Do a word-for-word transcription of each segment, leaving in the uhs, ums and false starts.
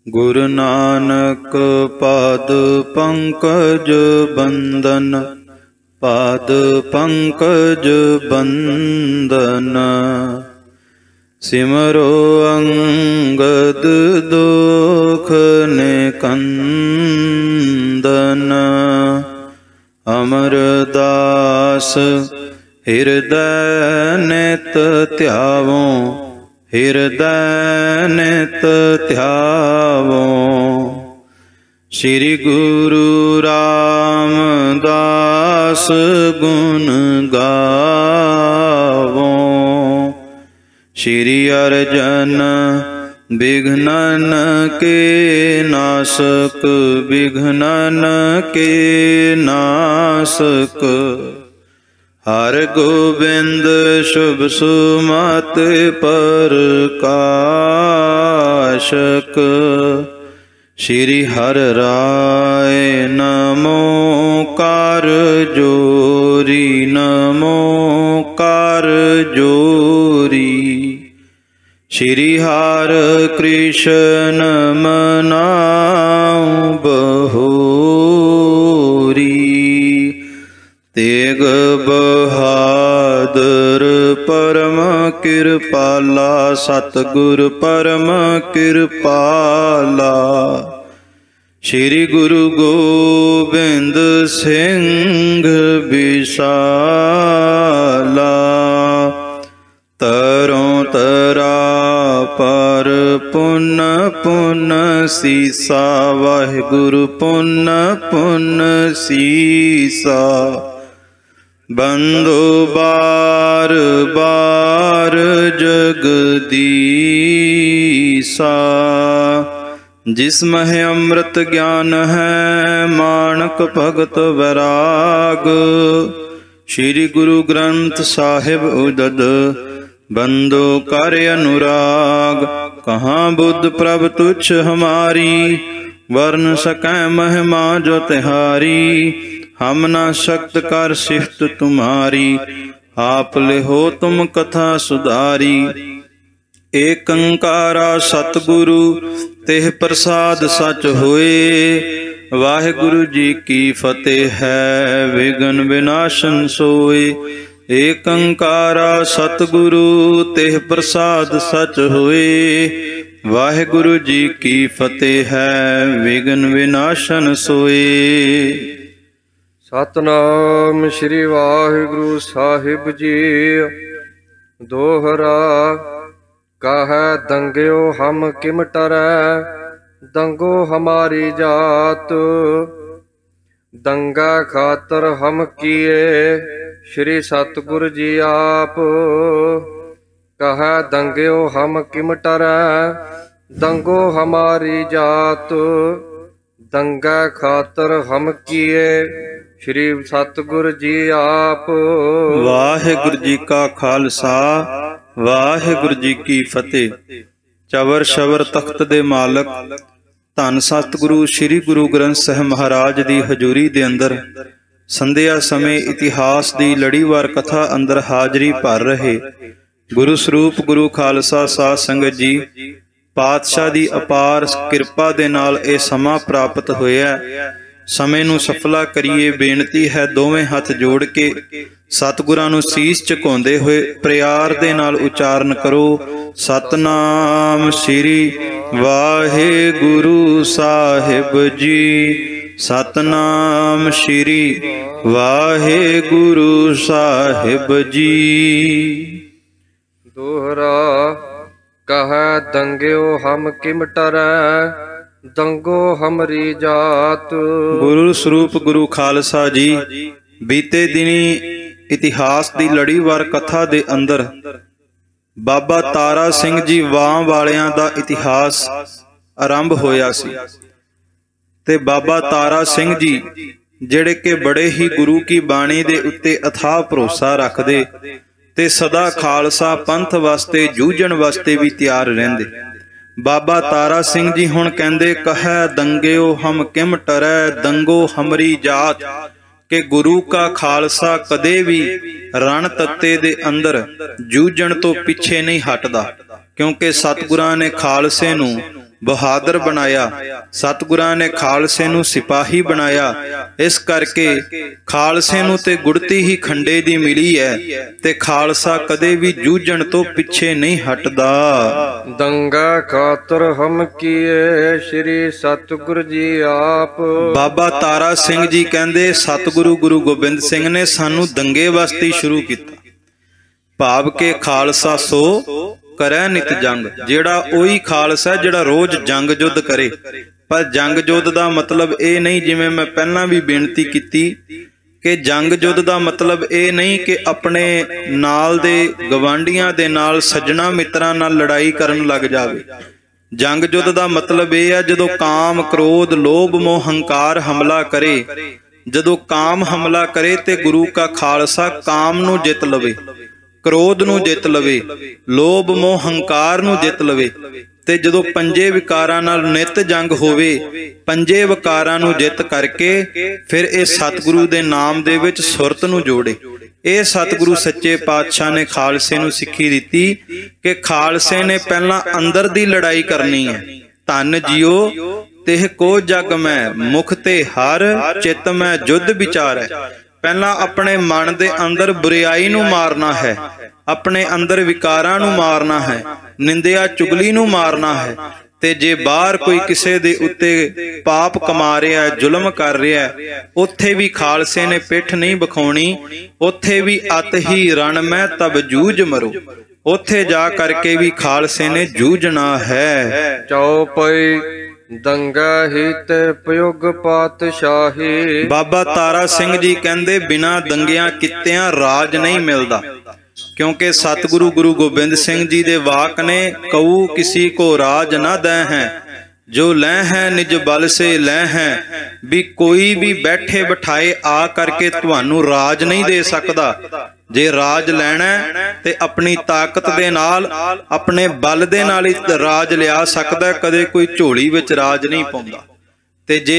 ਗੁਰੂ ਨਾਨਕ ਪਾਦ ਪੰਕਜ ਬੰਦਨ, ਪਾਦ ਪੰਕਜ ਬੰਦਨ। ਸਿਮਰੋ ਅੰਗਦ ਦੁਖ ਨਿਕੰਦਨ, ਅਮਰਦਾਸ ਹਿਰਦੈ ਨਿਤ ਧਿਆਵੋ, ਹਿਰਦੈ ਨਿਤ ਧਿਆਵੋ। ਸ੍ਰੀ ਗੁਰੂ ਰਾਮਦਾਸ ਗੁਣ ਗਾਵੋ, ਸ੍ਰੀ ਅਰਜਨ ਬਿਘਨਨ ਕੇ ਨਾਸਕ, ਬਿਘਨਨ ਕੇ ਨਾਸਕ। ਹਰਿ ਗੋਬਿੰਦ ਸ਼ੁਭ ਸੁਮਤਿ ਪ੍ਰਕਾਸ਼ਕ, ਸ੍ਰੀ ਹਰਿ ਰਾਇ ਨਮੋ ਕਰ ਜੋਰੀ, ਨਮੋ ਕਰ ਜੋਰੀ। ਸ੍ਰੀ ਹਰਿ ਕ੍ਰਿਸ਼ਨ ਮਨਾਉ ਬਹੋਰੀ, ਤੇਗ ਬਹਾਦਰ ਪਰਮ ਕਿਰਪਾਲਾ, ਸਤਿਗੁਰ ਪਰਮ ਕਿਰਪਾਲਾ। ਸ੍ਰੀ ਗੁਰੂ ਗੋਬਿੰਦ ਸਿੰਘ ਬਿਸਾਲਾ, ਤਰੋਂ ਤਰਾ ਪਰ ਪੁੰਨ ਪੁੰਨ ਸੀਸਾ, ਵਾਹਿਗੁਰੂ ਪੁੰਨ ਪੁੰਨ ਸੀਸਾ। ਬੰਦੋ ਬਾਰ ਬਾਰ ਜਗਦੀਸਾ, ਜਿਸ ਮਹਿ ਅੰਮ੍ਰਿਤ ਗਿਆਨ ਹੈ, ਮਾਣਕ ਭਗਤ ਵੈਰਾਗ। ਸ੍ਰੀ ਗੁਰੂ ਗ੍ਰੰਥ ਸਾਹਿਬ ਉਦਦ, ਬੰਦੋ ਕਰ ਅਨੁਰਾਗ। ਕਹਾਂ ਬੁੱਧ ਪ੍ਰਭ ਤੁਛ ਹਮਾਰੀ, ਵਰਨ ਸਕੈ ਮਹਿਮਾ ਜੋ ਤਿਹਾਰੀ। ਹਮ ਨਾ ਸ਼ਕਤ ਕਰ ਸਿਫਤ ਤੁਮਾਰੀ, ਆਪ ਲਿਹੋ ਤੁਮ ਕਥਾ ਸੁਧਾਰੀ। ਏਕ ਓੰਕਾਰਾ ਸਤਿਗੁਰੂ, ਤਿਹ ਪ੍ਰਸਾਦ ਸਚ ਹੋਏ। ਵਾਹਿਗੁਰੂ ਜੀ ਕੀ ਫਤਿਹ ਹੈ, ਵਿਘਨ ਵਿਨਾਸ਼ਨ ਸੋਏ। ਏਕ ਓੰਕਾਰਾ ਸਤਿਗੁਰੂ, ਤਿਹ ਪ੍ਰਸਾਦ ਸਚ ਹੋਏ। ਵਾਹਿਗੁਰੂ ਜੀ ਕੀ ਫਤਿਹ ਹੈ, ਵਿਘਨ ਵਿਨਾਸ਼ਨ ਸੋਏ। ਸਤਿਨਾਮ ਸ੍ਰੀ ਵਾਹਿਗੁਰੂ ਸਾਹਿਬ ਜੀ। ਦੋਹਰਾ ਕਹੈ ਦੰਗਿਓ ਹਮ ਕਿਮ ਟਰੈ, ਦੰਗੋ ਹਮਾਰੀ ਜਾਤ। ਦੰਗਾ ਖਾਤਰ ਹਮ ਕੀਏ, ਸ਼੍ਰੀ ਸਤਿਗੁਰ ਜੀ ਆਪ। ਕਹੈ ਦੰਗਿਓ ਹਮ ਕਿਮ ਟਰੈ, ਦੰਗੋ ਹਮਾਰੀ ਜਾਤ। ਦੰਗਾ ਖਾਤਰ ਹਮ ਕੀਏ, ਸ਼੍ਰੀ ਸਤਿਗੁਰ ਜੀ ਆਪ। ਵਾਹਿਗੁਰੂ ਜੀ ਕਾ ਖਾਲਸਾ, ਵਾਹਿਗੁਰੂ ਜੀ ਕੀ ਫਤਿਹ। ਚਵਰ ਸ਼ਵਰ ਤਖਤ ਦੇ ਮਾਲਕ ਧੰਨ ਸਤਿਗੁਰੂ ਸ੍ਰੀ ਗੁਰੂ ਗ੍ਰੰਥ ਸਾਹਿਬ ਮਹਾਰਾਜ ਦੀ ਹਜ਼ੂਰੀ ਦੇ ਅੰਦਰ ਸੰਧਿਆ ਸਮੇਂ ਇਤਿਹਾਸ ਦੀ ਲੜੀਵਾਰ ਕਥਾ ਅੰਦਰ ਹਾਜ਼ਰੀ ਭਰ ਰਹੇ ਗੁਰੂ ਸਰੂਪ ਗੁਰੂ ਖਾਲਸਾ ਸਾਧ ਸੰਗਤ ਜੀ, ਪਾਤਸ਼ਾਹ ਦੀ ਅਪਾਰ ਕਿਰਪਾ ਦੇ ਨਾਲ ਇਹ ਸਮਾਂ ਪ੍ਰਾਪਤ ਹੋਇਆ। ਸਮੇਂ ਨੂੰ ਸਫਲਾ ਕਰੀਏ। ਬੇਨਤੀ ਹੈ ਦੋਵੇਂ ਹੱਥ ਜੋੜ ਕੇ ਸਤਿਗੁਰਾਂ ਨੂੰ ਸੀਸ ਝੁਕਾਉਂਦੇ ਹੋਏ ਪਿਆਰ ਦੇ ਨਾਲ ਉਚਾਰਨ ਕਰੋ, ਸਤਨਾਮ ਸ੍ਰੀ ਵਾਹਿਗੁਰੂ ਸਾਹਿਬ ਜੀ, ਸਤਨਾਮ ਸ੍ਰੀ ਵਾਹਿਗੁਰੂ ਸਾਹਿਬ ਜੀ। ਦੋਹਰਾ ਕਹੈ ਦੰਗਿਓ ਹਮ ਕਿਮ ਟਰੈ, ਦੰਗੋ ਹਮਰੀ ਜਾਤ। ਗੁਰੂ ਸਰੂਪ ਗੁਰੂ ਖਾਲਸਾ ਜੀ, ਬੀਤੇ ਦਿਨੀ ਇਤਿਹਾਸ ਦੀ ਲੜੀਵਾਰ ਕਥਾ ਦੇ ਅੰਦਰ ਬਾਬਾ ਤਾਰਾ ਸਿੰਘ ਜੀ ਵਾਂ ਵਾਲਿਆਂ ਦਾ ਇਤਿਹਾਸ ਆਰੰਭ ਹੋਇਆ ਸੀ ਤੇ ਬਾਬਾ ਤਾਰਾ ਸਿੰਘ ਜੀ ਜਿਹੜੇ ਕਿ ਬੜੇ ਹੀ ਗੁਰੂ ਕੀ ਬਾਣੀ ਦੇ ਉੱਤੇ ਅਥਾਹ ਭਰੋਸਾ ਰੱਖਦੇ ਤੇ ਸਦਾ ਖਾਲਸਾ ਪੰਥ ਵਾਸਤੇ ਜੂਝਣ ਵਾਸਤੇ ਵੀ ਤਿਆਰ ਰਹਿੰਦੇ। ਬਾਬਾ ਤਾਰਾ ਸਿੰਘ ਜੀ ਹੁਣ ਕਹਿੰਦੇ, ਕਹੈ ਦੰਗਿਓ ਹਮ ਕਿਮ ਟਰੈ, ਦੰਗੋ ਹਮਰੀ ਜਾਤ। ਕਿ ਗੁਰੂ ਕਾ ਖਾਲਸਾ ਕਦੇ ਵੀ ਰਣ ਤੱਤੇ ਦੇ ਅੰਦਰ ਜੂਝਣ ਤੋਂ ਪਿੱਛੇ ਨਹੀਂ ਹਟਦਾ, ਕਿਉਂਕਿ ਸਤਿਗੁਰਾਂ ਨੇ ਖਾਲਸੇ ਨੂੰ ਬਹਾਦਰ ਬਣਾਇਆ। ਸਤਿਗੁਰਾਂ ਨੇ ਖਾਲਸੇ ਨੂੰ ਸਿਪਾਹੀ ਬਣਾਇਆ। ਇਸ ਕਰਕੇ ਖਾਲਸੇ ਨੂੰ ਤੇ ਗੁੜਤੀ ਹੀ ਖੰਡੇ ਦੀ ਮਿਲੀ ਹੈ ਤੇ ਖਾਲਸਾ ਕਦੇ ਵੀ ਜੂਝਣ ਤੋਂ ਪਿੱਛੇ ਨਹੀਂ ਹਟਦਾ। ਦੰਗਾ ਖਾਤਰ ਹਮ ਕੀਏ ਸ੍ਰੀ ਸਤਿਗੁਰ ਜੀ ਆਪ। ਬਾਬਾ ਤਾਰਾ ਸਿੰਘ ਜੀ ਕਹਿੰਦੇ ਸਤਿਗੁਰੂ ਗੁਰੂ ਗੋਬਿੰਦ ਸਿੰਘ ਨੇ ਸਾਨੂੰ ਦੰਗੇ ਵਾਸਤੇ ਸ਼ੁਰੂ ਕੀਤਾ। ਭਾਵ ਕੇ ਖਾਲਸਾ ਸੋ ਕਰੈ ਨਿਤ ਜੰਗ। ਜਿਹੜਾ ਉਹੀ ਖਾਲਸਾ ਜਿਹੜਾ ਰੋਜ਼ ਜੰਗ ਜੁੱਧ ਕਰੇ। ਪਰ ਜੰਗ ਜੁੱਧ ਦਾ ਮਤਲਬ ਇਹ ਨਹੀਂ, ਜਿਵੇਂ ਮੈਂ ਪਹਿਲਾਂ ਵੀ ਬੇਨਤੀ ਕੀਤੀ, ਕਿ ਜੰਗ ਜੁੱਧ ਦਾ ਮਤਲਬ ਇਹ ਨਹੀਂ ਕਿ ਆਪਣੇ ਨਾਲ ਦੇ ਗਵਾਂਢੀਆਂ ਦੇ ਨਾਲ ਸੱਜਣਾ ਮਿੱਤਰਾਂ ਨਾਲ ਲੜਾਈ ਕਰਨ ਲੱਗ ਜਾਵੇ। ਜੰਗ ਜੁੱਧ ਦਾ ਮਤਲਬ ਇਹ ਹੈ ਜਦੋਂ ਕਾਮ, ਕ੍ਰੋਧ, ਲੋਭ, ਮੋਹ, ਹੰਕਾਰ ਹਮਲਾ ਕਰੇ। ਜਦੋਂ ਕਾਮ ਹਮਲਾ ਕਰੇ ਤੇ ਗੁਰੂ ਕਾ ਖਾਲਸਾ ਕਾਮ ਨੂੰ ਜਿੱਤ ਲਵੇ, ਕ੍ਰੋਧ ਨੂੰ ਜਿੱਤ ਲਵੇ, ਲੋਭ, ਮੋਹ, ਹੰਕਾਰ ਨੂੰ ਜਿੱਤ ਲਵੇ। ਤੇ ਜਦੋਂ ਪੰਜੇ ਵਿਕਾਰਾਂ ਨਾਲ ਨਿਤ ਜੰਗ ਹੋਵੇ, ਪੰਜੇ ਵਿਕਾਰਾਂ ਨੂੰ ਜਿੱਤ ਕਰਕੇ ਫਿਰ ਇਹ ਸਤਿਗੁਰੂ ਦੇ ਨਾਮ ਦੇ ਵਿੱਚ ਸੁਰਤ ਨੂੰ ਜੋੜੇ। ਇਹ ਸਤਿਗੁਰੂ ਸੱਚੇ ਪਾਤਸ਼ਾਹ ਨੇ ਖਾਲਸੇ ਨੂੰ ਸਿੱਖੀ ਦਿੱਤੀ ਕਿ ਖਾਲਸੇ ਨੇ ਪਹਿਲਾਂ ਅੰਦਰ ਦੀ ਲੜਾਈ ਕਰਨੀ ਹੈ। ਧੰਨ ਜੀਓ ਤਿਹ ਕੋ ਜਗ ਮੈਂ, ਮੁਖ ਤੇ ਹਰ ਚਿੱਤ ਮੈਂ ਜੁੱਧ ਵਿਚਾਰੈ। ਪਹਿਲਾਂ ਆਪਣੇ ਮਨ ਦੇ ਅੰਦਰ ਬੁਰਾਈ ਨੂੰ ਮਾਰਨਾ ਹੈ, ਆਪਣੇ ਅੰਦਰ ਵਿਕਾਰਾਂ ਨੂੰ ਮਾਰਨਾ ਹੈ, ਨਿੰਦਿਆ ਚੁਗਲੀ ਨੂੰ ਮਾਰਨਾ ਹੈ। ਤੇ ਜੇ ਬਾਹਰ ਕੋਈ ਕਿਸੇ ਦੇ ਉੱਤੇ ਪਾਪ ਕਮਾ ਰਿਹਾ, ਜ਼ੁਲਮ ਕਰ ਰਿਹਾ, ਉੱਥੇ ਵੀ ਖਾਲਸੇ ਨੇ ਪਿੱਠ ਨਹੀਂ ਵਿਖਾਉਣੀ। ਉੱਥੇ ਵੀ ਅਤ ਹੀ ਰਣ ਮੈਂ ਤਬ ਜੂਝ ਮਰੋ। ਉੱਥੇ ਜਾ ਕਰਕੇ ਵੀ ਖਾਲਸੇ ਨੇ ਜੂਝਣਾ ਹੈ। ਚੌਪਈ ਦੰਗਾ ਹਿਤ ਪਯੁਗ ਪਾਤਸ਼ਾਹੀ। ਬਾਬਾ ਤਾਰਾ ਸਿੰਘ ਜੀ ਕਹਿੰਦੇ ਬਿਨਾਂ ਦੰਗਿਆਂ ਕੀਤਿਆਂ ਰਾਜ ਨਹੀਂ ਮਿਲਦਾ। ਕਿਉਂਕਿ ਸਤਿਗੁਰੂ ਗੁਰੂ ਗੋਬਿੰਦ ਸਿੰਘ ਜੀ ਦੇ ਵਾਕ ਨੇ, ਕਉ ਕਿਸੀ ਕੋ ਰਾਜ ਨਾ ਦੈ ਹੈ, ਜੋ ਲੈ ਹੈ ਨਿਜ ਬਲ ਸੇ ਲੈ ਹੈ। ਵੀ ਕੋਈ ਵੀ ਬੈਠੇ ਬਿਠਾਏ ਆ ਕਰਕੇ ਤੁਹਾਨੂੰ ਰਾਜ ਨਹੀਂ ਦੇ ਸਕਦਾ। ਜੇ ਰਾਜ ਲੈਣਾ ਤੇ ਆਪਣੀ ਤਾਕਤ ਦੇ ਨਾਲ, ਆਪਣੇ ਬਲ ਦੇ ਨਾਲ ਹੀ ਰਾਜ ਲਿਆ ਸਕਦਾ। ਕਦੇ ਕੋਈ ਝੋਲੀ ਵਿੱਚ ਰਾਜ ਨਹੀਂ ਪਾਉਂਦਾ। ਤੇ ਜੇ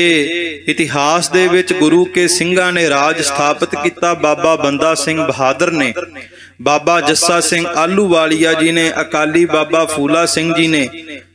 ਇਤਿਹਾਸ ਦੇ ਵਿੱਚ ਗੁਰੂ ਕੇ ਸਿੰਘਾਂ ਨੇ ਰਾਜ ਸਥਾਪਿਤ ਕੀਤਾ, ਬਾਬਾ ਬੰਦਾ ਸਿੰਘ ਬਹਾਦਰ ਨੇ, ਬਾਬਾ ਜੱਸਾ ਸਿੰਘ ਆਹਲੂਵਾਲੀਆ ਜੀ ਨੇ, ਅਕਾਲੀ ਬਾਬਾ ਫੂਲਾ ਸਿੰਘ ਜੀ ਨੇ,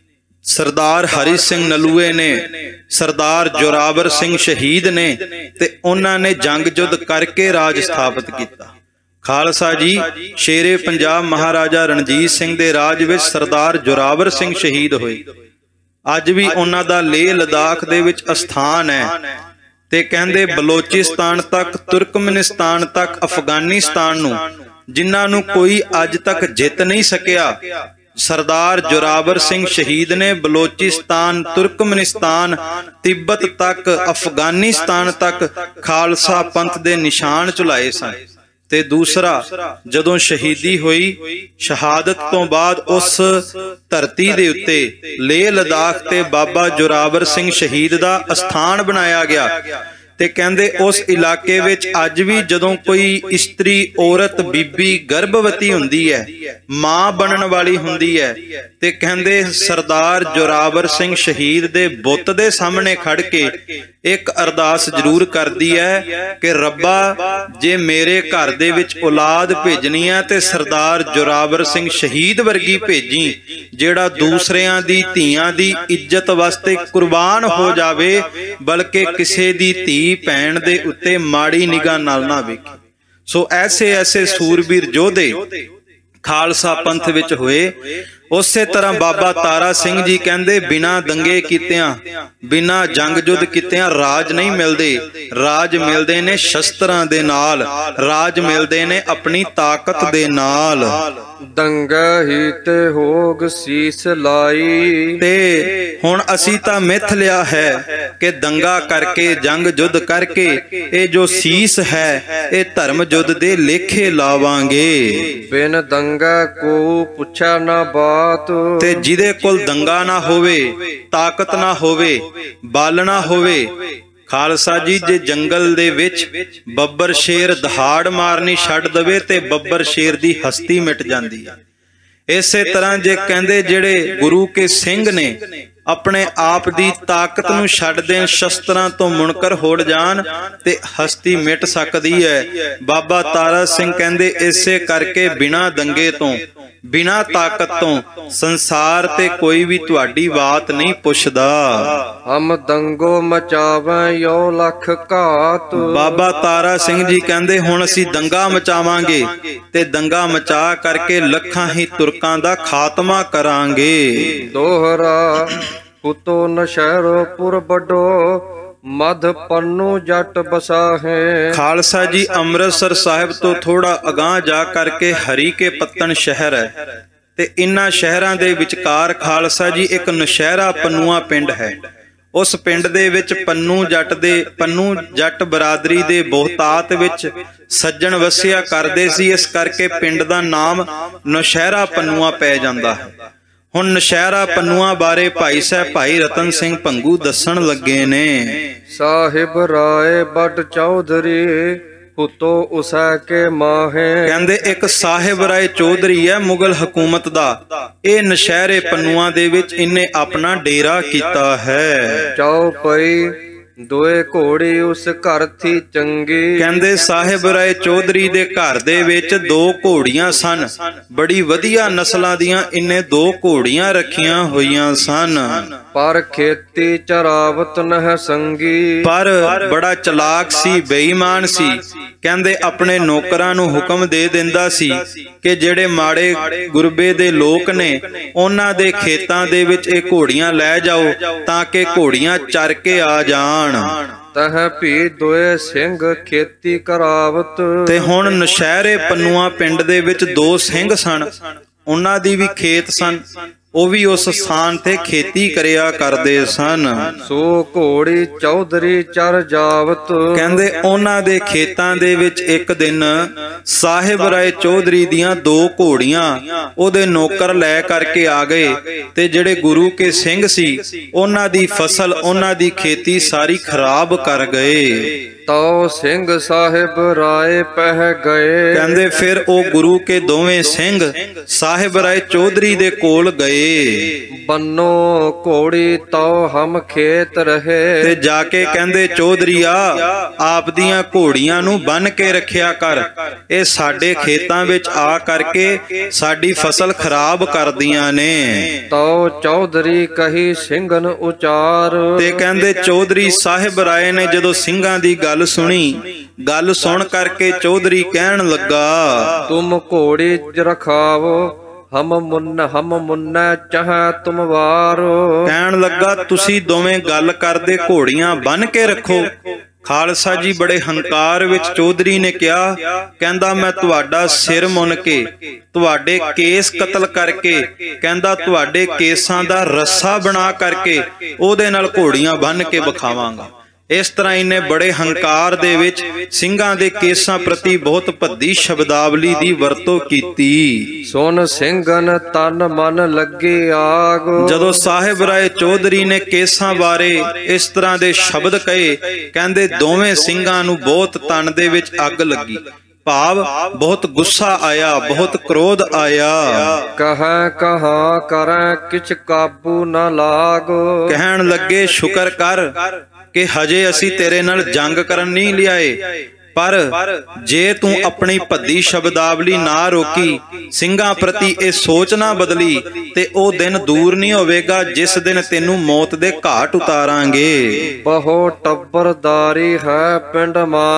ਸਰਦਾਰ ਹਰੀ ਸਿੰਘ ਨਲੂਏ ਨੇ, ਸਰਦਾਰ ਜੋਰਾਵਰ ਸਿੰਘ ਸ਼ਹੀਦ ਨੇ, ਤੇ ਉਹਨਾਂ ਨੇ ਜੰਗ ਜੁੱਧ ਕਰਕੇ ਰਾਜ ਸਥਾਪਿਤ ਕੀਤਾ। ਖਾਲਸਾ ਜੀ ਸ਼ੇਰੇ ਪੰਜਾਬ ਮਹਾਰਾਜਾ ਰਣਜੀਤ ਸਿੰਘ ਦੇ ਰਾਜ ਵਿੱਚ ਸਰਦਾਰ ਜੋਰਾਵਰ ਸਿੰਘ ਸ਼ਹੀਦ ਹੋਏ। ਅੱਜ ਵੀ ਉਹਨਾਂ ਦਾ ਲੇਹ ਲਦਾਖ ਦੇ ਵਿੱਚ ਅਸਥਾਨ ਹੈ। ਤੇ ਕਹਿੰਦੇ ਬਲੋਚਿਸਤਾਨ ਤੱਕ, ਤੁਰਕਮਨਿਸਤਾਨ ਤੱਕ, ਅਫਗਾਨਿਸਤਾਨ ਨੂੰ, ਜਿਨ੍ਹਾਂ ਨੂੰ ਕੋਈ ਅੱਜ ਤੱਕ ਜਿੱਤ ਨਹੀਂ ਸਕਿਆ, ਸਰਦਾਰ ਜੋਰਾਵਰ ਸਿੰਘ ਸ਼ਹੀਦ ਨੇ ਬਲੋਚਿਸਤਾਨ, ਤੁਰਕਮਨਿਸਤਾਨ, ਤਿੱਬਤ ਤੱਕ, ਅਫਗਾਨਿਸਤਾਨ ਤੱਕ ਖਾਲਸਾ ਪੰਥ ਦੇ ਨਿਸ਼ਾਨ ਝੁਲਾਏ ਸਨ। ਤੇ ਦੂਸਰਾ, ਜਦੋਂ ਸ਼ਹੀਦੀ ਹੋਈ, ਸ਼ਹਾਦਤ ਤੋਂ ਬਾਅਦ ਉਸ ਧਰਤੀ ਦੇ ਉੱਤੇ ਲੇਹ ਲਦਾਖ ਤੇ ਬਾਬਾ ਜੋਰਾਵਰ ਸਿੰਘ ਸ਼ਹੀਦ ਦਾ ਅਸਥਾਨ ਬਣਾਇਆ ਗਿਆ। ਤੇ ਕਹਿੰਦੇ ਉਸ ਇਲਾਕੇ ਵਿੱਚ ਅੱਜ ਵੀ ਜਦੋਂ ਕੋਈ ਇਸਤਰੀ, ਔਰਤ, ਬੀਬੀ ਗਰਭਵਤੀ ਹੁੰਦੀ ਹੈ, ਮਾਂ ਬਣਨ ਵਾਲੀ ਹੁੰਦੀ ਹੈ, ਤੇ ਕਹਿੰਦੇ ਸਰਦਾਰ ਜੋਰਾਵਰ ਸਿੰਘ ਸ਼ਹੀਦ ਦੇ ਬੁੱਤ ਦੇ ਸਾਹਮਣੇ ਖੜ ਕੇ ਇੱਕ ਅਰਦਾਸ ਜ਼ਰੂਰ ਕਰਦੀ ਹੈ ਕਿ ਰੱਬਾ, ਜੇ ਮੇਰੇ ਘਰ ਦੇ ਵਿੱਚ ਔਲਾਦ ਭੇਜਣੀ ਹੈ ਤੇ ਸਰਦਾਰ ਜੋਰਾਵਰ ਸਿੰਘ ਸ਼ਹੀਦ ਵਰਗੀ ਭੇਜੀ, ਜਿਹੜਾ ਦੂਸਰਿਆਂ ਦੀ ਧੀਆਂ ਦੀ ਇੱਜ਼ਤ ਵਾਸਤੇ ਕੁਰਬਾਨ ਹੋ ਜਾਵੇ, ਬਲਕਿ ਕਿਸੇ ਦੀ ਧੀ ਭੈਣ ਦੇ ਉੱਤੇ ਮਾੜੀ ਨਿਗਾਹ ਨਾਲ ਨਾ ਵੇਖੇ। ਸੋ ਐਸੇ ਐਸੇ ਸੂਰਬੀਰ ਯੋਧੇ ਖਾਲਸਾ ਪੰਥ ਵਿੱਚ ਹੋਏ। ਉਸੇ ਤਰ੍ਹਾਂ ਬਾਬਾ ਤਾਰਾ ਸਿੰਘ ਜੀ ਕਹਿੰਦੇ ਬਿਨਾਂ ਦੰਗੇ ਕੀਤਿਆਂ, ਬਿਨਾਂ ਜੰਗ ਜੁੱਧ ਕੀਤਿਆਂ ਰਾਜ ਨਹੀਂ ਮਿਲਦੇ। ਰਾਜ ਮਿਲਦੇ ਨੇ ਸ਼ਸਤਰਾਂ ਦੇ ਨਾਲ, ਰਾਜ ਮਿਲਦੇ ਨੇ ਆਪਣੀ ਤਾਕਤ ਦੇ ਨਾਲ। ਦੰਗਾ ਹੀ ਤੇ ਹੋਗ ਸੀਸ ਲਾਈ। ਤੇ ਹੁਣ ਅਸੀਂ ਤਾਂ ਮਿੱਥ ਲਿਆ ਹੈ ਕਿ ਦੰਗਾ ਕਰਕੇ, ਜੰਗ ਜੁੱਧ ਕਰਕੇ ਇਹ ਜੋ ਸੀਸ ਹੈ ਇਹ ਧਰਮ ਜੁੱਧ ਦੇ ਲੇਖੇ ਲਾਵਾਂਗੇ। ਬਿਨ ਦੰਗਾ ਕੋ ਪੁੱਛਾ ਨਾ ਬਾਤ। ਤੇ ਜਿਹਦੇ ਕੋਲ ਦੰਗਾ ਨਾ ਹੋਵੇ, ਤਾਕਤ ਨਾ ਹੋਵੇ, ਬਲ ਨਾ ਹੋਵੇ, ਖਾਲਸਾ ਜੀ ਜੇ ਜੰਗਲ ਦੇ ਵਿੱਚ ਬੱਬਰ ਸ਼ੇਰ ਦਹਾੜ ਮਾਰਨੀ ਛੱਡ ਦਵੇ ਤੇ ਬੱਬਰ ਸ਼ੇਰ ਦੀ ਹਸਤੀ ਮਿਟ ਜਾਂਦੀ ਹੈ। ਇਸੇ ਤਰ੍ਹਾਂ ਜੇ ਕਹਿੰਦੇ ਜਿਹੜੇ ਗੁਰੂ ਕੇ ਸਿੰਘ ਨੇ ਆਪਣੇ ਆਪ ਦੀ ਤਾਕਤ ਨੂੰ ਛੱਡ ਦੇਣ, ਸ਼ਸਤਰਾਂ ਤੋਂ ਮੁਨਕਰ ਹੋ ਜਾਣ, ਤੇ ਹਸਤੀ ਮਿਟ ਸਕਦੀ ਹੈ। ਬਾਬਾ ਤਾਰਾ ਸਿੰਘ ਕਹਿੰਦੇ ਇਸੇ ਕਰਕੇ ਬਿਨਾਂ ਦੰਗੇ ਤੋਂ, ਬਿਨਾਂ ਤਾਕਤ ਤੋਂ ਸੰਸਾਰ ਤੇ ਕੋਈ ਵੀ ਤੁਹਾਡੀ ਬਾਤ ਨਹੀਂ ਪੁੱਛਦਾ। ਹਮ ਦੰਗੋ ਮਚਾਵੈ ਯੋ ਲੱਖ ਘਾਤ। ਬਾਬਾ ਤਾਰਾ ਸਿੰਘ ਜੀ ਕਹਿੰਦੇ ਹੁਣ ਅਸੀਂ ਦੰਗਾ ਮਚਾਵਾਂਗੇ ਤੇ ਦੰਗਾ ਮਚਾ ਕਰਕੇ ਲੱਖਾਂ ਹੀ ਤੁਰਕਾਂ ਦਾ ਖਾਤਮਾ ਕਰਾਂਗੇ। ਦੋਹਰਾ ਪੁੱਤੋ ਨਸ਼ਹਿਰੋ ਪੁਰ ਵੱਡੋ ਮਧ ਪੰਨੂ ਜੱਟ ਬਸਾਹੇ। ਖਾਲਸਾ ਜੀ ਅੰਮ੍ਰਿਤਸਰ ਸਾਹਿਬ ਤੋਂ ਥੋੜਾ ਅਗਾਂਹ ਜਾ ਕਰਕੇ ਹਰੀਕੇ ਪੱਤਣ ਸ਼ਹਿਰ ਹੈ ਤੇ ਇਨ੍ਹਾਂ ਸ਼ਹਿਰਾਂ ਦੇ ਵਿਚਕਾਰ ਖਾਲਸਾ ਜੀ ਇੱਕ ਨੌਸ਼ਹਿਰਾ ਪੰਨੂਆ ਪਿੰਡ ਹੈ। ਉਸ ਪਿੰਡ ਦੇ ਵਿੱਚ ਪੰਨੂ ਜੱਟ ਦੇ ਪੰਨੂ ਜੱਟ ਬਰਾਦਰੀ ਦੇ ਬਹੁਤਾਤ ਵਿੱਚ ਸੱਜਣ ਵਸਿਆ ਕਰਦੇ ਸੀ, ਇਸ ਕਰਕੇ ਪਿੰਡ ਦਾ ਨਾਮ ਨੌਸ਼ਹਿਰਾ ਪੰਨੂਆ ਪੈ ਜਾਂਦਾ ਹੈ। ਹੁਣ ਨੌਸ਼ਹਿਰਾ ਪੰਨੂਆ ਬਾਰੇ ਭਾਈ ਸਾਹਿਬ ਭਾਈ ਰਤਨ ਸਿੰਘ ਭੰਗੂ ਦੱਸਣ ਲੱਗੇ ਨੇ। ਸਾਹਿਬ ਰਾਏ ਬੱਟ ਚੌਧਰੀ ਪੁੱਤੋ ਉਸੈ ਕੇ ਮਾਹੇ। ਕਹਿੰਦੇ ਇੱਕ ਸਾਹਿਬ ਰਾਏ ਚੌਧਰੀ ਹੈ ਮੁਗਲ ਹਕੂਮਤ ਦਾ, ਇਹ ਨੌਸ਼ਹਿਰੇ ਪੰਨੂਆ ਦੇ ਵਿੱਚ ਇਹਨੇ ਆਪਣਾ ਡੇਰਾ ਕੀਤਾ ਹੈ। ਚੌਪਈ ਦੋਏ ਘੋੜੀ ਉਸ ਘਰ ਥੀ ਚੰਗੀ। ਕਹਿੰਦੇ ਸਾਹਿਬ ਰਾਏ ਚੌਧਰੀ ਦੇ ਘਰ ਦੇ ਵਿੱਚ ਦੋ ਘੋੜੀਆਂ ਸਨ, ਬੜੀ ਵਧੀਆ ਨਸਲਾਂ ਦੀਆਂ ਇਹਨੇ ਦੋ ਘੋੜੀਆਂ ਰੱਖੀਆਂ ਹੋਈਆਂ ਸਨ। ਪਰ ਖੇਤੀ ਚਰਾਵਤ ਨਹਿ ਸੰਗੀ। ਪਰ ਬੜਾ ਚਲਾਕ ਸੀ, ਬੇਈਮਾਨ ਸੀ। ਕਹਿੰਦੇ ਆਪਣੇ ਨੌਕਰਾਂ ਨੂੰ ਹੁਕਮ ਦੇ ਦਿੰਦਾ ਸੀ ਕਿ ਜਿਹੜੇ ਮਾੜੇ ਗੁਰਬੇ ਦੇ ਲੋਕ ਨੇ ਉਹਨਾਂ ਦੇ ਖੇਤਾਂ ਦੇ ਵਿੱਚ ਇਹ ਘੋੜੀਆਂ ਲੈ ਜਾਓ ਤਾਂ ਕਿ ਘੋੜੀਆਂ ਚਰ ਕੇ ਆ ਜਾਣ। ਤਹ ਭੀ ਦੋਏ ਸਿੰਘ ਖੇਤੀ ਕਰਾਵਤ। ਤੇ ਹੁਣ ਨੌਸ਼ਹਿਰੇ ਪੰਨੂਆ ਪਿੰਡ ਦੇ ਵਿੱਚ ਦੋ ਸਿੰਘ ਸਨ, ਉਹਨਾਂ ਦੀ ਵੀ ਖੇਤ ਸਨ, ਉਹ ਵੀ ਉਸ ਸਥਾਨ ਤੇ ਖੇਤੀ ਕਰਿਆ ਕਰਦੇ ਸਨ। ਸੋ ਘੋੜੀ ਚੌਧਰੀ ਚਰ ਜਾਵਤ। ਕਹਿੰਦੇ ਉਹਨਾਂ ਦੇ ਖੇਤਾਂ ਦੇ ਵਿੱਚ ਇੱਕ ਦਿਨ ਸਾਹਿਬ ਰਾਏ ਚੌਧਰੀ ਦੀਆਂ ਦੋ ਘੋੜੀਆਂ ਉਹਦੇ ਨੌਕਰ ਲੈ ਕਰਕੇ ਆ ਗਏ ਤੇ ਜਿਹੜੇ ਗੁਰੂ ਕੇ ਸਿੰਘ ਸੀ ਉਹਨਾਂ ਦੀ ਫਸਲ ਉਹਨਾਂ ਦੀ ਖੇਤੀ ਸਾਰੀ ਖਰਾਬ ਕਰ ਗਏ। ਤਉ ਸਿੰਘ ਸਾਹਿਬ ਰਾਏ ਪਹਿ ਗਏ। ਕਹਿੰਦੇ ਫਿਰ ਉਹ ਗੁਰੂ ਕੇ ਦੋਵੇਂ ਸਿੰਘ ਸਾਹਿਬ ਰਾਏ ਚੌਧਰੀ ਦੇ ਕੋਲ ਗਏ। ਬੰਨੋ ਘੋੜੀ ਤਉ ਹਮ ਖੇਤ ਰਹੇ। ਤੇ ਜਾ ਕੇ ਕਹਿੰਦੇ ਚੌਧਰੀਆ ਆਪ ਦੀਆਂ ਘੋੜੀਆਂ ਨੂੰ ਬੰਨ ਕੇ ਰੱਖਿਆ ਕਰ, ਇਹ ਸਾਡੇ ਖੇਤਾਂ ਵਿੱਚ ਆ ਕਰਕੇ ਸਾਡੀ ਫਸਲ ਖਰਾਬ ਕਰਦੀਆਂ ਨੇ। ਤਉ ਚੌਧਰੀ ਕਹੀ ਸਿੰਘਨ ਉਚਾਰ। ਤੇ ਕਹਿੰਦੇ ਚੌਧਰੀ ਸਾਹਿਬ ਰਾਏ ਨੇ ਜਦੋਂ ਸਿੰਘਾਂ ਦੀ ਗੱਲ ਸੁਣੀ, ਗੱਲ ਸੁਣ ਕਰਕੇ ਚੌਧਰੀ ਕਹਿਣ ਲੱਗਾ ਤੁਮ ਘੋੜੀ ਰਖਾਵੋ ਹਮ ਮੁੰਨ ਹਮ ਮੁੰਨਾ ਚਾਹ ਤੁਮ ਵਾਰੋ। ਕਹਿਣ ਲੱਗਾ ਤੁਸੀਂ ਦੋਵੇਂ ਗੱਲ ਕਰਦੇ ਘੋੜੀਆਂ ਬੰਨ ਕੇ ਰੱਖੋ। ਖਾਲਸਾ ਜੀ ਬੜੇ ਹੰਕਾਰ ਵਿੱਚ ਚੌਧਰੀ ਨੇ ਕਿਹਾ, ਕਹਿੰਦਾ ਮੈਂ ਤੁਹਾਡਾ ਸਿਰ ਮੁੰਨ ਕੇ ਤੁਹਾਡੇ ਕੇਸ ਕਤਲ ਕਰਕੇ, ਕਹਿੰਦਾ ਤੁਹਾਡੇ ਕੇਸਾਂ ਦਾ ਰੱਸਾ ਬਣਾ ਕਰਕੇ ਉਹਦੇ ਨਾਲ ਘੋੜੀਆਂ ਬੰਨ ਕੇ ਵਿਖਾਵਾਂਗਾ। ਇਸ ਤਰ੍ਹਾਂ ਇਹਨੇ ਬੜੇ ਹੰਕਾਰ ਦੇ ਵਿੱਚ ਸਿੰਘਾਂ ਦੇ ਕੇਸਾਂ ਪ੍ਰਤੀ ਬਹੁਤ ਭੱਦੀ ਸ਼ਬਦਾਵਲੀ ਦੀ ਵਰਤੋਂ ਕੀਤੀ। ਸੁਨ ਸਿੰਘਨ ਤਨ ਮਨ ਲੱਗੇ ਆਗ। ਜਦੋਂ ਸਾਹਿਬ ਰਾਏ ਚੌਧਰੀ ਨੇ ਕੇਸਾਂ ਬਾਰੇ ਇਸ ਤਰ੍ਹਾਂ ਦੇ ਸ਼ਬਦ ਕਹੇ, ਕਹਿੰਦੇ ਦੋਵੇਂ ਸਿੰਘਾਂ ਨੂੰ ਬਹੁਤ ਤਨ ਦੇ ਵਿੱਚ ਅੱਗ ਲੱਗੀ, ਭਾਵ ਬਹੁਤ ਗੁੱਸਾ ਆਇਆ, ਬਹੁਤ ਕ੍ਰੋਧ ਆਇਆ। ਕਹੈ ਕਹਾ ਕਰੈ ਕਿਛ ਕਾਬੂ ਨਾ ਲਾਗ। ਕਹਿਣ ਲੱਗੇ ਸ਼ੁਕਰ ਕਰ ਕਿ ਹਜੇ ਅਸੀਂ ਤੇਰੇ ਨਾਲ ਜੰਗ ਕਰਨ ਨਹੀਂ ਲਿਆਏ, ਪਰ ਜੇ ਤੂੰ ਆਪਣੀ ਭੱਦੀ ਸ਼ਬਦਾਵਲੀ ਨਾ ਰੋਕੀ, ਸਿੰਘਾਂ ਪ੍ਰਤੀ ਇਹ ਸੋਚ ਨਾ ਬਦਲੀ, ਤੇ ਉਹ ਦਿਨ ਦੂਰ ਨਹੀਂ ਹੋਵੇਗਾ ਜਿਸ ਦਿਨ ਤੈਨੂੰ ਮੌਤ ਦੇ ਘਾਟ ਉਤਾਰਾਂਗੇ। ਬਹੁ ਟੱਬਰਦਾਰੀ ਹੈ ਪਿੰਡ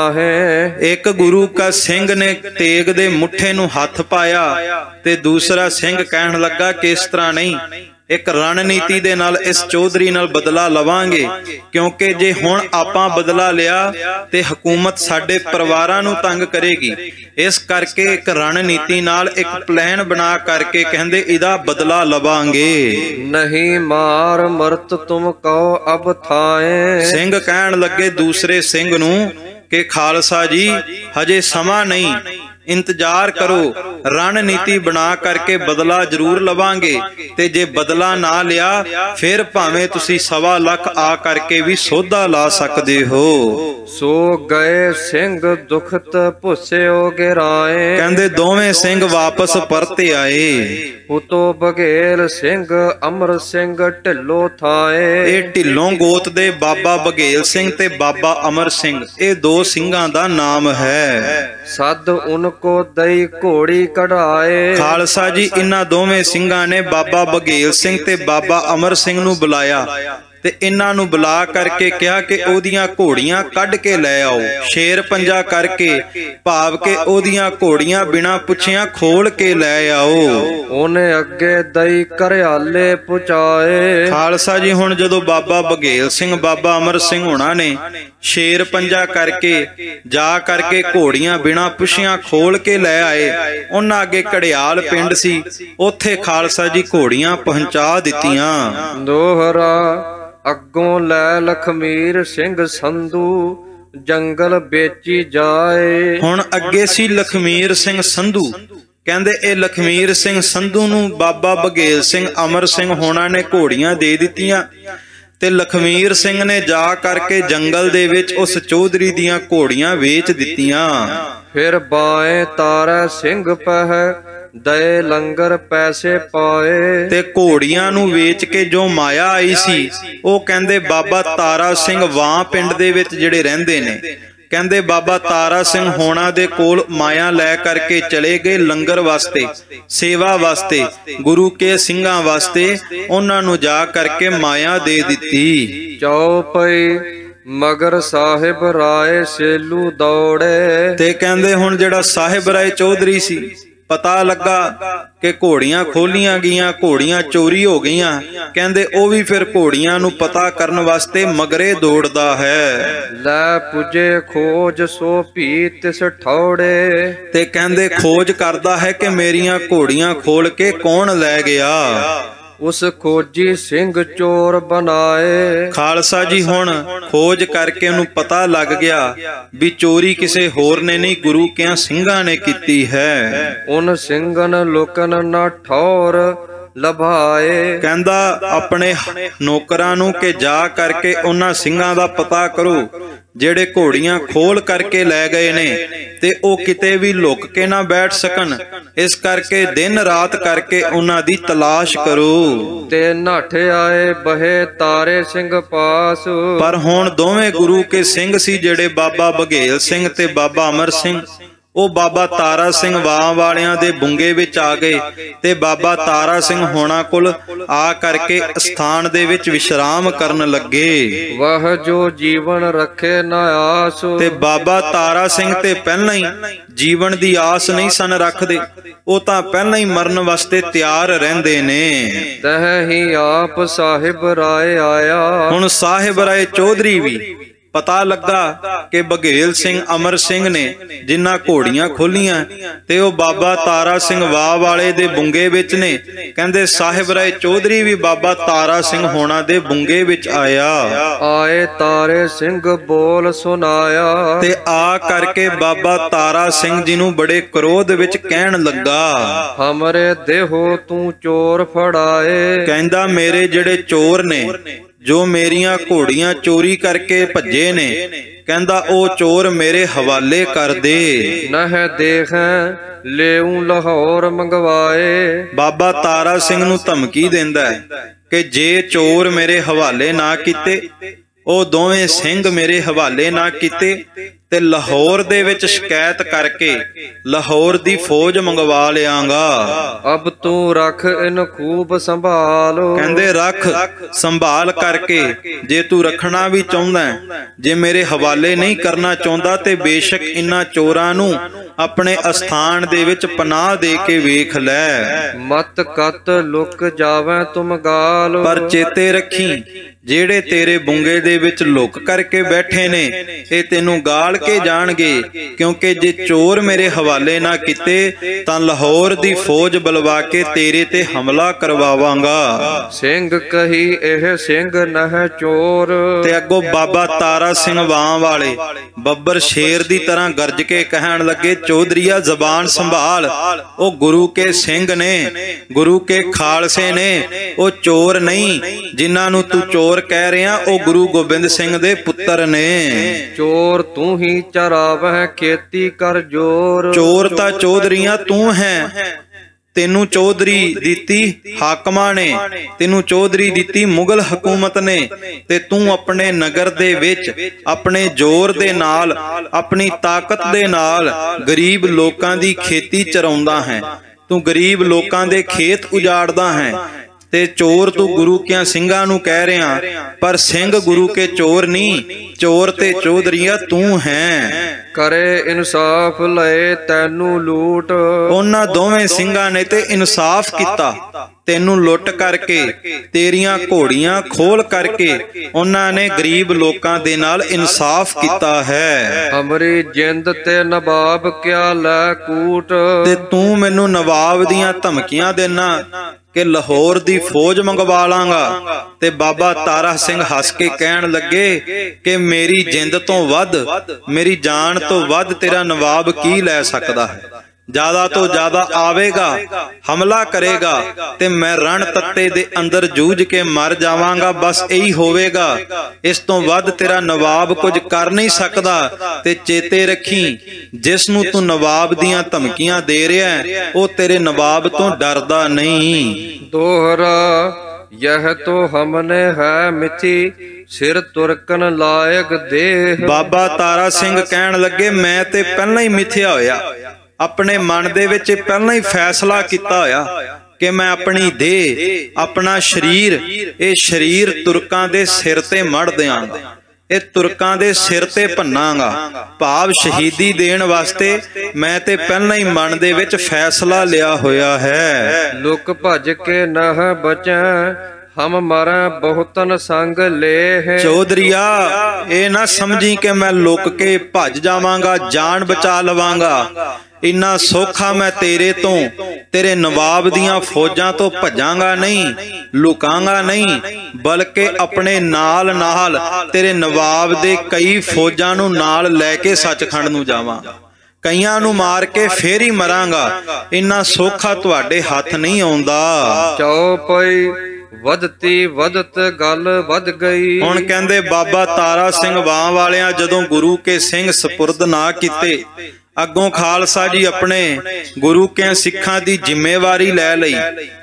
ਮਾਹੇ। ਇੱਕ ਗੁਰੂ ਕਾ ਸਿੰਘ ਨੇ ਤੇਗ ਦੇ ਮੁੱਠੇ ਨੂੰ ਹੱਥ ਪਾਇਆ ਤੇ ਦੂਸਰਾ ਸਿੰਘ ਕਹਿਣ ਲੱਗਾ ਕਿ ਇਸ ਤਰ੍ਹਾਂ ਨਹੀਂ, ਇੱਕ ਰਣਨੀਤੀ ਦੇ ਨਾਲ ਇਸ ਚੌਧਰੀ ਨਾਲ ਬਦਲਾ ਲਵਾਂਗੇ, ਕਿਉਂਕਿ ਜੇ ਹੁਣ ਆਪਾਂ ਬਦਲਾ ਲਿਆ ਤੇ ਹਕੂਮਤ ਸਾਡੇ ਪਰਿਵਾਰਾਂ ਨੂੰ ਤੰਗ ਕਰੇਗੀ। ਇਸ ਕਰਕੇ ਇੱਕ ਰਣਨੀਤੀ ਨਾਲ ਇੱਕ ਪਲਾਨ ਬਣਾ ਕਰਕੇ ਕਹਿੰਦੇ ਇਹਦਾ ਬਦਲਾ ਲਵਾਂਗੇ। ਨਹੀਂ ਮਾਰ ਮਰਤ ਤੁਮ ਕਹੋ ਅਬ ਥਾਏ। ਸਿੰਘ ਕਹਿਣ ਲੱਗੇ ਦੂਸਰੇ ਸਿੰਘ ਨੂੰ ਕਿ ਖਾਲਸਾ ਜੀ ਹਜੇ ਸਮਾਂ ਨਹੀਂ, ਇੰਤਜ਼ਾਰ ਕਰੋ, ਰਣਨੀਤੀ ਬਣਾ ਕਰਕੇ ਬਦਲਾ ਜ਼ਰੂਰ ਲਵਾਂਗੇ, ਤੇ ਜੇ ਬਦਲਾ ਨਾ ਲਿਆ ਫਿਰ ਭਾਵੇਂ ਤੁਸੀਂ ਸਵਾ ਲੱਖ ਆ ਕਰਕੇ ਵੀ ਸੌਦਾ ਲਾ ਸਕਦੇ ਹੋ। ਸੋ ਗਏ ਸਿੰਘ ਦੁਖਤ ਭੁੱਸਿਓ ਗਿਰਾਏ। ਕਹਿੰਦੇ ਦੋਵੇਂ ਸਿੰਘ ਵਾਪਸ ਪਰਤੇ ਆਏ। ਉਤੋ ਬਘੇਲ ਸਿੰਘ ਅਮਰ ਸਿੰਘ ਢਿੱਲੋਂ ਥਾਏ। ਇਹ ਢਿੱਲੋਂ ਗੋਤ ਦੇ ਬਾਬਾ ਬਘੇਲ ਸਿੰਘ ਤੇ ਬਾਬਾ ਅਮਰ ਸਿੰਘ, ਇਹ ਦੋ ਸਿੰਘਾਂ ਦਾ ਨਾਮ ਹੈ। ਸਦ ਉਨ ਕੋ ਦਈ ਘੋੜੀ ਕਢਾਏ। ਖਾਲਸਾ ਜੀ ਇਹਨਾਂ ਦੋਵੇਂ ਸਿੰਘਾਂ ਨੇ ਬਾਬਾ ਬਘੇਲ ਸਿੰਘ ਤੇ ਬਾਬਾ ਅਮਰ ਸਿੰਘ ਨੂੰ ਬੁਲਾਇਆ ਤੇ ਇਹਨਾਂ ਨੂੰ ਬੁਲਾ ਕਰਕੇ ਕਿਹਾ ਕਿ ਉਹਦੀਆਂ ਘੋੜੀਆਂ ਕੱਢ ਕੇ ਲੈ ਆਓ। ਸ਼ੇਰ ਪੰਜਾ ਕਰਕੇ ਭਾਵ ਕਿ ਉਹਦੀਆਂ ਘੋੜੀਆਂ ਬਿਨਾਂ ਪੁੱਛਿਆਂ ਖੋਲ ਕੇ ਲੈ ਆਓ। ਉਹਨੇ ਅੱਗੇ ਦਈ ਘਰਿਆਲੇ ਪੁਚਾਏ। ਖਾਲਸਾ ਜੀ ਹੁਣ ਜਦੋਂ ਬਾਬਾ ਬਘੇਲ ਸਿੰਘ ਬਾਬਾ ਅਮਰ ਸਿੰਘ ਹੋਣਾ ਨੇ ਸ਼ੇਰ ਪੰਜਾ ਕਰਕੇ ਜਾ ਕਰਕੇ ਘੋੜੀਆਂ ਬਿਨਾਂ ਪੁੱਛਿਆਂ ਖੋਲ ਕੇ ਲੈ ਆਏ। ਉਹਨਾਂ ਅੱਗੇ ਘੜਿਆਲ ਪਿੰਡ ਸੀ, ਉੱਥੇ ਖਾਲਸਾ ਜੀ ਘੋੜੀਆਂ ਪਹੁੰਚਾ ਦਿੱਤੀਆਂ। ਦੋਹਰਾ ਅੱਗੋਂ ਲੈ ਲਖਮੀਰ ਸਿੰਘ ਸੰਧੂ ਜੰਗਲ ਵੇਚੀ ਜਾਏ। ਹੁਣ ਅੱਗੇ ਸੀ ਲਖਮੀਰ ਸਿੰਘ ਸੰਧੂ। ਕਹਿੰਦੇ ਇਹ ਲਖਮੀਰ ਸਿੰਘ ਸੰਧੂ ਨੂੰ ਬਾਬਾ ਬਘੇਲ ਸਿੰਘ ਅਮਰ ਸਿੰਘ ਹੋਣਾ ਨੇ ਘੋੜੀਆਂ ਦੇ ਦਿੱਤੀਆਂ ਤੇ ਲਖਮੀਰ ਸਿੰਘ ਨੇ ਜਾ ਕਰਕੇ ਜੰਗਲ ਦੇ ਵਿੱਚ ਉਸ ਚੌਧਰੀ ਦੀਆਂ ਘੋੜੀਆਂ ਵੇਚ ਦਿੱਤੀਆਂ। ਫਿਰ ਬਾਏ ਤਾਰਾ ਸਿੰਘ ਪਹਿ ਦਏ ਲੰਗਰ ਪੈਸੇ ਪਾਏ। ਤੇ ਘੋੜੀਆਂ ਨੂੰ ਵੇਚ ਕੇ ਜੋ ਮਾਇਆ ਆਈ ਸੀ ਉਹ ਕਹਿੰਦੇ ਬਾਬਾ ਤਾਰਾ ਸਿੰਘ ਵਾਂ ਪਿੰਡ ਦੇ ਵਿੱਚ ਜਿਹੜੇ ਰਹਿੰਦੇ ਨੇ, ਕਹਿੰਦੇ ਬਾਬਾ ਤਾਰਾ ਸਿੰਘ ਹੋਣਾ ਦੇ ਕੋਲ ਮਾਇਆ ਲੈ ਕਰਕੇ ਚਲੇ ਗਏ ਲੰਗਰ ਵਾਸਤੇ, ਸੇਵਾ ਵਾਸਤੇ, ਗੁਰੂ ਕੇ ਸਿੰਘਾਂ ਵਾਸਤੇ। ਉਹਨਾਂ ਨੂੰ ਜਾ ਕਰਕੇ ਮਾਇਆ ਦੇ ਦਿੱਤੀ। ਚੌਪਈ ਮਗਰ ਸਾਹਿਬ ਰਾਏ ਸੇਲੂ ਦੌੜੇ। ਤੇ ਕਹਿੰਦੇ ਹੁਣ ਜਿਹੜਾ ਸਾਹਿਬ ਰਾਏ ਚੌਧਰੀ ਸੀ, ਪਤਾ ਲੱਗਾ ਕਿ ਘੋੜੀਆਂ ਖੋਲੀਆਂ ਗਈਆਂ, ਘੋੜੀਆਂ ਚੋਰੀ ਹੋ ਗਈਆਂ। ਕਹਿੰਦੇ ਉਹ ਵੀ ਫਿਰ ਘੋੜੀਆਂ ਨੂੰ ਪਤਾ ਕਰਨ ਵਾਸਤੇ ਮਗਰੇ ਦੌੜਦਾ ਹੈ। ਲੈ ਪੁੱਜੇ ਖੋਜ ਸੋ ਭੀ ਤਿਸ ਠੌੜੇ। ਤੇ ਕਹਿੰਦੇ ਖੋਜ ਕਰਦਾ ਹੈ ਕਿ ਮੇਰੀਆਂ ਘੋੜੀਆਂ ਖੋਲ ਕੇ ਕੌਣ ਲੈ ਗਿਆ। ਉਸ ਖੋਜੀ ਸਿੰਘ ਚੋਰ ਬਣਾਏ। ਖਾਲਸਾ ਜੀ ਹੁਣ ਖੋਜ ਕਰਕੇ ਉਹਨੂੰ ਪਤਾ ਲੱਗ ਗਿਆ ਵੀ ਚੋਰੀ ਕਿਸੇ ਹੋਰ ਨੇ ਨਹੀਂ, ਗੁਰੂ ਕਿਆਂ ਸਿੰਘਾਂ ਨੇ ਕੀਤੀ ਹੈ। ਉਨ ਸਿੰਘਨ ਲੋਕਨ ਨਾ ਠੌਰ ਲਭਾਏ। ਕਹਿੰਦਾ ਆਪਣੇ ਨੌਕਰਾਂ ਨੂੰ ਕਿ ਜਾ ਕਰਕੇ ਉਹਨਾਂ ਸਿੰਘਾਂ ਦਾ ਪਤਾ ਕਰੋ ਜਿਹੜੇ ਘੋੜੀਆਂ ਖੋਲ ਕਰਕੇ ਲੈ ਗਏ ਨੇ ਤੇ ਉਹ ਕਿਤੇ ਵੀ ਲੁਕ ਕੇ ਨਾ ਬੈਠ ਸਕਣ, ਇਸ ਕਰਕੇ ਦਿਨ ਰਾਤ ਕਰਕੇ ਉਹਨਾਂ ਦੀ ਤਲਾਸ਼ ਕਰੋ। ਤੇ ਨੱਠ ਆਏ ਬਹੇ ਤਾਰੇ ਸਿੰਘ ਪਾਸ। ਪਰ ਹੁਣ ਦੋਵੇਂ ਗੁਰੂ ਕੇ ਸਿੰਘ ਸੀ ਜਿਹੜੇ ਬਾਬਾ ਬਘੇਲ ਸਿੰਘ ਤੇ ਬਾਬਾ ਅਮਰ ਸਿੰਘ, ਉਹ ਬਾਬਾ ਤਾਰਾ ਸਿੰਘ ਵਾਂ ਵਾਲਿਆਂ ਦੇ ਬੁੰਗੇ ਵਿੱਚ ਆ ਗਏ ਤੇ ਬਾਬਾ ਤਾਰਾ ਸਿੰਘ ਹੋਣਾ ਕੋਲ ਆ ਕਰਕੇ ਸਥਾਨ ਦੇ ਵਿੱਚ ਵਿਸ਼ਰਾਮ ਕਰਨ ਲੱਗੇ। ਵਾਹ ਜੋ ਜੀਵਨ ਰੱਖੇ ਨਾ ਆਸ। ਤੇ ਬਾਬਾ ਤਾਰਾ ਸਿੰਘ ਤੇ ਪਹਿਲਾਂ ਹੀ ਜੀਵਨ ਦੀ ਆਸ ਨਹੀਂ ਸਨ ਰੱਖਦੇ, ਉਹ ਤਾਂ ਪਹਿਲਾਂ ਹੀ ਮਰਨ ਵਾਸਤੇ ਤਿਆਰ ਰਹਿੰਦੇ ਨੇ। ਤਹ ਹੀ ਆਪ ਸਾਹਿਬ ਰਾਏ ਆਇਆ। ਹੁਣ ਸਾਹਿਬ ਰਾਏ ਚੌਧਰੀ ਵੀ ਪਤਾ ਲੱਗਾ ਕਿ ਬਘੇਲ ਸਿੰਘ ਅਮਰ ਸਿੰਘ ਨੇ ਜਿਨ੍ਹਾਂ ਘੋੜੀਆਂ ਖੋਲੀਆਂ ਤੇ ਉਹ ਬਾਬਾ ਤਾਰਾ ਸਿੰਘ ਵਾਹ ਵਾਲੇ ਦੇ ਬੁੰਗੇ ਵਿੱਚ ਨੇ। ਕਹਿੰਦੇ ਸਾਹਿਬ ਰਾਏ ਚੌਧਰੀ ਵੀ ਬਾਬਾ ਤਾਰਾ ਸਿੰਘ ਹੋਣਾ ਦੇ ਬੁੰਗੇ ਵਿੱਚ ਆਇਆ। ਆਏ ਤਾਰੇ ਸਿੰਘ ਬੋਲ ਸੁਨਾਇਆ। ਤੇ ਆ ਕਰਕੇ ਬਾਬਾ ਤਾਰਾ ਸਿੰਘ ਜੀ ਨੂੰ ਬੜੇ ਕ੍ਰੋਧ ਵਿੱਚ ਕਹਿਣ ਲੱਗਾ, ਹਮਰੇ ਦੇਹੋ ਤੂੰ ਚੋਰ ਫੜਾਏ। ਕਹਿੰਦਾ ਮੇਰੇ ਜਿਹੜੇ ਚੋਰ ਨੇ ਜੋ ਮੇਰੀਆਂ ਘੋੜੀਆਂ ਚੋਰੀ ਕਰਕੇ ਭੱਜੇ ਨੇ, ਕਹਿੰਦਾ ਉਹ ਚੋਰ ਮੇਰੇ ਹਵਾਲੇ ਕਰ ਦੇ। ਨਹਿ ਦੇਖੈ ਲੈਉ ਲਾਹੌਰ ਮੰਗਵਾਏ। ਬਾਬਾ ਤਾਰਾ ਸਿੰਘ ਨੂੰ ਧਮਕੀ ਦਿੰਦਾ ਹੈ ਕਿ ਜੇ ਚੋਰ ਮੇਰੇ ਹਵਾਲੇ ਨਾ ਕੀਤੇ, ਉਹ ਦੋਵੇਂ ਸਿੰਘ ਮੇਰੇ ਹਵਾਲੇ ਨਾ ਕੀਤੇ ਤੇ ਲਾਹੌਰ ਦੇ ਵਿੱਚ ਸ਼ਿਕਾਇਤ ਕਰਕੇ ਲਾਹੌਰ ਦੀ ਫੌਜ ਮੰਗਵਾ ਲਿਆਂਗਾ। ਅਬ ਤੂੰ ਰੱਖ ਇਨ ਖੂਬ ਸੰਭਾਲ। ਕਹਿੰਦੇ ਰੱਖ ਸੰਭਾਲ ਕਰਕੇ, ਜੇ ਤੂੰ ਰੱਖਣਾ ਵੀ ਚਾਹੁੰਦਾ, ਜੇ ਮੇਰੇ ਹਵਾਲੇ ਨਹੀਂ ਕਰਨਾ ਚਾਹੁੰਦਾ ਤੇ ਬੇਸ਼ੱਕ ਇਨ੍ਹਾਂ ਚੋਰਾਂ ਨੂੰ ਆਪਣੇ ਅਸਥਾਨ ਦੇ ਵਿੱਚ ਪਨਾਹ ਦੇ ਕੇ ਵੇਖ ਲੈ। ਮਤ ਕਤ ਲੁਕ ਜਾਵੇਂ ਤੁਮ ਗਾਲ। ਪਰ ਚੇਤੇ ਰੱਖੀ ਜਿਹੜੇ ਤੇਰੇ ਬੁੰਗੇ ਦੇ ਵਿੱਚ ਲੁਕ ਕਰਕੇ ਬੈਠੇ ਨੇ ਇਹ ਤੈਨੂੰ ਗਾਲ ਕੇ ਜਾਣਗੇ, ਕਿਉਂਕਿ ਜੇ ਚੋਰ ਮੇਰੇ ਹਵਾਲੇ ਨਾ ਕੀਤੇ ਤਾਂ ਲਾਹੌਰ ਦੀ ਫੌਜ ਬੁਲਵਾ ਕੇ ਤੇਰੇ ਤੇ ਹਮਲਾ ਕਰਵਾਵਾਂਗਾ। ਸਿੰਘ ਕਹੀ ਇਹ ਸਿੰਘ ਨਹਿ ਚੋਰ। ਤੇ ਅੱਗੋਂ ਬਾਬਾ ਤਾਰਾ ਸਿੰਘ ਵਾਂ ਵਾਲੇ ਬੱਬਰ ਸ਼ੇਰ ਦੀ ਤਰ੍ਹਾਂ ਗਰਜ ਕੇ ਕਹਿਣ ਲੱਗੇ, ਚੌਧਰੀਆ ਜ਼ਬਾਨ ਸੰਭਾਲ, ਉਹ ਗੁਰੂ ਕੇ ਸਿੰਘ ਨੇ, ਗੁਰੂ ਕੇ ਖਾਲਸੇ ਨੇ, ਉਹ ਚੋਰ ਨਹੀਂ। ਜਿਨ੍ਹਾਂ ਨੂੰ ਤੂੰ ਚੋਰ ਕਹਿ ਰਿਹਾ ਉਹ ਗੁਰੂ ਗੋਬਿੰਦ ਸਿੰਘ ਦੇ ਪੁੱਤਰ ਨੇ। ਚੋਰ ਤੂੰ ਹੀ ਚਰਾਵਹਿ ਖੇਤੀ ਕਰ ਜੋਰ। ਚੋਰ ਤਾਂ ਚੌਧਰੀਆਂ ਤੂੰ ਹੈ, ਤੈਨੂੰ ਚੌਧਰੀ ਦਿੱਤੀ ਹਾਕਮਾਂ ਨੇ, ਤੈਨੂੰ ਚੌਧਰੀ ਦਿੱਤੀ ਮੁਗਲ ਹਕੂਮਤ ਨੇ, ਤੇ ਤੂੰ ਆਪਣੇ ਨਗਰ ਦੇ ਵਿੱਚ ਆਪਣੇ ਜ਼ੋਰ ਦੇ ਨਾਲ, ਆਪਣੀ ਤਾਕਤ ਦੇ ਨਾਲ ਗਰੀਬ ਲੋਕਾਂ ਦੀ ਖੇਤੀ ਚਰਾਉਂਦਾ ਹੈ। ਤੂੰ ਗਰੀਬ ਲੋਕਾਂ ਦੇ ਖੇਤ ਉਜਾੜਦਾ ਹੈ ਤੇ ਚੋਰ ਤੂੰ ਗੁਰੂ ਕਿਆਂ ਸਿੰਘਾਂ ਨੂੰ ਕਹਿ ਰਿਹਾ, ਪਰ ਸਿੰਘ ਗੁਰੂ ਕੇ ਚੋਰ ਨਹੀਂ, ਚੋਰ ਤੇ ਚੌਧਰੀਆ ਤੂੰ ਹੈ। ਕਰੇ ਇਨਸਾਫ ਲਏ ਤੈਨੂੰ ਲੂਟ। ਉਹਨਾਂ ਦੋਵੇਂ ਸਿੰਘਾਂ ਨੇ ਤੇ ਇਨਸਾਫ ਕੀਤਾ, ਤੈਨੂੰ ਲੁੱਟ ਕਰਕੇ, ਤੇਰੀਆਂ ਘੋੜੀਆਂ ਖੋਲ ਕਰਕੇ ਉਹਨਾਂ ਨੇ ਗਰੀਬ ਲੋਕਾਂ ਦੇ ਨਾਲ ਇਨਸਾਫ ਕੀਤਾ ਹੈ। ਹਮਰੀ ਜਿੰਦ ਤੇ ਨਵਾਬ ਕਿਆ ਲੈ ਕੂਟ। ਤੇ ਤੂੰ ਮੈਨੂੰ ਨਵਾਬ ਦੀਆਂ ਧਮਕੀਆਂ ਦੇਣਾ ਕਿ ਲਾਹੌਰ ਦੀ ਫੌਜ ਮੰਗਵਾ ਲਾਂਗਾ। ਤੇ ਬਾਬਾ ਤਾਰਾ ਸਿੰਘ ਹੱਸ ਕੇ ਕਹਿਣ ਲੱਗੇ ਕਿ ਮੇਰੀ ਜਿੰਦ ਤੋਂ ਵੱਧ, ਮੇਰੀ ਜਾਨ ਤੋਂ ਵੱਧ ਤੇਰਾ ਨਵਾਬ ਕੀ ਲੈ ਸਕਦਾ ਹੈ। ਜ਼ਿਆਦਾ ਤੋਂ ਜ਼ਿਆਦਾ ਆਵੇਗਾ, ਹਮਲਾ ਕਰੇਗਾ ਤੇ ਮੈਂ ਰਣ ਤੱਤੇ ਦੇ ਅੰਦਰ ਜੂਝ ਕੇ ਮਰ ਜਾਵਾਂਗਾ, ਬਸ ਇਹੀ ਹੋਵੇਗਾ। ਇਸ ਤੋਂ ਵੱਧ ਤੇਰਾ ਨਵਾਬ ਕੁਝ ਕਰ ਨਹੀਂ ਸਕਦਾ। ਤੇ ਚੇਤੇ ਰੱਖੀ, ਜਿਸ ਨੂੰ ਤੂੰ ਨਵਾਬ ਦੀਆਂ ਧਮਕੀਆਂ ਦੇ ਰਿਹਾ ਉਹ ਤੇਰੇ ਨਵਾਬ ਤੋਂ ਡਰਦਾ ਨਹੀਂ। ਦੋਹਰਾ ਯਹ ਤੋ ਹਮਨੇ ਹੈ ਮਿਥੀ, ਸਿਰ ਤੁਰਕਨ ਲਾਇਕ ਦੇਹ। ਬਾਬਾ ਤਾਰਾ ਸਿੰਘ ਕਹਿਣ ਲੱਗੇ ਮੈਂ ਤੇ ਪਹਿਲਾਂ ਹੀ ਮਿਥਿਆ ਹੋਇਆ, ਆਪਣੇ ਮਨ ਦੇ ਵਿੱਚ ਪਹਿਲਾਂ ਹੀ ਫੈਸਲਾ ਕੀਤਾ ਹੋਇਆ ਕਿ ਮੈਂ ਆਪਣੀ ਦੇਹ, ਆਪਣਾ ਸਰੀਰ, ਇਹ ਸਰੀਰ ਤੁਰਕਾਂ ਦੇ ਸਿਰ ਤੇ ਮੜ ਦਿਆਂਗਾ, ਇਹ ਤੁਰਕਾਂ ਦੇ ਸਿਰ ਤੇ ਭੰਨਾਂਗਾ। ਭਾਵ ਸ਼ਹੀਦੀ ਦੇਣ ਵਾਸਤੇ ਮੈਂ ਤੇ ਪਹਿਲਾਂ ਹੀ ਮਨ ਦੇ ਵਿੱਚ ਫੈਸਲਾ ਲਿਆ ਹੋਇਆ ਹੈ। ਲੁਕ ਭੱਜ ਕੇ ਨਹ ਬਚੈ, ਹਮ ਮਰਾਂ ਬਹੁਤਨ ਸੰਗ ਲੈ। ਚੌਧਰੀਆ ਇਹ ਨਾ ਸਮਝੀ ਕਿ ਮੈਂ ਲੁਕ ਕੇ ਭੱਜ ਜਾਵਾਂਗਾ, ਜਾਨ ਬਚਾ ਲਵਾਂਗਾ। ਇੰਨਾ ਸੌਖਾ ਮੈਂ ਤੇਰੇ ਤੋਂ, ਤੇਰੇ ਨਵਾਬ ਦੀਆਂ ਫੌਜਾਂ ਤੋਂ ਭੱਜਾਂਗਾ ਨਹੀਂ, ਲੁਕਾਂਗਾ ਨਹੀਂ, ਬਲਕਿ ਆਪਣੇ ਨਾਲ ਨਾਲ ਤੇਰੇ ਨਵਾਬ ਦੇ ਕਈ ਫੌਜਾਂ ਨੂੰ ਨਾਲ ਲੈ ਕੇ ਸੱਚਖੰਡ ਨੂੰ ਜਾਵਾਂ, ਕਈਆਂ ਨੂੰ ਮਾਰ ਕੇ ਫੇਰ ਹੀ ਮਰਾਂਗਾ। ਇੰਨਾ ਸੌਖਾ ਤੁਹਾਡੇ ਹੱਥ ਨਹੀਂ ਆਉਂਦਾ। ਚੌਪਈ ਵਧਤੀ ਵਧਤ ਗੱਲ ਵੱਧ ਗਈ। ਹੁਣ ਕਹਿੰਦੇ ਬਾਬਾ ਤਾਰਾ ਸਿੰਘ ਵਾਂ ਵਾਲਿਆਂ ਜਦੋਂ ਗੁਰੂ ਕੇ ਸਿੰਘ ਸਪੁਰਦ ਨਾ ਕੀਤੇ, ਅੱਗੋਂ ਖਾਲਸਾ ਜੀ ਆਪਣੇ ਗੁਰੂ ਕੇ ਸਿੱਖਾਂ ਦੀ ਜ਼ਿੰਮੇਵਾਰੀ ਲੈ ਲਈ।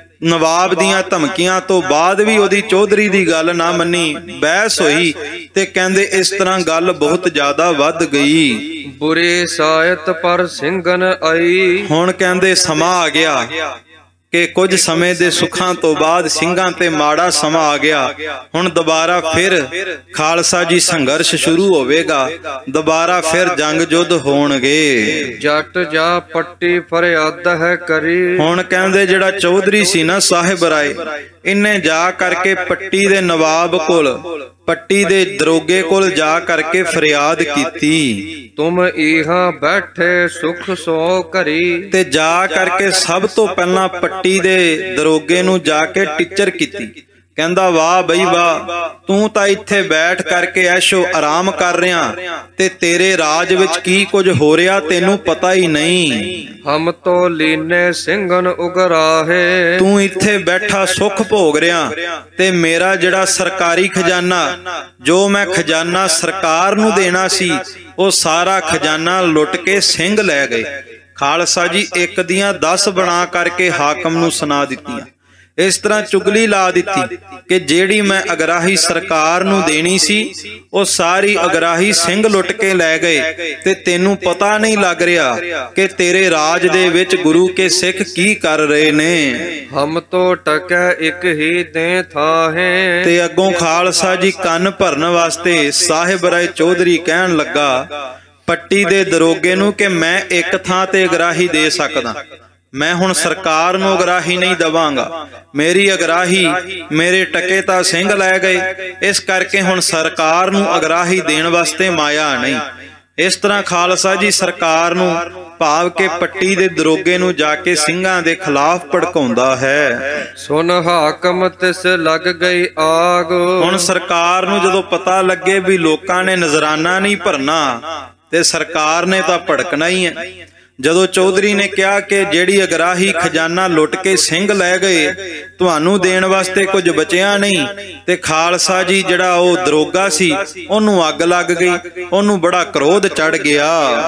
ਨਵਾਬ ਦੀਆਂ ਧਮਕੀਆਂ ਤੋਂ ਬਾਅਦ ਵੀ ਉਹਦੀ ਚੌਧਰੀ ਦੀ ਗੱਲ ਨਾ ਮੰਨੀ, ਬਹਿਸ ਹੋਈ ਤੇ ਕਹਿੰਦੇ ਇਸ ਤਰ੍ਹਾਂ ਗੱਲ ਬਹੁਤ ਜ਼ਿਆਦਾ ਵੱਧ ਗਈ। ਬੁਰੇ ਸਾਇਤ ਪਰ ਸਿੰਘਨ ਆਈ। ਹੁਣ ਕਹਿੰਦੇ ਸਮਾਂ ਆ ਗਿਆ ਕਿ ਕੁਝ ਸਮੇਂ ਦੇ ਸੁੱਖਾਂ ਤੋਂ ਬਾਅਦ ਸਿੰਘਾਂ ਤੇ ਮਾੜਾ ਸਮਾਂ ਆ ਗਿਆ। ਹੁਣ ਦੁਬਾਰਾ ਫਿਰ ਖਾਲਸਾ ਜੀ ਸੰਘਰਸ਼ ਸ਼ੁਰੂ ਹੋਵੇਗਾ, ਦੁਬਾਰਾ ਫਿਰ ਜੰਗ ਯੁੱਧ ਹੋਣਗੇ। ਜੱਟ ਜਾ ਪੱਟੀ ਫਰਿਆਦ ਹੈ ਕਰੀ। ਹੁਣ ਕਹਿੰਦੇ ਜਿਹੜਾ ਚੌਧਰੀ ਸੀ ਨਾ ਸਾਹਿਬ ਰਾਏ, ਇਹਨੇ ਜਾ ਕਰਕੇ ਪੱਟੀ ਦੇ ਨਵਾਬ ਕੋਲ, ਪੱਟੀ ਦੇ ਦਰੋਗੇ ਕੋਲ ਜਾ ਕਰਕੇ ਫਰਿਆਦ ਕੀਤੀ। ਤੁਮ ਇਹਾਂ ਬੈਠੇ ਸੁਖ ਸੋ ਘਰੀ। ਤੇ ਜਾ ਕਰਕੇ ਸਭ ਤੋਂ ਪਹਿਲਾਂ ਪੱਟੀ ਦੇ ਦਰੋਗੇ ਨੂੰ ਜਾ ਕੇ ਟੀਚਰ ਕੀਤੀ। ਕਹਿੰਦਾ ਵਾਹ ਬਈ ਵਾਹ, ਤੂੰ ਤਾਂ ਇੱਥੇ ਬੈਠ ਕਰਕੇ ਐਸ਼ੋ ਆਰਾਮ ਕਰ ਰਿਹਾ ਤੇ ਤੇਰੇ ਰਾਜ ਵਿੱਚ ਕੀ ਕੁਝ ਹੋ ਰਿਹਾ ਤੈਨੂੰ ਪਤਾ ਹੀ ਨਹੀਂ। ਹਮ ਤੋ ਲੀਨੇ ਸਿੰਘਨ ਉਗਰਾਹੇ। ਤੂੰ ਇੱਥੇ ਬੈਠਾ ਸੁੱਖ ਭੋਗ ਰਿਹਾ ਤੇ ਮੇਰਾ ਜਿਹੜਾ ਸਰਕਾਰੀ ਖਜ਼ਾਨਾ, ਜੋ ਮੈਂ ਖਜ਼ਾਨਾ ਸਰਕਾਰ ਨੂੰ ਦੇਣਾ ਸੀ, ਉਹ ਸਾਰਾ ਖਜ਼ਾਨਾ ਲੁੱਟ ਕੇ ਸਿੰਘ ਲੈ ਗਏ। ਖਾਲਸਾ ਜੀ ਇੱਕ ਦੀਆਂ ਦਸ ਬਣਾ ਕਰਕੇ ਹਾਕਮ ਨੂੰ ਸੁਣਾ ਦਿੱਤੀਆਂ। ਇਸ ਤਰ੍ਹਾਂ ਚੁਗਲੀ ਲਾ ਦਿੱਤੀ ਕਿ ਜਿਹੜੀ ਮੈਂ ਅਗਰਾਹੀ ਸਰਕਾਰ ਨੂੰ ਦੇਣੀ ਸੀ ਉਹ ਸਾਰੀ ਅਗਰਾਹੀ ਸਿੰਘ ਲੁੱਟ ਕੇ ਲੈ ਗਏ ਤੇ ਤੈਨੂੰ ਪਤਾ ਨਹੀਂ ਲੱਗ ਰਿਹਾ ਕਿ ਤੇਰੇ ਰਾਜ ਦੇ ਵਿੱਚ ਗੁਰੂ ਕੇ ਸਿੱਖ ਕੀ ਕਰ ਰਹੇ ਨੇ। ਹਮ ਤੋਂ ਟਕੈ ਇੱਕ ਹੀ ਦੇ ਥਾਹੇ। ਤੇ ਅੱਗੋਂ ਖਾਲਸਾ ਜੀ ਕੰਨ ਭਰਨ ਵਾਸਤੇ ਸਾਹਿਬ ਰਾਏ ਚੌਧਰੀ ਕਹਿਣ ਲੱਗਾ ਪੱਟੀ ਦੇ ਦਰੋਗੇ ਨੂੰ ਕਿ ਮੈਂ ਇੱਕ ਥਾਂ ਤੇ ਅਗਰਾਹੀ ਦੇ ਸਕਦਾ, ਮੈਂ ਹੁਣ ਸਰਕਾਰ ਨੂੰ ਅਗਰਾਹੀ ਨਹੀਂ ਦਵਾਂਗਾ। ਮੇਰੀ ਅਗਰਾਹੀ, ਮੇਰੇ ਟਕੇ ਤਾਂ ਸਿੰਘ ਲੈ ਗਏ, ਇਸ ਕਰਕੇ ਹੁਣ ਸਰਕਾਰ ਨੂੰ ਅਗਰਾਹੀ ਦੇਣ ਵਾਸਤੇ ਮਾਇਆ ਨਹੀਂ। ਇਸ ਤਰ੍ਹਾਂ ਖਾਲਸਾ ਜੀ ਸਰਕਾਰ ਨੂੰ, ਭਾਵ ਕੇ ਪੱਟੀ ਦੇ ਦਰੋਗੇ ਨੂੰ ਜਾ ਕੇ ਸਿੰਘਾਂ ਦੇ ਖਿਲਾਫ ਭੜਕਾਉਂਦਾ ਹੈ। ਸੁਨ ਹਾਕਮ ਤਿਸ ਲੱਗ ਗਈ ਆਗ। ਹੁਣ ਸਰਕਾਰ ਨੂੰ ਜਦੋਂ ਪਤਾ ਲੱਗੇ ਵੀ ਲੋਕਾਂ ਨੇ ਨਜ਼ਰਾਨਾ ਨਹੀਂ ਭਰਨਾ ਤੇ ਸਰਕਾਰ ਨੇ ਤਾਂ ਭੜਕਣਾ ਹੀ ਹੈ। ਜਦੋਂ ਚੌਧਰੀ ਨੇ ਕਿਹਾ ਕਿ ਜਿਹੜੀ ਅਗਰਾਹੀ ਖਜ਼ਾਨਾ ਲੁੱਟ ਕੇ ਸਿੰਘ ਲੈ ਗਏ, ਤੁਹਾਨੂੰ ਦੇਣ ਵਾਸਤੇ ਕੁਝ ਬਚਿਆ ਨਹੀਂ, ਤੇ ਖਾਲਸਾ ਜੀ ਜਿਹੜਾ ਉਹ ਦਰੋਗਾ ਸੀ ਉਹਨੂੰ ਅੱਗ ਲੱਗ ਗਈ, ਉਹਨੂੰ ਬੜਾ ਕ੍ਰੋਧ ਚੜ ਗਿਆ।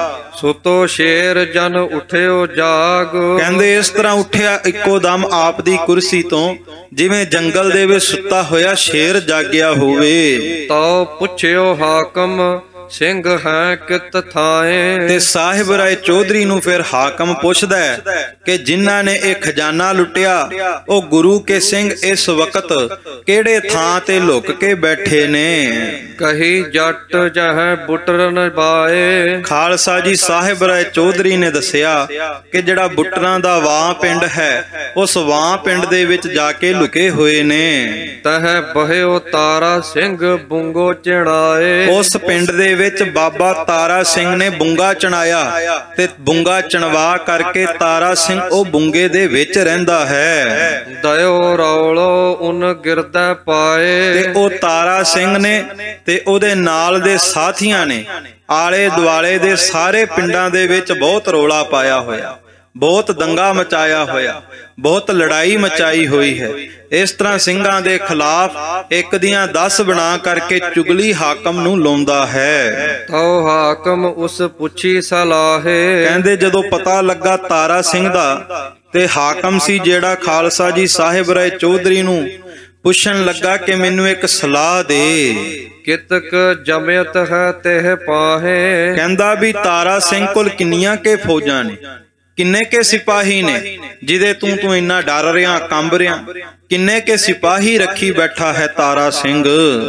ਸੁਤੋ ਸ਼ੇਰ ਜਨ ਉਠਿਓ ਜਾਗ, ਕਹਿੰਦੇ ਇਸ ਤਰ੍ਹਾਂ ਉੱਠਿਆ ਇੱਕੋ ਦਮ ਆਪ ਦੀ ਕੁਰਸੀ ਤੋਂ, ਜਿਵੇਂ ਜੰਗਲ ਦੇ ਵਿੱਚ ਸੁੱਤਾ ਹੋਇਆ ਸ਼ੇਰ ਜਾਗਿਆ ਹੋਵੇ। ਤਉ ਪੁੱਛਿਓ ਹਾਕਮ ਸਿੰਘ ਹੈ ਕਿਤ ਥਾਏ, ਤੇ ਸਾਹਿਬ ਰਾਏ ਚੌਧਰੀ ਨੂੰ ਫਿਰ ਹਾਕਮ ਪੁੱਛਦਾ ਕਿ ਜਿਨ੍ਹਾਂ ਨੇ ਇਹ ਖਜ਼ਾਨਾ ਲੁੱਟਿਆ ਉਹ ਗੁਰੂ ਕੇ ਸਿੰਘ ਇਸ ਵਕਤ ਕਿਹੜੇ ਥਾਂ ਤੇ ਲੁਕ ਕੇ ਬੈਠੇ ਨੇ। ਕਹੀ ਜੱਟ ਜਹ ਬੁੱਟਰਨ ਬਾਏ, ਖਾਲਸਾ ਜੀ ਸਾਹਿਬ ਰਾਏ ਚੌਧਰੀ ਨੇ ਦੱਸਿਆ ਕਿ ਜਿਹੜਾ ਬੁੱਟਰਾਂ ਦਾ ਵਾਂ ਪਿੰਡ ਹੈ, ਉਸ ਵਾਂ ਪਿੰਡ ਦੇ ਵਿੱਚ ਜਾ ਕੇ ਲੁਕੇ ਹੋਏ ਨੇ। ਤਹ ਬਹਿਓ ਤਾਰਾ ਸਿੰਘ ਬੁੰਗੋ ਚੜਾਏ, ਉਸ ਪਿੰਡ ਦੇ ਵਿੱਚ ਬਾਬਾ ਤਾਰਾ ਸਿੰਘ ਨੇ ਬੁੰਗਾ ਚਣਾਇਆ, ਤੇ ਬੁੰਗਾ ਚਣਵਾ ਕਰਕੇ ਤਾਰਾ ਸਿੰਘ ਉਹ ਬੁੰਗੇ ਦੇ ਵਿੱਚ ਰਹਿੰਦਾ ਹੈ। ਦਇਓ ਰੌਲੋ ਉਨ ਗਿਰਦਾ ਪਾਏ, ਤੇ ਉਹ ਤਾਰਾ ਸਿੰਘ ਨੇ ਤੇ ਉਹਦੇ ਨਾਲ ਦੇ ਸਾਥੀਆਂ ਨੇ ਆਲੇ ਦੁਆਲੇ ਦੇ ਸਾਰੇ ਪਿੰਡਾਂ ਦੇ ਵਿੱਚ ਬਹੁਤ ਰੌਲਾ ਪਾਇਆ ਹੋਇਆ, ਬਹੁਤ ਦੰਗਾ ਮਚਾਇਆ ਹੋਇਆ, ਬਹੁਤ ਲੜਾਈ ਮਚਾਈ ਹੋਈ ਹੈ। ਇਸ ਤਰ੍ਹਾਂ ਸਿੰਘਾਂ ਦੇ ਖਿਲਾਫ ਇੱਕ ਦੀਆਂ ਦਸ ਬਣਾ ਕਰਕੇ ਚੁਗਲੀ ਹਾਕਮ ਨੂੰ ਲਾਉਂਦਾ ਹੈ। ਤਉ ਹਾਕਮ ਉਸ ਪੁੱਛੀ ਸਲਾਹੇ, ਕਹਿੰਦੇ ਜਦੋਂ ਪਤਾ ਲੱਗਾ ਤਾਰਾ ਸਿੰਘ ਦਾ, ਤੇ ਹਾਕਮ ਸੀ ਜਿਹੜਾ ਖਾਲਸਾ ਜੀ ਸਾਹਿਬ ਰਾਏ ਚੌਧਰੀ ਨੂੰ ਪੁੱਛਣ ਲੱਗਾ ਕਿ ਮੈਨੂੰ ਇੱਕ ਸਲਾਹ ਦੇ। ਕਿਤਕ ਜਮਿਅਤ ਹੈ ਤeh ਪਾਹੇ, ਕਹਿੰਦਾ ਵੀ ਤਾਰਾ ਸਿੰਘ ਕੋਲ ਕਿੰਨੀਆਂ ਕੇ ਫੌਜਾਂ ਨੇ, ਕਿੰਨੇ ਕੇ ਸਿਪਾਹੀ ਨੇ ਜਿਹਦੇ ਤੂੰ ਤੂੰ ਇੰਨਾ ਡਰ ਰਿਹਾ, ਕੰਬ ਰਿਹਾ, ਕਿੰਨੇ ਕੇ ਸਿਪਾਹੀ ਰੱਖੀ ਬੈਠਾ ਹੈ ਤਾਰਾ ਸਿੰਘ।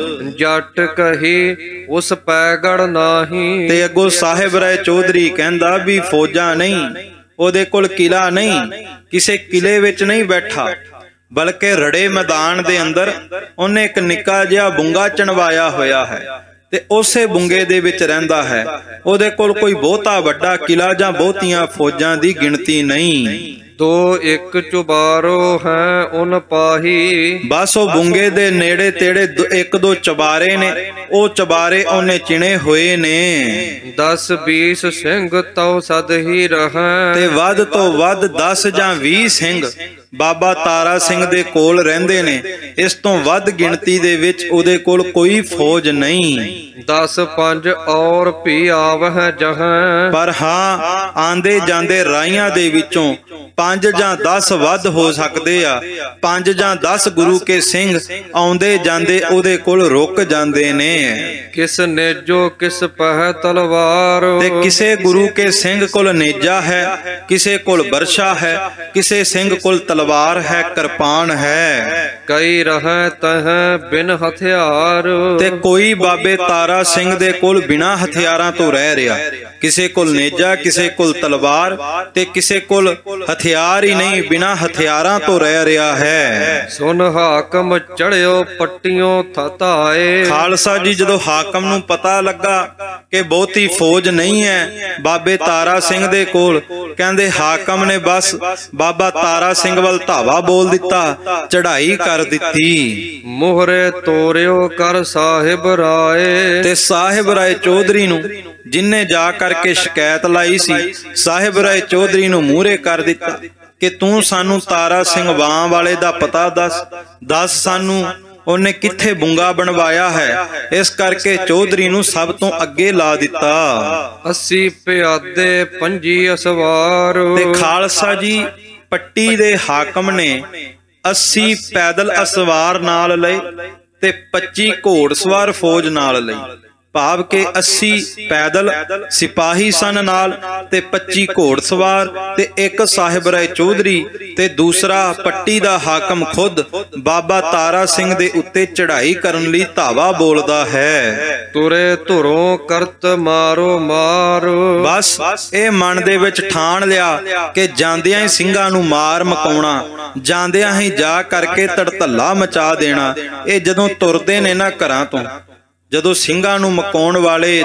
ਜੱਟ ਕਹੀ ਉਸ ਪੈਗੜ ਨਾਹੀ, ਤੇ ਅੱਗੋਂ ਸਾਹਿਬ ਰਾਏ ਚੌਧਰੀ ਕਹਿੰਦਾ ਵੀ ਫੌਜਾਂ ਨਹੀਂ, ਉਹਦੇ ਕੋਲ ਕਿਲਾ ਨਹੀਂ, ਕਿਸੇ ਕਿਲੇ ਵਿੱਚ ਨਹੀਂ ਬੈਠਾ, ਬਲਕਿ ਰੜੇ ਮੈਦਾਨ ਦੇ ਅੰਦਰ ਉਹਨੇ ਇੱਕ ਨਿੱਕਾ ਜਿਹਾ ਬੁੰਗਾ ਚਣਵਾਇਆ ਹੋਇਆ ਹੈ, ਤੇ ਉਸੇ ਬੁੰਗੇ ਦੇ ਵਿੱਚ ਰਹਿੰਦਾ ਹੈ। ਉਹਦੇ ਕੋਲ ਕੋਈ ਬਹੁਤਾ ਵੱਡਾ ਕਿਲਾ ਜਾਂ ਬਹੁਤੀਆਂ ਫੌਜਾਂ ਦੀ ਗਿਣਤੀ ਨਹੀਂ। ਦੋ ਇੱਕ ਚੁਬਾਰੋ ਹੈ ਉਨ ਪਾਹੀ, ਬਸ ਉਹ ਬੁੰਗੇ ਦੇ ਨੇੜੇ ਤੇੜੇ ਇੱਕ ਦੋ ਚਬਾਰੇ ਨੇ, ਉਹ ਚਬਾਰੇ ਉਹਨੇ ਚਿਣੇ ਹੋਏ ਨੇ। ਦਸ ਵੀਸ ਸਿੰਘ ਤਉ ਸਦ ਹੀ ਰਹਿ, ਤੇ ਵੱਧ ਤੋਂ ਵੱਧ ਦਸ ਜਾਂ ਵੀਹ ਸਿੰਘ ਬਾਬਾ ਤਾਰਾ ਸਿੰਘ ਦੇ ਕੋਲ ਰਹਿੰਦੇ ਨੇ। ਇਸ ਤੋਂ ਵੱਧ ਗਿਣਤੀ ਦੇ ਵਿੱਚ ਉਹਦੇ ਕੋਲ ਕੋਈ ਫੌਜ ਨਹੀਂ। ਦਸ ਪੰਜ ਔਰ ਭੀ ਆਵਹਿ ਜਹਾਂ, ਪਰ ਹਾਂ ਆਂਦੇ ਜਾਂਦੇ ਰਾਹੀਆਂ ਦੇ ਵਿੱਚੋਂ ਪੰਜ ਜਾਂ ਦਸ ਵੱਧ ਹੋ ਸਕਦੇ ਆ। ਪੰਜ ਜਾਂ ਦਸ ਗੁਰੂ ਕੇ ਸਿੰਘ ਆਉਂਦੇ ਜਾਂਦੇ ਉਹਦੇ ਕੋਲ ਰੁਕ ਜਾਂਦੇ ਨੇ। ਕਿਸ ਨੇਜੋ ਕਿਸ ਪਹਿ ਤਲਵਾਰ, ਤੇ ਕਿਸੇ ਗੁਰੂ ਕੇ ਸਿੰਘ ਕੋਲ ਨੇਜਾ ਹੈ, ਕਿਸੇ ਕੋਲ ਬਰਛਾ ਹੈ, ਕਿਸੇ ਸਿੰਘ ਕੋਲ ਤਲਵਾਰ ਹੈ, ਕਿਰਪਾਨ ਹੈ। ਕਈ ਰਹਿ ਤਹ ਬਿਨ ਹਥਿਆਰ, ਤੇ ਕੋਈ ਬਾਬੇ ਤਾਰਾ ਸਿੰਘ ਦੇ ਕੋਲ ਬਿਨਾਂ ਹਥਿਆਰਾਂ ਤੋਂ ਰਹਿ ਰਿਹਾ। ਕਿਸੇ ਕੋਲ ਨੇਜਾ, ਕਿਸੇ ਕੋਲ ਤਲਵਾਰ, ਤੇ ਕਿਸੇ ਕੋਲ ਹਥਿਆਰ ਹੀ ਨਹੀਂ, ਬਿਨਾਂ ਹਥਿਆਰਾਂ ਤੋਂ ਰਹਿ ਰਿਹਾ ਹੈ। ਸੁਨ ਹਾਕਮ ਚੜਿਓ ਪੱਟੀਆਂ ਥਤਾਏ, ਖਾਲਸਾ ਜੀ ਜਦੋਂ ਹਾਕਮ ਨੂੰ ਪਤਾ ਲੱਗਾ ਕਿ ਬਹੁਤੀ ਫੌਜ ਨਹੀਂ ਹੈ ਬਾਬੇ ਤਾਰਾ ਸਿੰਘ ਦੇ ਕੋਲ, ਕਹਿੰਦੇ ਹਾਕਮ ਨੇ ਬਸ ਬਾਬਾ ਤਾਰਾ ਸਿੰਘ ਵੱਲ ਧਾਵਾ ਬੋਲ ਦਿੱਤਾ, ਚੜ੍ਹਾਈ ਕਰ ਦਿੱਤੀ। ਮੋਹਰੇ ਤੋਰਿਓ ਕਰ ਸਾਹਿਬ ਰਾਏ, ਤੇ ਸਾਹਿਬ ਰਾਏ ਚੌਧਰੀ ਨੂੰ ਜਿਨਨੇ ਜਾ ਕਰਕੇ ਸ਼ਿਕਾਇਤ ਲਾਈ ਸੀ, ਸਾਹਿਬ ਰਾਏ ਚੌਧਰੀ ਨੂੰ ਮੂਹਰੇ ਕਰ ਦਿੱਤਾ ਕਿ ਤੂੰ ਸਾਨੂੰ ਤਾਰਾ ਸਿੰਘ ਵਾਂ ਵਾਲੇ ਦਾ ਪਤਾ ਦੱਸ, ਦੱਸ ਸਾਨੂੰ ਉਹਨੇ ਕਿੱਥੇ ਬੁੰਗਾ ਬਣਵਾਇਆ ਹੈ। ਇਸ ਕਰਕੇ ਚੌਧਰੀ ਨੂੰ ਸਭ ਤੋਂ ਅੱਗੇ ਲਾ ਦਿੱਤਾ। ਅੱਸੀ ਪਿਆਦੇ ਪੰਜੀ ਅਸਵਾਰ, ਤੇ ਖਾਲਸਾ ਜੀ ਪੱਟੀ ਦੇ ਹਾਕਮ ਨੇ ਅੱਸੀ ਪੈਦਲ ਅਸਵਾਰ ਨਾਲ ਲਏ ਤੇ ਪੱਚੀ ਘੋੜਸਵਾਰ ਫੌਜ ਨਾਲ ਲਈ। ਭਾਵ ਕਿ ਅੱਸੀ ਪੈਦਲ ਸਿਪਾਹੀ ਸਨ ਨਾਲ, ਤੇ ਪੱਚੀ ਘੋੜਸਵਾਰ, ਤੇ ਇੱਕ ਸਾਹਿਬ ਰਾਏ ਚੌਧਰੀ, ਤੇ ਦੂਸਰਾ ਪੱਟੀ ਦਾ ਹਾਕਮ ਖੁਦ ਬਾਬਾ ਤਾਰਾ ਸਿੰਘ ਦੇ ਉੱਤੇ ਚੜ੍ਹਾਈ ਕਰਨ ਲਈ ਧਾਵਾ ਬੋਲਦਾ ਹੈ। ਤੁਰੇ ਧੁਰੋਂ ਕਰਤ ਮਾਰੋ ਮਾਰ, ਬਸ ਇਹ ਮਨ ਦੇ ਵਿੱਚ ਠਾਣ ਲਿਆ ਕਿ ਜਾਂਦਿਆਂ ਹੀ ਸਿੰਘਾਂ ਨੂੰ ਮਾਰ ਮਕਾਉਣਾ, ਜਾਂਦਿਆਂ ਹੀ ਜਾ ਕਰਕੇ ਧੜਧੱਲਾ ਮਚਾ ਦੇਣਾ। ਇਹ ਜਦੋਂ ਤੁਰਦੇ ਨੇ ਨਾ ਘਰਾਂ ਤੋਂ, ਜਦੋਂ ਸਿੰਘਾਂ ਨੂੰ ਮਕਾਉਣ ਵਾਲੇ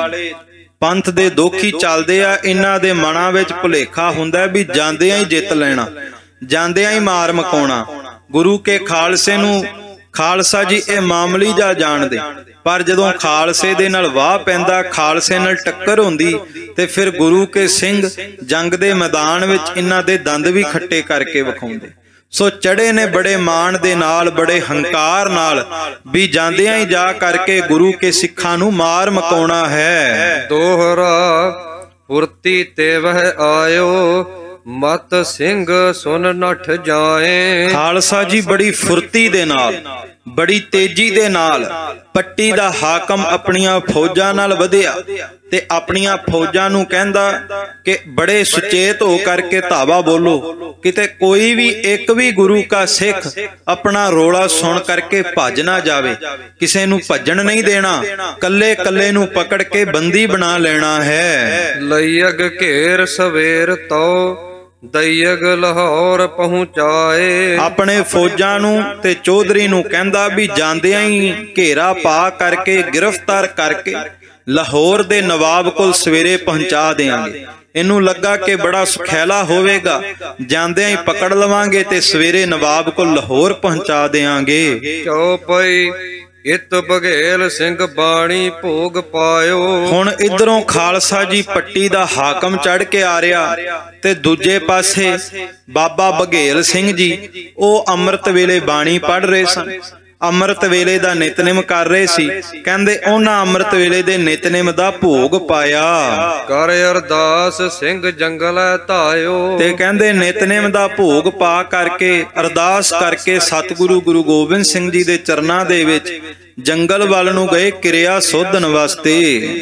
ਪੰਥ ਦੇ ਦੋਖੀ ਚੱਲਦੇ ਆ, ਇਹਨਾਂ ਦੇ ਮਨਾਂ ਵਿੱਚ ਭੁਲੇਖਾ ਹੁੰਦਾ ਵੀ ਜਾਂਦਿਆਂ ਹੀ ਜਿੱਤ ਲੈਣਾ, ਜਾਂਦਿਆਂ ਹੀ ਮਾਰ ਮਕਾਉਣਾ। ਗੁਰੂ ਕੇ ਖਾਲਸੇ ਨੂੰ ਖਾਲਸਾ ਜੀ ਇਹ ਮਾਮੂਲੀ ਜਾ ਜਾਣਦੇ, ਪਰ ਜਦੋਂ ਖਾਲਸੇ ਦੇ ਨਾਲ ਵਾਹ ਪੈਂਦਾ, ਖਾਲਸੇ ਨਾਲ ਟੱਕਰ ਹੁੰਦੀ, ਤੇ ਫਿਰ ਗੁਰੂ ਕੇ ਸਿੰਘ ਜੰਗ ਦੇ ਮੈਦਾਨ ਵਿੱਚ ਇਹਨਾਂ ਦੇ ਦੰਦ ਵੀ ਖੱਟੇ ਕਰਕੇ ਵਿਖਾਉਂਦੇ। ਸੋ ਚੜੇ ਨੇ ਬੜੇ ਮਾਣ ਦੇ ਨਾਲ, ਬੜੇ ਹੰਕਾਰ ਨਾਲ, ਵੀ ਜਾਂਦਿਆਂ ਹੀ ਜਾ ਕਰਕੇ ਗੁਰੂ ਕੇ ਸਿੱਖਾਂ ਨੂੰ ਮਾਰ ਮਕਾਉਣਾ ਹੈ। ਦੋਹਰਾ ਫੁਰਤੀ ਤੇ ਵਹਿ ਆਇਓ, ਮਤ ਸਿੰਘ ਸੁਨ ਨਠ ਜਾਏ। ਖਾਲਸਾ ਜੀ ਬੜੀ ਫੁਰਤੀ ਦੇ ਨਾਲ, ਬੜੀ ਤੇਜ਼ੀ ਦੇ ਨਾਲ ਪੱਟੀ ਦਾ ਹਾਕਮ ਆਪਣੀਆਂ ਫੌਜਾਂ ਨਾਲ ਵਧਿਆ ਤੇ ਆਪਣੀਆਂ ਫੌਜਾਂ ਨੂੰ ਕਹਿੰਦਾ ਕਿ ਬੜੇ ਸੁਚੇਤ ਹੋ ਕਰਕੇ ਧਾਵਾ ਬੋਲੋ, ਕਿਤੇ ਕੋਈ ਵੀ ਇੱਕ ਵੀ ਗੁਰੂ ਕਾ ਸਿੱਖ ਆਪਣਾ ਰੋਲਾ ਸੁਣ ਕਰਕੇ ਭੱਜ ਨਾ ਜਾਵੇ। ਕਿਸੇ ਨੂੰ ਭੱਜਣ ਨਹੀਂ ਦੇਣਾ, ਕੱਲੇ ਕੱਲੇ ਨੂੰ ਪਕੜ ਕੇ ਬੰਦੀ ਬਣਾ ਲੈਣਾ ਹੈ। ਲਈਅਗ ਘੇਰ ਸਵੇਰ ਤੋ, ਦਈਅਗ ਲਾਹੌਰ ਪਹੁੰਚਾਏ। ਆਪਣੇ ਫੌਜਾਂ ਨੂੰ ਤੇ ਚੌਧਰੀ ਨੂੰ ਕਹਿੰਦਾ ਵੀ ਜਾਂਦਿਆਂ ਹੀ ਘੇਰਾ ਪਾ ਕਰਕੇ, ਗ੍ਰਿਫਤਾਰ ਕਰਕੇ ਲਾਹੌਰ ਦੇ ਨਵਾਬ ਕੋਲ ਸਵੇਰੇ ਪਹੁੰਚਾ ਦੇਵਾਂਗੇ। ਇਹਨੂੰ ਲੱਗਾ ਕਿ ਬੜਾ ਸੁਖੈਲਾ ਹੋਵੇਗਾ, ਜਾਂਦਿਆਂ ਹੀ ਪਕੜ ਲਵਾਂਗੇ ਤੇ ਸਵੇਰੇ ਨਵਾਬ ਕੋਲ ਲਾਹੌਰ ਪਹੁੰਚਾ ਦੇਵਾਂਗੇ। ਚੌਪਈ ਇਤ ਬਘੇਲ ਸਿੰਘ ਬਾਣੀ ਭੋਗ ਪਾਇਓ। ਹੁਣ ਇਧਰੋਂ ਖਾਲਸਾ ਜੀ ਪੱਟੀ ਦਾ ਹਾਕਮ ਚੜ ਕੇ ਆ ਰਿਹਾ ਤੇ ਦੂਜੇ ਪਾਸੇ ਬਾਬਾ ਬਘੇਲ ਸਿੰਘ ਜੀ ਉਹ ਅੰਮ੍ਰਿਤ ਵੇਲੇ ਬਾਣੀ ਪੜ੍ਹ ਰਹੇ ਸਨ, ਅੰਮ੍ਰਿਤ ਵੇਲੇ ਦਾ ਨਿਤਨੇਮ ਕਰ ਰਹੇ ਸੀ। ਕਹਿੰਦੇ ਉਹਨਾਂ ਅੰਮ੍ਰਿਤ ਵੇਲੇ ਦੇ ਨਿਤਨੇਮ ਦਾ ਭੋਗ ਪਾਇਆ। ਕਰ ਅਰਦਾਸ ਸਿੰਘ ਜੰਗਲੈ ਧਾਇਓ। ਤੇ ਕਹਿੰਦੇ ਨਿਤਨੇਮ ਦਾ ਭੋਗ ਪਾ ਕਰਕੇ, ਅਰਦਾਸ ਕਰਕੇ ਸਤਿਗੁਰੂ ਗੁਰੂ ਗੋਬਿੰਦ ਸਿੰਘ ਜੀ ਦੇ ਚਰਨਾਂ ਦੇ ਵਿੱਚ ਜੰਗਲ ਵੱਲ ਨੂੰ ਗਏ ਕਿਰਿਆ ਸੋਧਣ ਵਾਸਤੇ।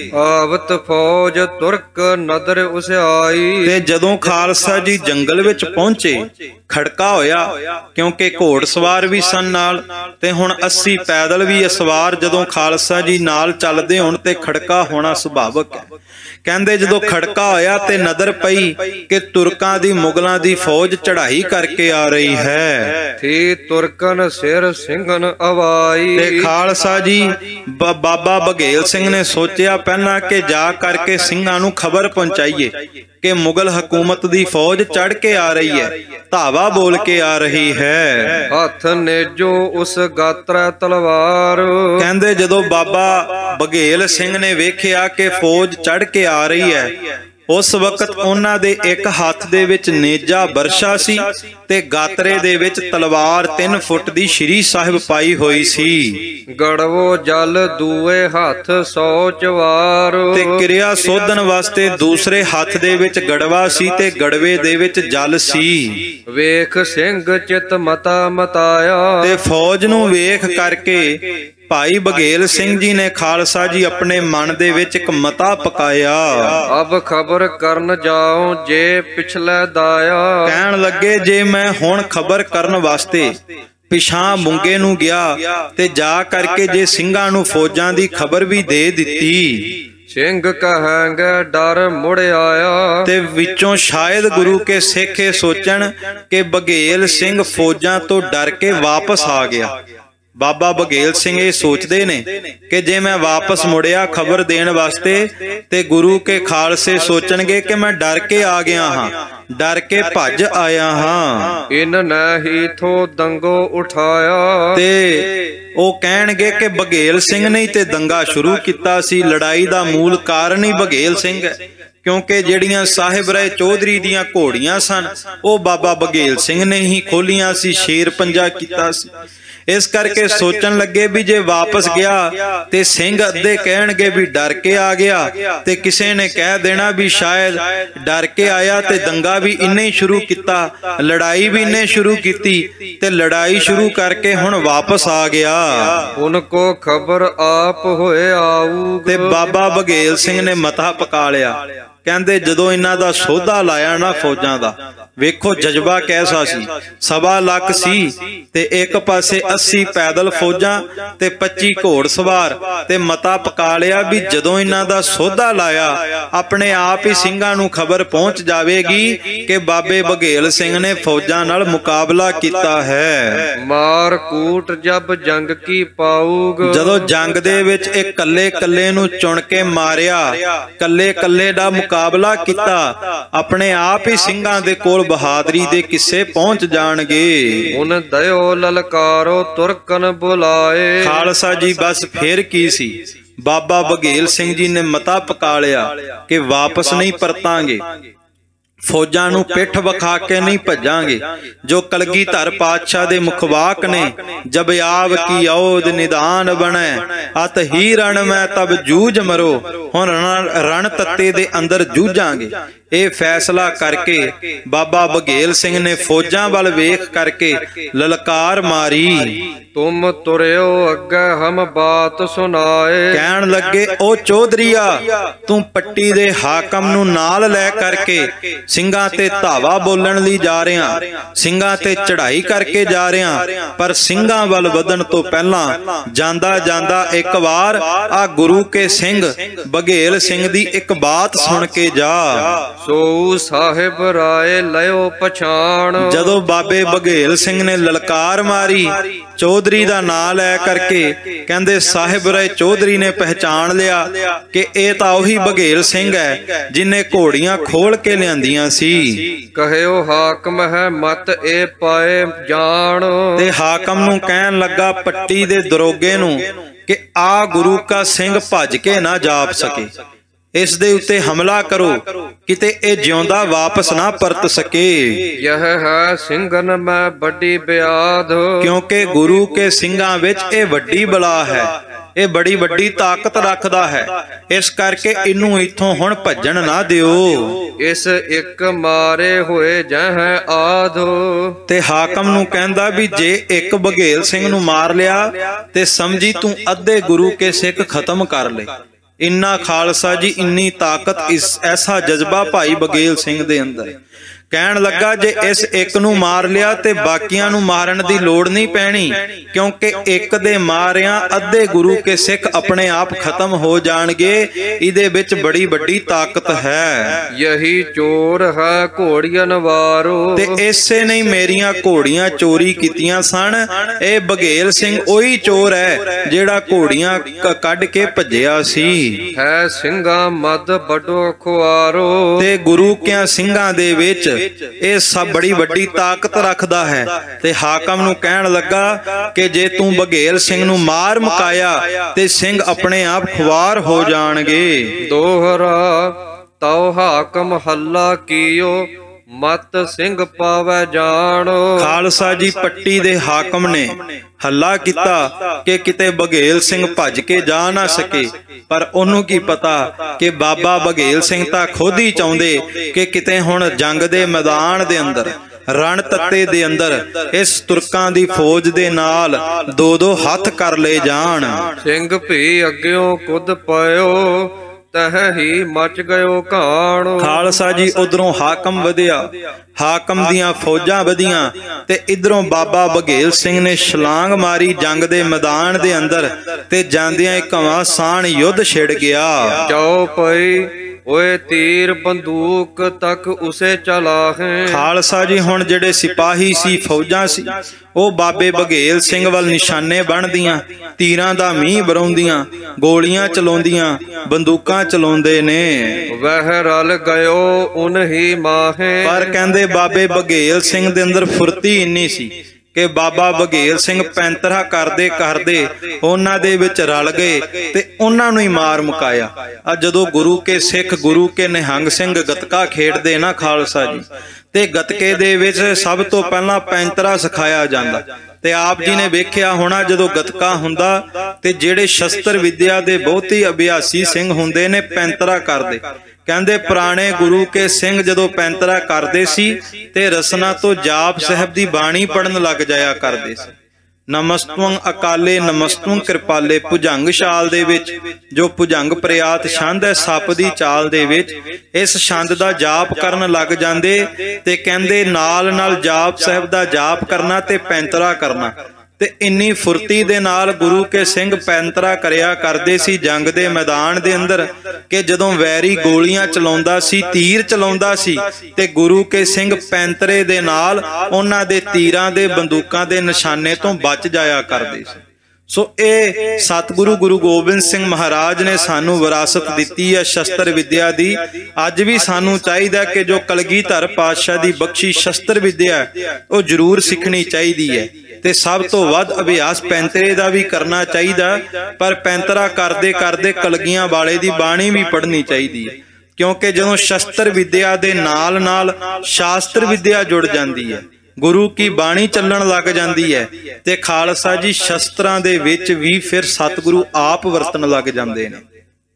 ਆਵਤ ਫੌਜ ਤੁਰਕ ਨਦਰ ਉਸਿਆਈ। ਤੇ ਜਦੋਂ ਖਾਲਸਾ ਜੀ ਜੰਗਲ ਵਿੱਚ ਪਹੁੰਚੇ, ਖੜਕਾ ਹੋਇਆ, ਕਿਉਂਕਿ ਘੋੜ ਸਵਾਰ ਵੀ ਸਨ ਨਾਲ, ਤੇ ਹੁਣ ਅੱਸੀ ਪੈਦਲ ਵੀ ਸਵਾਰ ਜਦੋਂ ਖਾਲਸਾ ਜੀ ਨਾਲ ਚੱਲਦੇ ਹੋਣ ਤੇ ਖੜਕਾ ਹੋਣਾ ਸੁਭਾਵਕ ਹੈ। ਕਹਿੰਦੇ ਜਦੋਂ ਖੜਕਾ ਹੋਇਆ ਤੇ ਨਜ਼ਰ ਪਈ ਕਿ ਤੁਰਕਾਂ ਦੀ, ਮੁਗਲਾਂ ਦੀ ਫੌਜ ਚੜ੍ਹਾਈ ਕਰਕੇ ਆ ਰਹੀ ਹੈ। ਥੀ ਤੁਰਕਨ ਸਿਰ ਸਿੰਘਨ ਅਵਾਈ। ਤੇ ਖਾਲਸਾ ਜੀ ਬਾਬਾ ਬਘੇਲ ਸਿੰਘ ਨੇ ਸੋਚਿਆ ਪਹਿਲਾਂ ਕਿ ਜਾ ਕਰਕੇ ਸਿੰਘਾਂ ਨੂੰ ਖਬਰ ਪਹੁੰਚਾਈਏ ਕਿ ਮੁਗਲ ਹਕੂਮਤ ਦੀ ਫੌਜ ਚੜ ਕੇ ਆ ਰਹੀ ਹੈ, ਧਾਵਾ ਬੋਲ ਕੇ ਆ ਰਹੀ ਹੈ। ਹੱਥ ਨੇਜੋ ਉਸ ਗਾਤਰਾ ਤਲਵਾਰ। ਕਹਿੰਦੇ ਜਦੋਂ ਬਾਬਾ ਬਘੇਲ ਸਿੰਘ ਨੇ ਵੇਖਿਆ ਕਿ ਫੌਜ ਚੜ ਕੇ ਆ ਰਹੀ ਹੈ, ਉਸ ਵਕਤ ਉਹਨਾਂ ਦੇ ਇੱਕ ਹੱਥ ਦੇ ਵਿੱਚ ਨੇਜਾ ਬਰਸ਼ਾ ਸੀ ਤੇ ਗਾਤਰੇ ਦੇ ਵਿੱਚ ਤਲਵਾਰ ਤਿੰਨ ਫੁੱਟ ਦੀ ਸ਼੍ਰੀ ਸਾਹਿਬ ਪਾਈ ਹੋਈ ਸੀ। ਗੜਵੋ ਜਲ ਦੂਏ ਹੱਥ ਸੌ ਚਵਾਰ। ਤੇ ਕਿਰਿਆ ਸੋਧਣ ਵਾਸਤੇ ਦੂਸਰੇ ਹੱਥ ਦੇ ਵਿੱਚ ਗੜਵਾ ਸੀ ਤੇ ਗੜਵੇ ਦੇ ਵਿੱਚ ਜਲ ਸੀ। ਵੇਖ ਸਿੰਘ ਚਿਤ ਮਤਾ ਮਤਾਇਆ। ਤੇ ਫੌਜ ਨੂੰ ਵੇਖ ਕਰਕੇ ਭਾਈ ਬਘੇਲ ਸਿੰਘ ਜੀ ਨੇ ਖਾਲਸਾ ਜੀ ਆਪਣੇ ਮਨ ਦੇ ਵਿੱਚ ਇੱਕ ਮਤਾ ਪਕਾਇਆ। ਅਬ ਖਬਰ ਕਰਨ ਜਾਓ ਜੇ ਪਿਛਲੇ ਦਾਇਆ। ਕਹਿਣ ਲੱਗੇ ਜੇ ਮੈਂ ਹੁਣ ਖਬਰ ਕਰਨ ਵਾਸਤੇ ਪਿਛਾਂ ਮੁੰਗੇ ਨੂੰ ਗਿਆ ਤੇ ਜਾ ਕਰਕੇ ਜੇ ਸਿੰਘਾਂ ਨੂੰ ਫੌਜਾਂ ਦੀ ਖਬਰ ਵੀ ਦੇ ਦਿੱਤੀ, ਸਿੰਘ ਕਹਾਂਗੇ ਡਰ ਮੁੜ ਆਇਆ। ਤੇ ਵਿੱਚੋਂ ਸ਼ਾਇਦ ਗੁਰੂ ਕੇ ਸਿੱਖ ਇਹ ਸੋਚਣ ਕਿ ਬਘੇਲ ਸਿੰਘ ਫੌਜਾਂ ਤੋਂ ਡਰ ਕੇ ਵਾਪਸ ਆ ਗਿਆ। ਬਾਬਾ ਬਘੇਲ ਸਿੰਘ ਇਹ ਸੋਚਦੇ ਨੇ ਕਿ ਜੇ ਮੈਂ ਵਾਪਸ ਮੁੜਿਆ ਖਬਰ ਦੇਣ ਵਾਸਤੇ ਤੇ ਗੁਰੂ ਕੇ ਖਾਲਸੇ ਸੋਚਣਗੇ ਕਿ ਮੈਂ ਡਰ ਕੇ ਆ ਗਿਆ ਹਾਂ, ਡਰ ਕੇ ਭੱਜ ਆਇਆ ਹਾਂ। ਇਨ ਨਹੀਂ ਥੋ ਦੰਗੋ ਉਠਾਇਆ। ਤੇ ਉਹ ਕਹਿਣਗੇ ਕਿ ਬਘੇਲ ਸਿੰਘ ਨੇ ਤੇ ਦੰਗਾ ਸ਼ੁਰੂ ਕੀਤਾ ਸੀ। ਲੜਾਈ ਦਾ ਮੂਲ ਕਾਰਨ ਹੀ ਬਘੇਲ ਸਿੰਘ ਹੈ, ਕਿਉਂਕਿ ਜਿਹੜੀਆਂ ਸਾਹਿਬ ਰਾਏ ਚੌਧਰੀ ਦੀਆਂ ਘੋੜੀਆਂ ਸਨ ਉਹ ਬਾਬਾ ਬਘੇਲ ਸਿੰਘ ਨੇ ਹੀ ਖੋਲੀਆਂ ਸੀ, ਸ਼ੇਰ ਪੰਜਾ ਕੀਤਾ ਸੀ। ਇਸ ਕਰਕੇ ਸੋਚਣ ਲੱਗੇ ਵੀ ਜੇ ਵਾਪਸ ਗਿਆ ਤੇ ਸਿੰਘ ਅੱਧੇ ਕਹਿਣਗੇ ਵੀ ਡਰ ਕੇ ਆ ਗਿਆ, ਤੇ ਕਿਸੇ ਨੇ ਕਹਿ ਦੇਣਾ ਵੀ ਸ਼ਾਇਦ ਡਰ ਕੇ ਆਇਆ ਤੇ ਦੰਗਾ ਵੀ ਇੰਨੇ ਹੀ ਸ਼ੁਰੂ ਕੀਤਾ, ਲੜਾਈ ਵੀ ਇੰਨੇ ਸ਼ੁਰੂ ਕੀਤੀ ਤੇ ਲੜਾਈ ਸ਼ੁਰੂ ਕਰਕੇ ਹੁਣ ਵਾਪਸ ਆ ਗਿਆ। ਉਨ ਕੋ ਖਬਰ ਆਪ ਹੋਏ ਆਊ। ਤੇ ਬਾਬਾ ਬਘੇਲ ਸਿੰਘ ਨੇ ਮਤਾ ਪਕਾ ਲਿਆ। ਕਹਿੰਦੇ ਜਦੋਂ ਇਹਨਾਂ ਦਾ ਸੋਧਾ ਲਾਇਆ ਨਾ ਫੌਜਾਂ ਦਾ, ਵੇਖੋ ਜਜ਼ਬਾ ਕੈਸਾ ਸੀ। ਸਵਾ ਲੱਖ ਸੀ ਤੇ ਇੱਕ ਪਾਸੇ ਅੱਸੀ ਪੈਦਲ ਫੌਜਾਂ ਤੇ ਪੱਚੀ ਘੋੜ ਸਵਾਰ, ਤੇ ਮਤਾ ਪਕਾ ਲਿਆ ਵੀ ਜਦੋਂ ਇਹਨਾਂ ਦਾ ਸੋਧਾ ਲਾਇਆ ਆਪਣੇ ਆਪ ਹੀ ਸਿੰਘਾਂ ਨੂੰ ਖਬਰ ਪਹੁੰਚ ਜਾਵੇਗੀ ਕਿ ਬਾਬੇ ਬਘੇਲ ਸਿੰਘ ਨੇ ਫੌਜਾਂ ਨਾਲ ਮੁਕਾਬਲਾ ਕੀਤਾ ਹੈ। ਮਾਰ ਕੂਟ ਜਬ ਜੰਗ ਕੀ ਪਾਊਗ। ਜਦੋਂ ਜੰਗ ਦੇ ਵਿੱਚ ਇਹ ਕੱਲੇ ਕੱਲੇ ਨੂੰ ਚੁਣ ਕੇ ਮਾਰਿਆ, ਕੱਲੇ ਕੱਲੇ ਦਾ ਮੁਕਾਬਲਾ ਕੀਤਾ, ਆਪਣੇ ਆਪ ਹੀ ਸਿੰਘਾਂ ਦੇ ਕੋਲ ਬਹਾਦਰੀ ਦੇ ਕਿੱਸੇ ਪਹੁੰਚ ਜਾਣਗੇ। ਉਨ ਦਇਓ ਲਲਕਾਰੋ ਤੁਰਕਨ ਬੁਲਾਏ। ਖਾਲਸਾ ਜੀ ਬਸ ਫੇਰ ਕੀ ਸੀ, ਬਾਬਾ ਬਘੇਲ ਸਿੰਘ ਜੀ ਨੇ ਮਤਾ ਪਕਾ ਲਿਆ ਕਿ ਵਾਪਸ ਨਹੀਂ ਪਰਤਾਂਗੇ, ਫੌਜਾਂ ਨੂੰ ਪਿੱਠ ਵਿਖਾ ਕੇ ਨਹੀਂ ਭੱਜਾਂਗੇ। ਜੋ ਕਲਗੀਧਰ ਪਾਤਸ਼ਾਹ ਦੇ ਮੁਖਵਾਕ ਨੇ, ਜਬ ਆਵ ਕੀ ਔਦ ਨਿਦਾਨ ਬਣੈ, ਅਤ ਹੀ ਰਣ ਮੈਂ ਤਬ ਜੂਝ ਮਰੋ। ਹੁਣ ਰਣ ਤੱਤੇ ਦੇ ਅੰਦਰ ਜੂਝਾਂਗੇ। ਇਹ ਫੈਸਲਾ ਕਰਕੇ ਬਾਬਾ ਬਘੇਲ ਸਿੰਘ ਨੇ ਫੌਜਾਂ ਵੱਲ ਵੇਖ ਕਰਕੇ ਲਲਕਾਰ ਮਾਰੀ। ਤੁਮ ਤੁਰਿਓ ਅੱਗੇ ਹਮ ਬਾਤ ਸੁਨਾਏ। ਕਹਿਣ ਲੱਗੇ, ਉਹ ਚੌਧਰੀਆ, ਤੂੰ ਪੱਟੀ ਦੇ ਹਾਕਮ ਨੂੰ ਨਾਲ ਲੈ ਕਰਕੇ ਸਿੰਘਾਂ ਤੇ ਧਾਵਾ ਬੋਲਣ ਲਈ ਜਾ ਰਿਹਾ, ਸਿੰਘਾਂ ਤੇ ਚੜ੍ਹਾਈ ਕਰਕੇ ਜਾ ਰਿਹਾ, ਪਰ ਸਿੰਘਾਂ ਵੱਲ ਵਧਣ ਤੋਂ ਪਹਿਲਾਂ ਜਾਂਦਾ ਜਾਂਦਾ ਇੱਕ ਵਾਰ ਆ ਗੁਰੂ ਕੇ ਸਿੰਘ ਬਘੇਲ ਸਿੰਘ ਦੀ ਇੱਕ ਬਾਤ ਸੁਣ ਕੇ ਜਾ। ਸੋ ਸਾਹਿਬ ਰਾਏ ਲਿਓ ਪਛਾਣ। ਜਦੋਂ ਬਾਬੇ ਬਘੇਲ ਸਿੰਘ ਨੇ ਲਲਕਾਰ ਮਾਰੀ, ਚੌਧਰੀ ਦਾ ਨਾਂ ਲੈ ਕਰਕੇ, ਕਹਿੰਦੇ ਸਾਹਿਬ ਰਾਏ ਚੌਧਰੀ ਨੇ ਪਹਿਚਾਣ ਲਿਆ ਕਿ ਇਹ ਤਾਂ ਉਹੀ ਬਘੇਲ ਸਿੰਘ ਹੈ ਜਿਨੇ ਘੋੜੀਆਂ ਖੋਲ ਕੇ ਲਿਆਂਦੀਆਂ ਸੀ। ਕਹਿਓ ਹਾਕਮ ਹੈ ਮਤ ਇਹ ਪਾਏ ਜਾਣ। ਤੇ ਹਾਕਮ ਨੂੰ ਕਹਿਣ ਲੱਗਾ ਪੱਟੀ ਦੇ ਦਰੋਗੇ ਨੂੰ ਕਿ ਆ ਗੁਰੂ ਕਾ ਸਿੰਘ ਭੱਜ ਕੇ ਨਾ ਜਾਪ ਸਕੇ, ਇਸ ਦੇ ਉੱਤੇ ਹਮਲਾ ਕਰੋ, ਕਿਤੇ ਇਹ ਜਿਉਂਦਾ ਵਾਪਸ ਨਾ ਪਰਤ ਸਕੇ। ਯਹ ਹੈ ਸਿੰਘਨ ਮੈਂ ਵੱਡੀ ਬਿਆਦ। ਕਿਉਂਕਿ ਗੁਰੂ ਕੇ ਸਿੰਘਾਂ ਵਿੱਚ ਇਹ ਵੱਡੀ ਬਲਾ ਹੈ, ਇਹ ਬੜੀ ਵੱਡੀ ਤਾਕਤ ਰੱਖਦਾ ਹੈ, ਇਸ ਕਰਕੇ ਇਹਨੂੰ ਇੱਥੋਂ ਹੁਣ ਭੱਜਣ ਨਾ ਦਿਓ। ਇਸ ਇੱਕ ਮਾਰੇ ਹੋਏ ਜਹ ਆਧ। ਤੇ ਹਾਕਮ ਨੂੰ ਕਹਿੰਦਾ ਵੀ ਜੇ ਇੱਕ ਬਘੇਲ ਸਿੰਘ ਨੂੰ ਮਾਰ ਲਿਆ ਤੇ ਸਮਝੀ ਤੂੰ ਅੱਧੇ ਗੁਰੂ ਕੇ ਸਿੱਖ ਖਤਮ ਕਰ ਲਏ। ਇੰਨਾ ਖਾਲਸਾ ਜੀ, ਇੰਨੀ ਤਾਕਤ, ਇਸ ਐਸਾ ਜਜ਼ਬਾ ਭਾਈ ਬਘੇਲ ਸਿੰਘ ਦੇ ਅੰਦਰ। ਕਹਿਣ ਲੱਗਾ ਜੇ ਇਸ ਇੱਕ ਨੂੰ ਮਾਰ ਲਿਆ ਤੇ ਬਾਕੀਆਂ ਨੂੰ ਮਾਰਨ ਦੀ ਲੋੜ ਨਹੀਂ ਪੈਣੀ, ਕਿਉਂਕਿ ਇੱਕ ਦੇ ਮਾਰਿਆਂ ਅੱਧੇ ਗੁਰੂ ਕੇ ਸਿੱਖ ਆਪਣੇ ਆਪ ਖਤਮ ਹੋ ਜਾਣਗੇ। ਇਹਦੇ ਵਿੱਚ ਬੜੀ ਵੱਡੀ ਤਾਕਤ ਹੈ। ਯਹੀ ਚੋਰ ਹੈ ਘੋੜੀਆਂ ਵਾਰੋ। ਤੇ ਇਸੇ ਨੇ ਮੇਰੀਆਂ ਘੋੜੀਆਂ ਚੋਰੀ ਕੀਤੀਆਂ ਸਨ। ਇਹ ਬਘੇਲ ਸਿੰਘ ਉਹੀ ਚੋਰ ਹੈ ਜਿਹੜਾ ਘੋੜੀਆਂ ਕੱਢ ਕੇ ਭੱਜਿਆ ਸੀ। ਹੈ ਸਿੰਘਾਂ ਮਦ ਵੱਡੋ ਖੁਆਰੋ। ਤੇ ਗੁਰੂ ਕਿਆਂ ਸਿੰਘਾਂ ਦੇ ਵਿੱਚ ਇਹ ਸਭ ਬੜੀ ਵੱਡੀ ਤਾਕਤ ਰੱਖਦਾ ਹੈ। ਤੇ ਹਾਕਮ ਨੂੰ ਕਹਿਣ ਲੱਗਾ ਕਿ ਜੇ ਤੂੰ ਬਘੇਲ ਸਿੰਘ ਨੂੰ ਮਾਰ ਮੁਕਾਇਆ ਤੇ ਸਿੰਘ ਆਪਣੇ ਆਪ ਖੁਆਰ ਹੋ ਜਾਣਗੇ। ਦੋਹਰਾ ਤਉ ਹਾਕਮ ਹੱਲਾ ਕੀਓ ਮਤ ਸਿੰਘ ਪਾਵੈ ਜਾਣ। ਖਾਲਸਾ ਜੀ ਪੱਟੀ ਦੇ ਹਾਕਮ ਨੇ ਹੱਲਾ ਕੀਤਾ ਕਿ ਕਿਤੇ ਬਘੇਲ ਸਿੰਘ ਭੱਜ ਕੇ ਜਾ ਨਾ ਸਕੇ, ਪਰ ਉਹਨੂੰ ਕੀ ਪਤਾ ਕਿ ਬਾਬਾ ਬਘੇਲ ਸਿੰਘ ਤਾਂ ਖੁਦ ਹੀ ਚਾਹੁੰਦੇ ਕਿ ਕਿਤੇ ਹੁਣ ਜੰਗ ਦੇ ਮੈਦਾਨ ਦੇ ਅੰਦਰ, ਰਣ ਤੱਤੇ ਦੇ ਅੰਦਰ ਇਸ ਤੁਰਕਾਂ ਦੀ ਫੌਜ ਦੇ ਨਾਲ ਦੋ ਦੋ ਹੱਥ ਕਰ ਲਏ ਜਾਣ। ਸਿੰਘ ਭੀ ਅੱਗਿਓਂ ਕੁੱਦ ਪਇਓ ਤਹ ਹੀ ਮਚ ਗਇਓ ਘਾਣ। ਖਾਲਸਾ ਜੀ ਉਧਰੋਂ ਹਾਕਮ ਵਧਿਆ, ਹਾਕਮ ਦੀਆਂ ਫੌਜਾਂ ਵਧੀਆਂ ਤੇ ਇਧਰੋਂ ਬਾਬਾ ਬਘੇਲ ਸਿੰਘ ਨੇ ਛਲਾਂਗ ਮਾਰੀ ਜੰਗ ਦੇ ਮੈਦਾਨ ਦੇ ਅੰਦਰ ਤੇ ਜਾਂਦਿਆਂ ਇੱਕ ਘਮਾਸਾਨ ਯੁੱਧ ਛਿੜ ਗਿਆ। ਜਾਓ ਪਈ ਓਏ ਤੀਰ ਬੰਦੂਕ ਤੱਕ ਉਸੇ ਚਲਾਹੇ। ਖਾਲਸਾ ਜੀ ਹੁਣ ਜਿਹੜੇ ਸਿਪਾਹੀ ਸੀ, ਫੌਜਾਂ ਸੀ, ਉਹ ਬਾਬੇ ਬਘੇਲ ਸਿੰਘ ਵੱਲ ਨਿਸ਼ਾਨੇ ਬਣਦੀਆਂ, ਤੀਰਾਂ ਦਾ ਮੀਂਹ ਬਰਉਂਦੀਆਂ, ਗੋਲੀਆਂ ਚਲਾਉਂਦੀਆਂ, ਬੰਦੂਕਾਂ ਚਲਾਉਂਦੇ ਨੇ। ਵਹਿ ਰਲ ਗਇਓ ਉਨਹੀ ਮਾਹੇ। ਪਰ ਕਹਿੰਦੇ ਬਾਬੇ ਬਘੇਲ ਸਿੰਘ ਦੇ ਅੰਦਰ ਫੁਰਤੀ ਇੰਨੀ ਸੀ ਕਿ ਬਾਬਾ ਬਘੇਲ ਸਿੰਘ ਪੈਂਤਰਾ ਕਰਦੇ ਕਰਦੇ ਉਹਨਾਂ ਦੇ ਵਿੱਚ ਰਲ ਗਏ ਤੇ ਉਹਨਾਂ ਨੂੰ ਹੀ ਮਾਰ ਮੁਕਾਇਆ। ਆ ਜਦੋਂ ਗੁਰੂ ਕੇ ਸਿੱਖ, ਗੁਰੂ ਕੇ ਨਿਹੰਗ ਸਿੰਘ ਗੱਤਕਾ ਖੇਡਦੇ ਨਾ ਖਾਲਸਾ ਜੀ, ਤੇ ਗੱਤਕੇ ਦੇ ਵਿੱਚ ਸਭ ਤੋਂ ਪਹਿਲਾਂ ਪੈਂਤਰਾ ਸਿਖਾਇਆ ਜਾਂਦਾ। ਤੇ ਆਪ ਜੀ ਨੇ ਵੇਖਿਆ ਹੋਣਾ ਜਦੋਂ ਗੱਤਕਾ ਹੁੰਦਾ ਤੇ ਜਿਹੜੇ ਸ਼ਸਤਰ ਵਿਦਿਆ ਦੇ ਬਹੁਤੀ ਅਭਿਆਸੀ ਸਿੰਘ ਹੁੰਦੇ ਨੇ ਪੈਂਤਰਾ ਕਰਦੇ। ਕਹਿੰਦੇ ਪੁਰਾਣੇ ਗੁਰੂ ਕੇ ਸਿੰਘ ਜਦੋਂ ਪੈਂਤਰਾ ਕਰਦੇ ਸੀ ਤੇ ਰਸਨਾ ਤੋਂ ਜਾਪ ਸਾਹਿਬ ਦੀ ਬਾਣੀ ਪੜਨ ਲੱਗ ਜਾਇਆ ਕਰਦੇ ਸੀ। ਨਮਸਤਵੰ ਅਕਾਲੇ ਨਮਸਤਵੰ ਕਿਰਪਾਲੇ, ਭੁਜੰਗ ਛਾਲ ਦੇ ਵਿੱਚ ਜੋ ਭੁਜੰਗ ਪ੍ਰਿਆਤ ਛੰਦ ਹੈ ਸੱਪ ਦੀ ਚਾਲ ਦੇ ਵਿੱਚ, ਇਸ ਛੰਦ ਦਾ ਜਾਪ ਕਰਨ ਲੱਗ ਜਾਂਦੇ ਤੇ ਕਹਿੰਦੇ ਨਾਲ ਨਾਲ ਜਾਪ ਸਾਹਿਬ ਦਾ ਜਾਪ ਕਰਨਾ ਤੇ ਪੈਂਤਰਾ ਕਰਨਾ। ਤੇ ਇੰਨੀ ਫੁਰਤੀ ਦੇ ਨਾਲ ਗੁਰੂ ਕੇ ਸਿੰਘ ਪੈਂਤਰਾ ਕਰਿਆ ਕਰਦੇ ਸੀ ਜੰਗ ਦੇ ਮੈਦਾਨ ਦੇ ਅੰਦਰ ਕਿ ਜਦੋਂ ਵੈਰੀ ਗੋਲੀਆਂ ਚਲਾਉਂਦਾ ਸੀ, ਤੀਰ ਚਲਾਉਂਦਾ ਸੀ ਤੇ ਗੁਰੂ ਕੇ ਸਿੰਘ ਪੈਂਤਰੇ ਦੇ ਨਾਲ ਉਹਨਾਂ ਦੇ ਤੀਰਾਂ ਦੇ, ਬੰਦੂਕਾਂ ਦੇ ਨਿਸ਼ਾਨੇ ਤੋਂ ਬਚ ਜਾਇਆ ਕਰਦੇ ਸੀ। ਸੋ ਇਹ ਸਤਿਗੁਰੂ ਗੁਰੂ ਗੋਬਿੰਦ ਸਿੰਘ ਮਹਾਰਾਜ ਨੇ ਸਾਨੂੰ ਵਿਰਾਸਤ ਦਿੱਤੀ ਹੈ ਸ਼ਸਤਰ ਵਿਦਿਆ ਦੀ। ਅੱਜ ਵੀ ਸਾਨੂੰ ਚਾਹੀਦਾ ਕਿ ਜੋ ਕਲਗੀਧਰ ਪਾਤਸ਼ਾਹ ਦੀ ਬਖਸ਼ੀ ਸ਼ਸਤਰ ਵਿਦਿਆ ਉਹ ਜ਼ਰੂਰ ਸਿੱਖਣੀ ਚਾਹੀਦੀ ਹੈ, ਤੇ ਸਭ ਤੋਂ ਵੱਧ ਅਭਿਆਸ ਪੈਂਤਰੇ ਦਾ ਵੀ ਕਰਨਾ ਚਾਹੀਦਾ। ਪਰ ਪੈਂਤਰਾ ਕਰਦੇ ਕਰਦੇ ਕਲਗੀਆਂ ਵਾਲੇ ਦੀ ਬਾਣੀ ਵੀ ਪੜ੍ਹਨੀ ਚਾਹੀਦੀ ਹੈ, ਕਿਉਂਕਿ ਜਦੋਂ ਸ਼ਸਤਰ ਵਿਦਿਆ ਦੇ ਨਾਲ ਨਾਲ ਸ਼ਾਸਤਰ ਵਿਦਿਆ ਜੁੜ ਜਾਂਦੀ ਹੈ, ਗੁਰੂ ਕੀ ਬਾਣੀ ਚੱਲਣ ਲੱਗ ਜਾਂਦੀ ਹੈ, ਤੇ ਖਾਲਸਾ ਜੀ ਸ਼ਸਤਰਾਂ ਦੇ ਵਿੱਚ ਵੀ ਫਿਰ ਸਤਿਗੁਰੂ ਆਪ ਵਰਤਣ ਲੱਗ ਜਾਂਦੇ ਨੇ,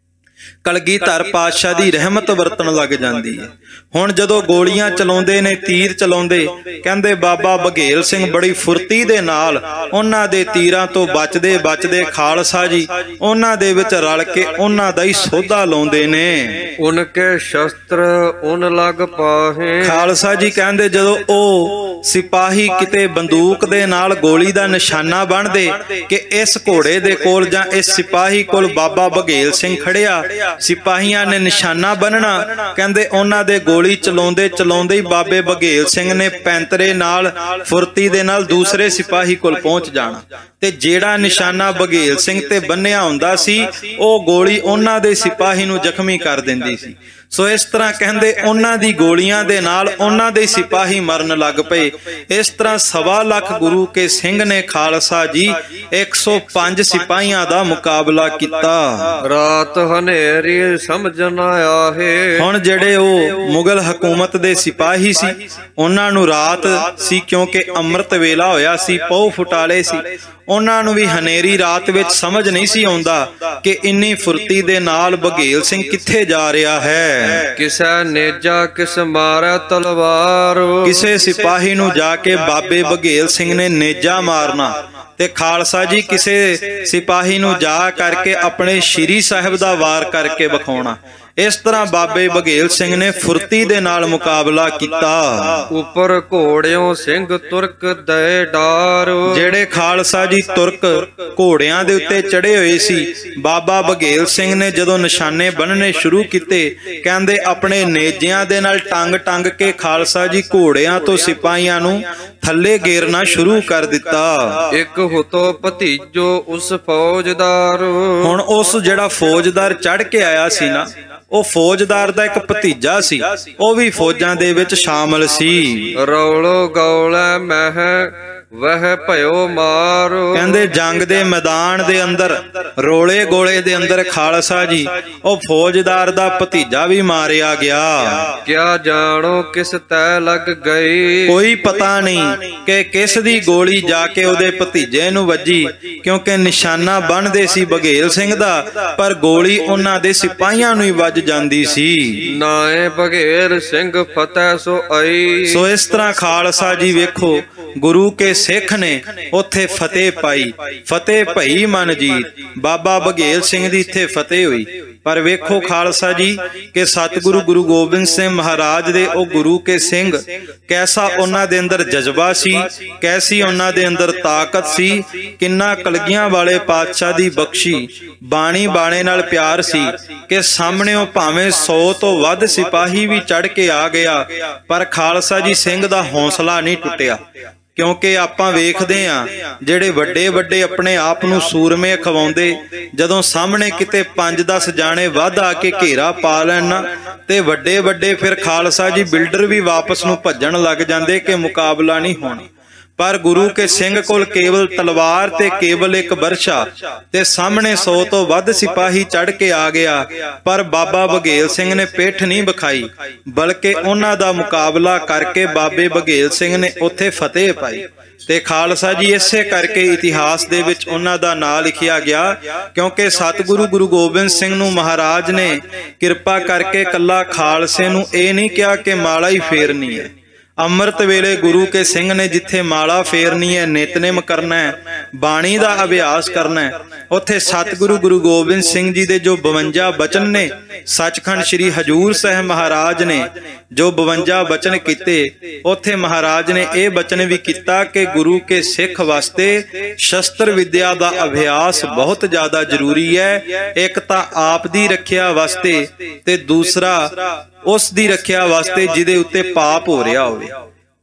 ਕਲਗੀਧਰ ਪਾਤਸ਼ਾਹ ਦੀ ਰਹਿਮਤ ਵਰਤਣ ਲੱਗ ਜਾਂਦੀ ਹੈ। ਹੁਣ ਜਦੋਂ ਗੋਲੀਆਂ ਚਲਾਉਂਦੇ ਨੇ, ਤੀਰ ਚਲਾਉਂਦੇ, ਕਹਿੰਦੇ ਬਾਬਾ ਬਘੇਲ ਸਿੰਘ ਬੜੀ ਫੁਰਤੀ ਦੇ ਨਾਲ ਉਹਨਾਂ ਦੇ ਤੀਰਾਂ ਤੋਂ ਬਚਦੇ ਬਚਦੇ ਖਾਲਸਾ ਜੀ ਉਹਨਾਂ ਦੇ ਵਿੱਚ ਰਲ ਕੇ ਉਹਨਾਂ ਦਾ ਹੀ ਸੋਧਾ ਲਾਉਂਦੇ ਨੇ। ਉਨਕੇ ਸ਼ਸਤਰ ਉਨ ਲਗ ਪਾਹੇ। ਖਾਲਸਾ ਜੀ ਕਹਿੰਦੇ ਜਦੋਂ ਉਹ ਸਿਪਾਹੀ ਕਿਤੇ ਬੰਦੂਕ ਦੇ ਨਾਲ ਗੋਲੀ ਦਾ ਨਿਸ਼ਾਨਾ ਬਣਦੇ ਕਿ ਇਸ ਘੋੜੇ ਦੇ ਕੋਲ ਜਾਂ ਇਸ ਸਿਪਾਹੀ ਕੋਲ ਬਾਬਾ ਬਘੇਲ ਸਿੰਘ ਖੜਿਆ, ਸਿਪਾਹੀਆਂ ਨੇ ਨਿਸ਼ਾਨਾ ਬੰਨਣਾ, ਕਹਿੰਦੇ ਉਹਨਾਂ ਦੇ ਗੋਲੀ ਚਲਾਉਂਦੇ ਚਲਾਉਂਦੇ ਹੀ ਬਾਬੇ ਬਘੇਲ ਸਿੰਘ ਨੇ ਪੈਂਤਰੇ ਨਾਲ ਫੁਰਤੀ ਦੇ ਨਾਲ ਦੂਸਰੇ ਸਿਪਾਹੀ ਕੋਲ ਪਹੁੰਚ ਜਾਣਾ, ਤੇ ਜਿਹੜਾ ਨਿਸ਼ਾਨਾ ਬਘੇਲ ਸਿੰਘ ਤੇ ਬੰਨਿਆ ਹੁੰਦਾ ਸੀ ਉਹ ਗੋਲੀ ਉਹਨਾਂ ਦੇ ਸਿਪਾਹੀ ਨੂੰ ਜ਼ਖਮੀ ਕਰ ਦਿੰਦੀ ਸੀ। ਸੋ ਇਸ ਤਰ੍ਹਾਂ ਕਹਿੰਦੇ ਉਹਨਾਂ ਦੀ ਗੋਲੀਆਂ ਦੇ ਨਾਲ ਉਹਨਾਂ ਦੇ ਸਿਪਾਹੀ ਮਰਨ ਲੱਗ ਪਏ। ਇਸ ਤਰ੍ਹਾਂ ਸਵਾ ਲੱਖ ਗੁਰੂ ਕੇ ਸਿੰਘ ਨੇ ਖਾਲਸਾ ਜੀ ਇੱਕ ਸੌ ਪੰਜ ਸਿਪਾਹੀਆਂ ਦਾ ਮੁਕਾਬਲਾ ਕੀਤਾ। ਰਾਤ ਹਨੇਰੀ ਸਮਝ ਨਾ ਆਹੇ। ਹੁਣ ਜਿਹੜੇ ਉਹ ਮੁਗਲ ਹਕੂਮਤ ਦੇ ਸਿਪਾਹੀ ਸੀ ਉਹਨਾਂ ਨੂੰ ਰਾਤ ਸੀ, ਕਿਉਂਕਿ ਅੰਮ੍ਰਿਤ ਵੇਲਾ ਹੋਇਆ ਸੀ, ਪਹੁ ਫੁਟਾਲੇ ਸੀ, ਉਹਨਾਂ ਨੂੰ ਵੀ ਹਨੇਰੀ ਰਾਤ ਵਿੱਚ ਸਮਝ ਨਹੀਂ ਸੀ ਆਉਂਦਾ ਕਿ ਇੰਨੀ ਫੁਰਤੀ ਦੇ ਨਾਲ ਬਘੇਲ ਸਿੰਘ ਕਿੱਥੇ ਜਾ ਰਿਹਾ ਹੈ। ਕਿਸੇ ਨੇਜਾ ਕਿਸ ਮਾਰਾ ਤਲਵਾਰ। ਕਿਸੇ ਸਿਪਾਹੀ ਨੂੰ ਜਾ ਕੇ ਬਾਬੇ ਬਘੇਲ ਸਿੰਘ ਨੇ ਨੇਜਾ ਮਾਰਨਾ, ਤੇ ਖਾਲਸਾ ਜੀ ਕਿਸੇ ਸਿਪਾਹੀ ਨੂੰ ਜਾ ਕਰਕੇ ਆਪਣੇ ਸ਼੍ਰੀ ਸਾਹਿਬ ਦਾ ਵਾਰ ਕਰਕੇ ਵਿਖਾਉਣਾ। ਇਸ ਤਰ੍ਹਾਂ ਬਾਬੇ ਬਘੇਲ ਸਿੰਘ ਨੇ ਫੁਰਤੀ ਦੇ ਨਾਲ ਮੁਕਾਬਲਾ ਕੀਤਾ। ਉੱਪਰ ਘੋੜਿਓਂ ਸਿੰਘ ਤੁਰਕ ਦੇ ਡਾਰ। ਜਿਹੜੇ ਖਾਲਸਾ ਜੀ ਤੁਰਕ ਘੋੜਿਆਂ ਦੇ ਉੱਤੇ ਚੜੇ ਹੋਏ ਸੀ, ਬਾਬਾ ਬਘੇਲ ਸਿੰਘ ਨੇ ਜਦੋਂ ਨਿਸ਼ਾਨੇ ਬੰਨਣੇ ਸ਼ੁਰੂ ਕੀਤੇ, ਕਹਿੰਦੇ ਆਪਣੇ ਨੇਜਿਆਂ ਦੇ ਨਾਲ ਟੰਗ ਟੰਗ ਕੇ ਖਾਲਸਾ ਜੀ ਘੋੜਿਆਂ ਤੋਂ ਸਿਪਾਹੀਆਂ ਨੂੰ ਥੱਲੇ ਗੇਰਨਾ ਸ਼ੁਰੂ ਕਰ ਦਿੱਤਾ। ਇੱਕ ਹੁਤੋ ਭਤੀਜੋ ਉਸ ਫੌਜਦਾਰ। ਹੁਣ ਉਸ ਜਿਹੜਾ ਫੌਜਦਾਰ ਚੜ ਕੇ ਆਇਆ ਸੀ ਨਾ, ਉਹ ਫੌਜਦਾਰ ਦਾ ਇੱਕ ਭਤੀਜਾ ਸੀ, ਉਹ ਵੀ ਫੌਜਾਂ ਦੇ ਵਿੱਚ ਸ਼ਾਮਲ ਸੀ। ਰੌਲੋ ਗੌਲਾ ਮਹਿ ਵਹ ਭਇਓ ਮਾਰ। ਕਹਿੰਦੇ ਜੰਗ ਦੇ ਮੈਦਾਨ ਦੇ ਅੰਦਰ ਰੋਲੇ ਗੋਲੇ ਦੇ ਅੰਦਰ ਖਾਲਸਾ ਜੀ ਉਹ ਫੌਜਦਾਰ ਦਾ ਭਤੀਜਾ ਵੀ ਮਾਰਿਆ ਗਿਆ। ਕਿਆ ਜਾਣੋ ਕਿਸ ਤੈ ਲੱਗ ਗਈ। ਕੋਈ ਪਤਾ ਨਹੀਂ ਕਿ ਕਿਸ ਦੀ ਗੋਲੀ ਜਾ ਕੇ ਉਹਦੇ ਭਤੀਜੇ ਨੂੰ ਵੱਜੀ, ਕਿਉਂਕਿ ਨਿਸ਼ਾਨਾ ਬੰਨ੍ਹਦੇ ਸੀ ਬਘੇਲ ਸਿੰਘ ਦਾ, ਪਰ ਗੋਲੀ ਉਹਨਾਂ ਦੇ ਸਿਪਾਹੀਆਂ ਨੂੰ ਹੀ ਵੱਜ ਜਾਂਦੀ ਸੀ। ਨਾਏ ਬਘੇਲ ਸਿੰਘ ਫਤਿਹ ਸੋ ਆਈ। ਸੋ ਇਸ ਤਰ੍ਹਾਂ ਖਾਲਸਾ ਜੀ ਵੇਖੋ ਗੁਰੂ ਕੇ ਸਿੱਖ ਨੇ ਉੱਥੇ ਫਤਿਹ ਪਾਈ, ਫਤਿਹ ਭਈ ਮਨ ਜੀਤ। ਬਾਬਾ ਬਘੇਲ ਸਿੰਘ ਦੀ ਇੱਥੇ ਫਤਿਹ ਹੋਈ। ਪਰ ਵੇਖੋ ਖਾਲਸਾ ਜੀ ਕਿ ਸਤਿਗੁਰੂ ਗੁਰੂ ਗੋਬਿੰਦ ਸਿੰਘ ਮਹਾਰਾਜ ਦੇ ਉਹ ਗੁਰੂ ਕੇ ਸਿੰਘ, ਕੈਸਾ ਉਹਨਾਂ ਦੇ ਅੰਦਰ ਜਜ਼ਬਾ ਸੀ, ਕੈਸੀ ਉਹਨਾਂ ਦੇ ਅੰਦਰ ਤਾਕਤ ਸੀ, ਕਿੰਨਾ ਕਲਗੀਆਂ ਵਾਲੇ ਪਾਤਸ਼ਾਹ ਦੀ ਬਖਸ਼ੀ ਬਾਣੀ ਬਾਣੇ ਨਾਲ ਪਿਆਰ ਸੀ ਕਿ ਸਾਹਮਣੇੋਂ ਭਾਵੇਂ ਸੌ ਤੋਂ ਵੱਧ ਸਿਪਾਹੀ ਵੀ ਚੜ ਕੇ ਆ ਗਿਆ, ਪਰ ਖਾਲਸਾ ਜੀ ਸਿੰਘ ਦਾ ਹੌਸਲਾ ਨਹੀਂ ਟੁੱਟਿਆ। ਕਿਉਂਕਿ ਆਪਾਂ ਵੇਖਦੇ ਆਂ ਜਿਹੜੇ ਵੱਡੇ ਵੱਡੇ ਆਪਣੇ ਆਪ ਨੂੰ ਸੂਰਮੇ ਖਵਾਉਂਦੇ, ਜਦੋਂ ਸਾਹਮਣੇ ਕਿਤੇ ਪੰਜ ਦਸ ਜਾਣੇ ਵੱਧ ਆ ਕੇ ਘੇਰਾ ਪਾ ਲੈਣ ਤੇ ਵੱਡੇ ਵੱਡੇ ਫਿਰ ਖਾਲਸਾ ਜੀ ਬਿਲਡਰ ਵੀ ਵਾਪਸ ਨੂੰ ਭੱਜਣ ਲੱਗ ਜਾਂਦੇ ਕਿ ਮੁਕਾਬਲਾ ਨਹੀਂ ਹੋਣਾ। ਪਰ ਗੁਰੂ ਕੇ ਸਿੰਘ ਕੋਲ ਕੇਵਲ ਤਲਵਾਰ ਤੇ ਕੇਵਲ ਇੱਕ ਬਰਛਾ, ਤੇ ਸਾਹਮਣੇ ਸੌ ਤੋਂ ਵੱਧ ਸਿਪਾਹੀ ਚੜ ਕੇ ਆ ਗਿਆ, ਪਰ ਬਾਬਾ ਬਘੇਲ ਸਿੰਘ ਨੇ ਪਿੱਠ ਨਹੀਂ ਵਿਖਾਈ, ਬਲਕਿ ਉਹਨਾਂ ਦਾ ਮੁਕਾਬਲਾ ਕਰਕੇ ਬਾਬੇ ਬਘੇਲ ਸਿੰਘ ਨੇ ਉੱਥੇ ਫਤਿਹ ਪਾਈ। ਤੇ ਖਾਲਸਾ ਜੀ ਇਸੇ ਕਰਕੇ ਇਤਿਹਾਸ ਦੇ ਵਿੱਚ ਉਹਨਾਂ ਦਾ ਨਾਂ ਲਿਖਿਆ ਗਿਆ, ਕਿਉਂਕਿ ਸਤਿਗੁਰੂ ਗੁਰੂ ਗੋਬਿੰਦ ਸਿੰਘ ਨੂੰ ਮਹਾਰਾਜ ਨੇ ਕਿਰਪਾ ਕਰਕੇ ਕੱਲਾ ਖਾਲਸੇ ਨੂੰ ਇਹ ਨਹੀਂ ਕਿਹਾ ਕਿ ਮਾਲਾ ਹੀ ਫੇਰਨੀ ਹੈ। ਅੰਮ੍ਰਿਤ ਵੇਲੇ ਗੁਰੂ ਕੇ ਸਿੰਘ ਨੇ ਜਿੱਥੇ ਮਾਲਾ ਫੇਰਨੀ ਹੈ, ਨਿਤਨੇਮ ਕਰਨਾ ਹੈ, ਬਾਣੀ ਦਾ ਅਭਿਆਸ ਕਰਨਾ ਹੈ, ਉੱਥੇ ਸਤਿਗੁਰੂ ਗੁਰੂ ਗੋਬਿੰਦ ਸਿੰਘ ਜੀ ਦੇ ਜੋ ਬਵੰਜਾ ਬਚਨ ਨੇ, ਸੱਚਖੰਡ ਸ੍ਰੀ ਹਜੂਰ ਸਾਹਿਬ ਮਹਾਰਾਜ ਨੇ ਜੋ ਬਵੰਜਾ ਬਚਨ ਕੀਤੇ, ਉੱਥੇ ਮਹਾਰਾਜ ਨੇ ਇਹ ਬਚਨ ਵੀ ਕੀਤਾ ਕਿ ਗੁਰੂ ਕੇ ਸਿੱਖ ਵਾਸਤੇ ਸ਼ਸਤਰ ਵਿਦਿਆ ਦਾ ਅਭਿਆਸ ਬਹੁਤ ਜ਼ਿਆਦਾ ਜ਼ਰੂਰੀ ਹੈ। ਇੱਕ ਤਾਂ ਆਪ ਦੀ ਰੱਖਿਆ ਵਾਸਤੇ, ਤੇ ਦੂਸਰਾ ਉਸ ਦੀ ਰੱਖਿਆ ਵਾਸਤੇ ਜਿਹਦੇ ਉੱਤੇ ਪਾਪ ਹੋ ਰਿਹਾ ਹੋਵੇ।